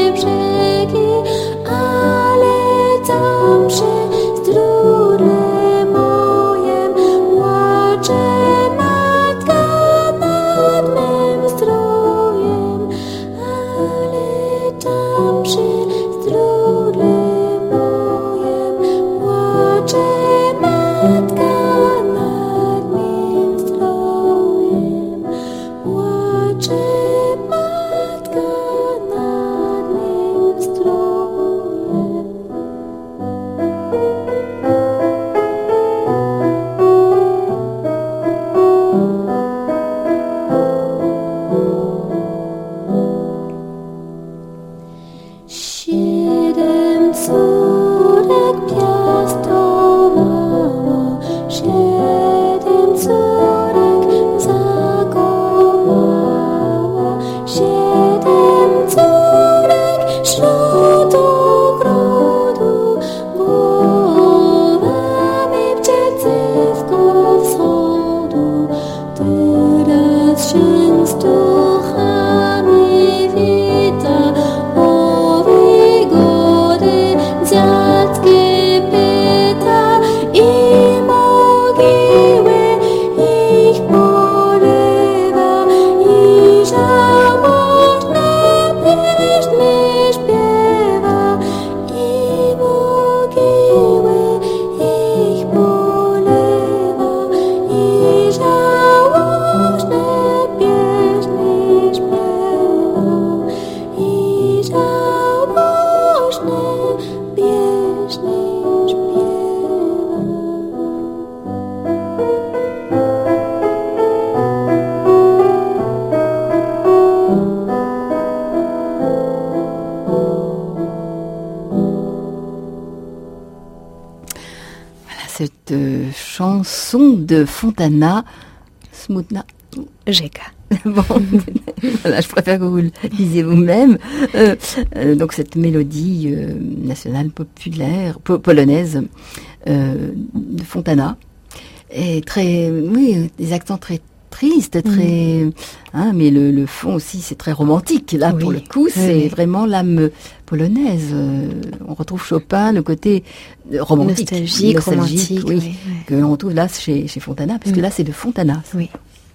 chanson de Fontana, Smutna Jeka. Bon, voilà, je préfère que vous le disiez vous-même. Euh, euh, donc cette mélodie euh, nationale populaire, po- polonaise euh, de Fontana, est très, oui, des accents très tristes, très, mmh. hein, mais le, le fond aussi c'est très romantique. Là, oui. pour le coup, c'est oui. vraiment l'âme polonaise. Euh, on retrouve Chopin, le côté romantique, nostalgique, nostalgique romantique, oui, oui, oui. que l'on retrouve là chez, chez Fontana, puisque mmh. là c'est de Fontana. Oui.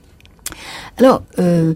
Alors, euh,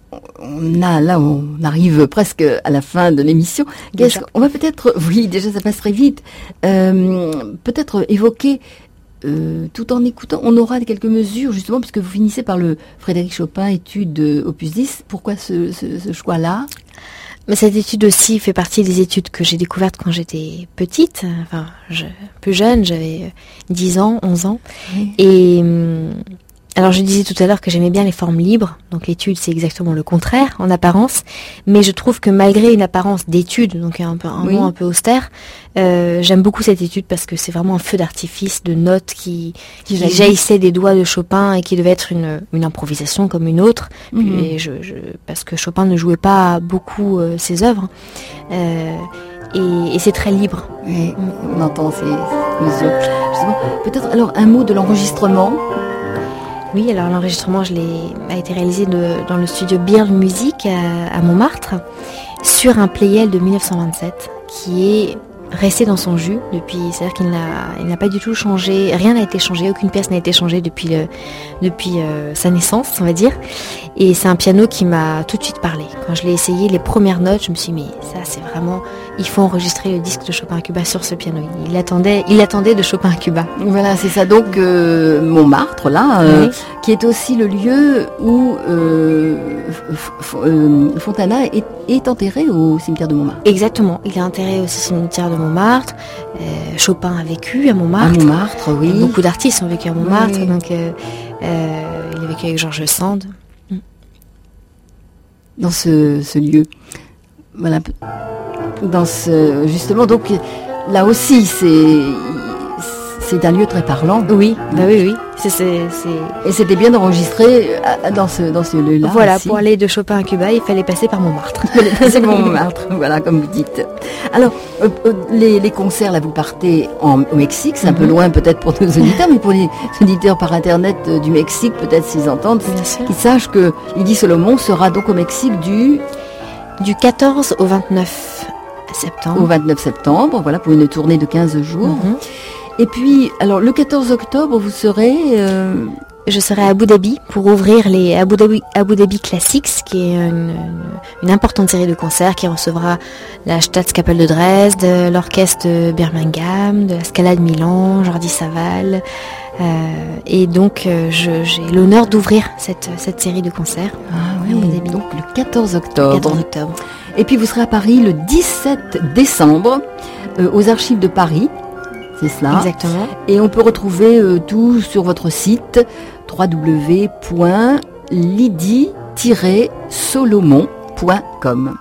on a là, on arrive presque à la fin de l'émission. Qu'est-ce qu'on va peut-être, oui, déjà ça passe très vite. Euh, peut-être évoquer, euh, tout en écoutant, on aura quelques mesures justement, puisque vous finissez par le Frédéric Chopin, étude Opus dix. Pourquoi ce, ce, ce choix-là? Mais cette étude aussi fait partie des études que j'ai découvertes quand j'étais petite, enfin, je, plus jeune, j'avais dix ans, onze ans, oui. et hum, alors je disais tout à l'heure que j'aimais bien les formes libres, donc l'étude c'est exactement le contraire en apparence, mais je trouve que malgré une apparence d'étude, donc un, peu, un oui. mot un peu austère, euh, j'aime beaucoup cette étude parce que c'est vraiment un feu d'artifice de notes qui, qui jaillissaient des doigts de Chopin et qui devait être une, une improvisation comme une autre, mm-hmm. Puis, et je, je, parce que Chopin ne jouait pas beaucoup euh, ses œuvres. Euh, Et, et c'est très libre. Oui, on entend ces mesures. Justement, peut-être alors un mot de l'enregistrement. Oui, alors l'enregistrement je l'ai, a été réalisé de, dans le studio Birl Music à, à Montmartre, sur un Pleyel de dix-neuf cent vingt-sept, qui est resté dans son jus depuis, c'est-à-dire qu'il n'a, il n'a pas du tout changé, rien n'a été changé, aucune pièce n'a été changée depuis, le, depuis euh, sa naissance, on va dire. Et c'est un piano qui m'a tout de suite parlé. Quand je l'ai essayé, les premières notes, je me suis dit, mais ça c'est vraiment, il faut enregistrer le disque de Chopin à Cuba sur ce piano. Il attendait, il attendait de Chopin à Cuba. Voilà, c'est ça. Donc euh, Montmartre, là, euh, oui. qui est aussi le lieu où euh, F- F- Fontana est, est enterré au cimetière de Montmartre. Exactement. Il est enterré au cimetière de Montmartre. Euh, Chopin a vécu à Montmartre. À Montmartre, oui. Et beaucoup d'artistes ont vécu à Montmartre. Oui. Donc, euh, euh, il a vécu avec Georges Sand. Dans ce, ce lieu, voilà. Dans ce, justement, donc là aussi, c'est c'est un lieu très parlant. Oui, bah oui, oui. C'est, c'est, c'est... Et c'était bien d'enregistrer dans ce, dans ce lieu-là. Voilà, aussi. Pour aller de Chopin à Cuba, il fallait passer par Montmartre. Il fallait passer par Montmartre, voilà, comme vous dites. Alors, euh, euh, les, les concerts, là, vous partez en, au Mexique, c'est mm-hmm. un peu loin peut-être pour nos auditeurs, mais pour les auditeurs par Internet euh, du Mexique, peut-être s'ils entendent, qu'ils sachent que Lydie Solomon sera donc au Mexique du... Du quatorze au vingt-neuf septembre. Au vingt-neuf septembre, voilà, pour une tournée de quinze jours. Mm-hmm. Et puis, alors, le quatorze octobre, vous serez... Euh... Je serai à Abu Dhabi pour ouvrir les Abu Dhabi, Abu Dhabi Classics, qui est une, une, une importante série de concerts qui recevra la Staatskapelle de Dresde, l'orchestre de Birmingham, de la Scala de Milan, Jordi Savall. Euh, et donc, euh, je, j'ai l'honneur d'ouvrir cette, cette série de concerts. Ah oui, Abu Dhabi. Donc le quatorze octobre. Le quatorze octobre. Et puis, vous serez à Paris le dix-sept décembre, euh, aux Archives de Paris. C'est cela. Exactement. Et on peut retrouver euh, tout sur votre site w w w point lydie tiret solomon point com.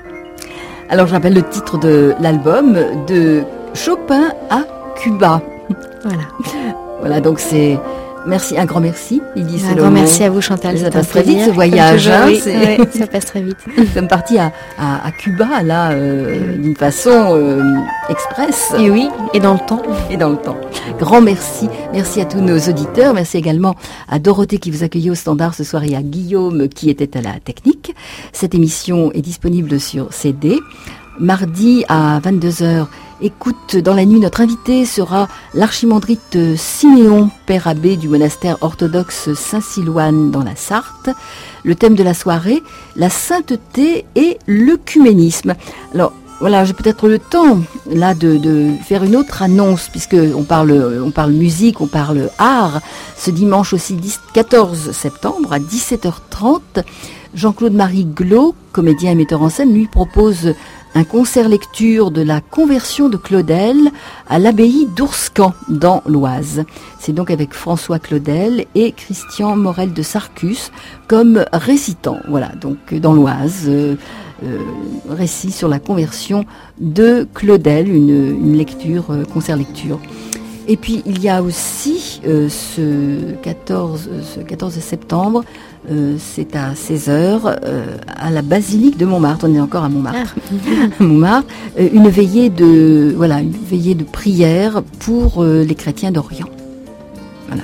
Alors je rappelle le titre de l'album, de Chopin à Cuba. Voilà. Voilà, donc c'est... Merci, un grand merci, Lydie Solomon. Un grand merci à vous, Chantal. Ça passe très vite, ce voyage. Toujours, hein, oui. C'est... Ouais, ça passe très vite. Nous sommes partis à, à, à Cuba, là, euh, d'une façon euh, express. Et oui, et dans le temps. Et dans le temps. Grand merci. Merci à tous nos auditeurs. Merci également à Dorothée qui vous accueillait au standard ce soir et à Guillaume qui était à la technique. Cette émission est disponible sur C D. Mardi à vingt-deux heures, écoute dans la nuit, notre invité sera l'archimandrite Siméon, père abbé du monastère orthodoxe Saint-Silouane dans la Sarthe. Le thème de la soirée, la sainteté et l'œcuménisme. Alors, voilà, j'ai peut-être le temps là de, de faire une autre annonce, puisque on parle, on parle musique, on parle art. Ce dimanche aussi quatorze septembre à dix-sept heures trente, Jean-Claude-Marie Glo, comédien et metteur en scène, lui propose un concert lecture de la conversion de Claudel à l'abbaye d'Ourscan dans l'Oise. C'est donc avec François Claudel et Christian Morel de Sarcus comme récitants. Voilà, donc dans l'Oise, euh, euh, récit sur la conversion de Claudel, une, une lecture, euh, concert lecture. Et puis il y a aussi euh, ce, quatorze, ce quatorze septembre, euh, c'est à seize heures, euh, à la basilique de Montmartre, on est encore à Montmartre, ah. Montmartre euh, une veillée de voilà, une veillée de prière pour euh, les chrétiens d'Orient. Voilà.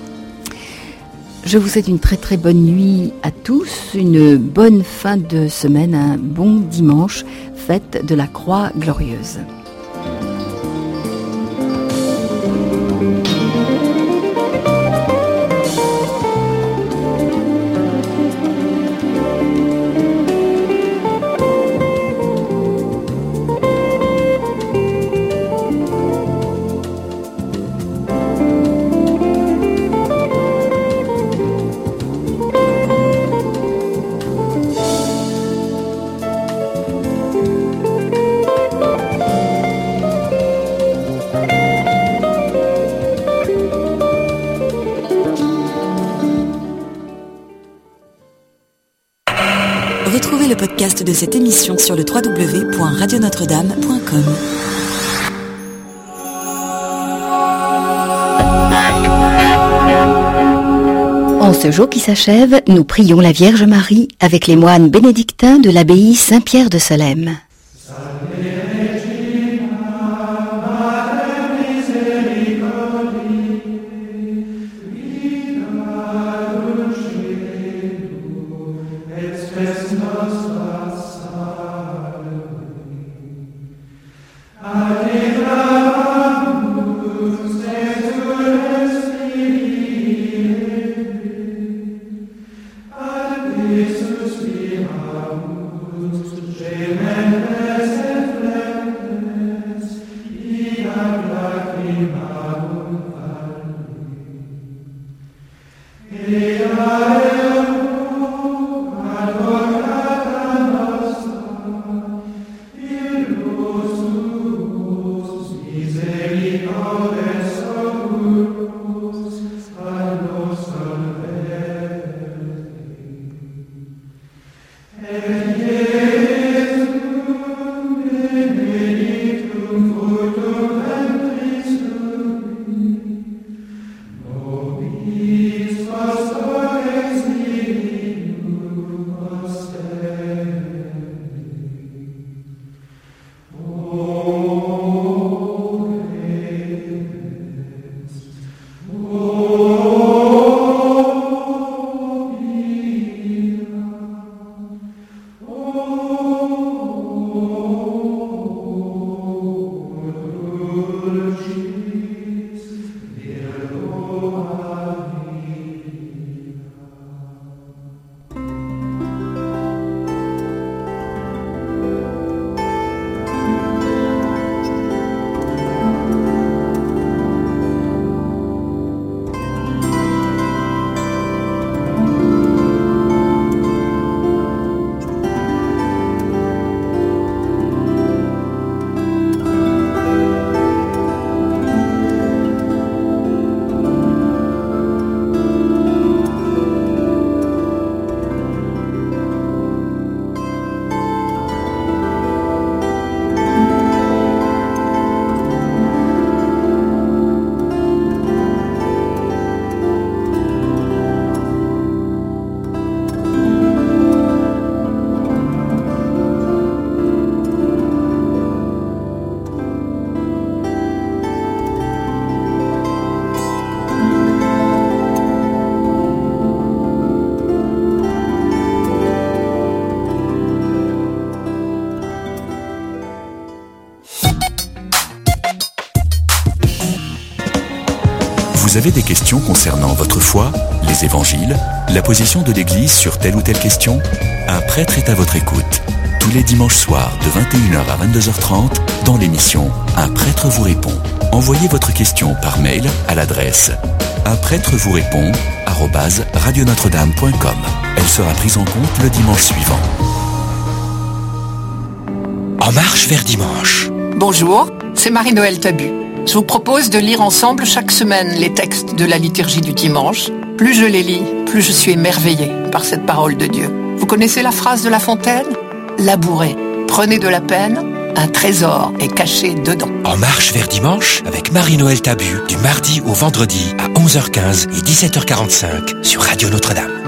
Je vous souhaite une très très bonne nuit à tous, une bonne fin de semaine, un bon dimanche, fête de la Croix glorieuse. Retrouvez le podcast de cette émission sur le w w w point radio notre dame point com. En ce jour qui s'achève, nous prions la Vierge Marie avec les moines bénédictins de l'abbaye Saint-Pierre de Solesmes. Vous avez des questions concernant votre foi, les évangiles, la position de l'Église sur telle ou telle question? Un prêtre est à votre écoute. Tous les dimanches soirs de vingt et une heures à vingt-deux heures trente dans l'émission Un prêtre vous répond. Envoyez votre question par mail à l'adresse un prêtre vous répond arobase radio notre dame point com. Elle sera prise en compte le dimanche suivant. En marche vers dimanche. Bonjour, c'est Marie-Noël Tabu. Je vous propose de lire ensemble chaque semaine les textes de la liturgie du dimanche. Plus je les lis, plus je suis émerveillée par cette parole de Dieu. Vous connaissez la phrase de La Fontaine ? Labourez, prenez de la peine, un trésor est caché dedans. En marche vers dimanche avec Marie-Noël Tabu, du mardi au vendredi à onze heures quinze et dix-sept heures quarante-cinq sur Radio Notre-Dame.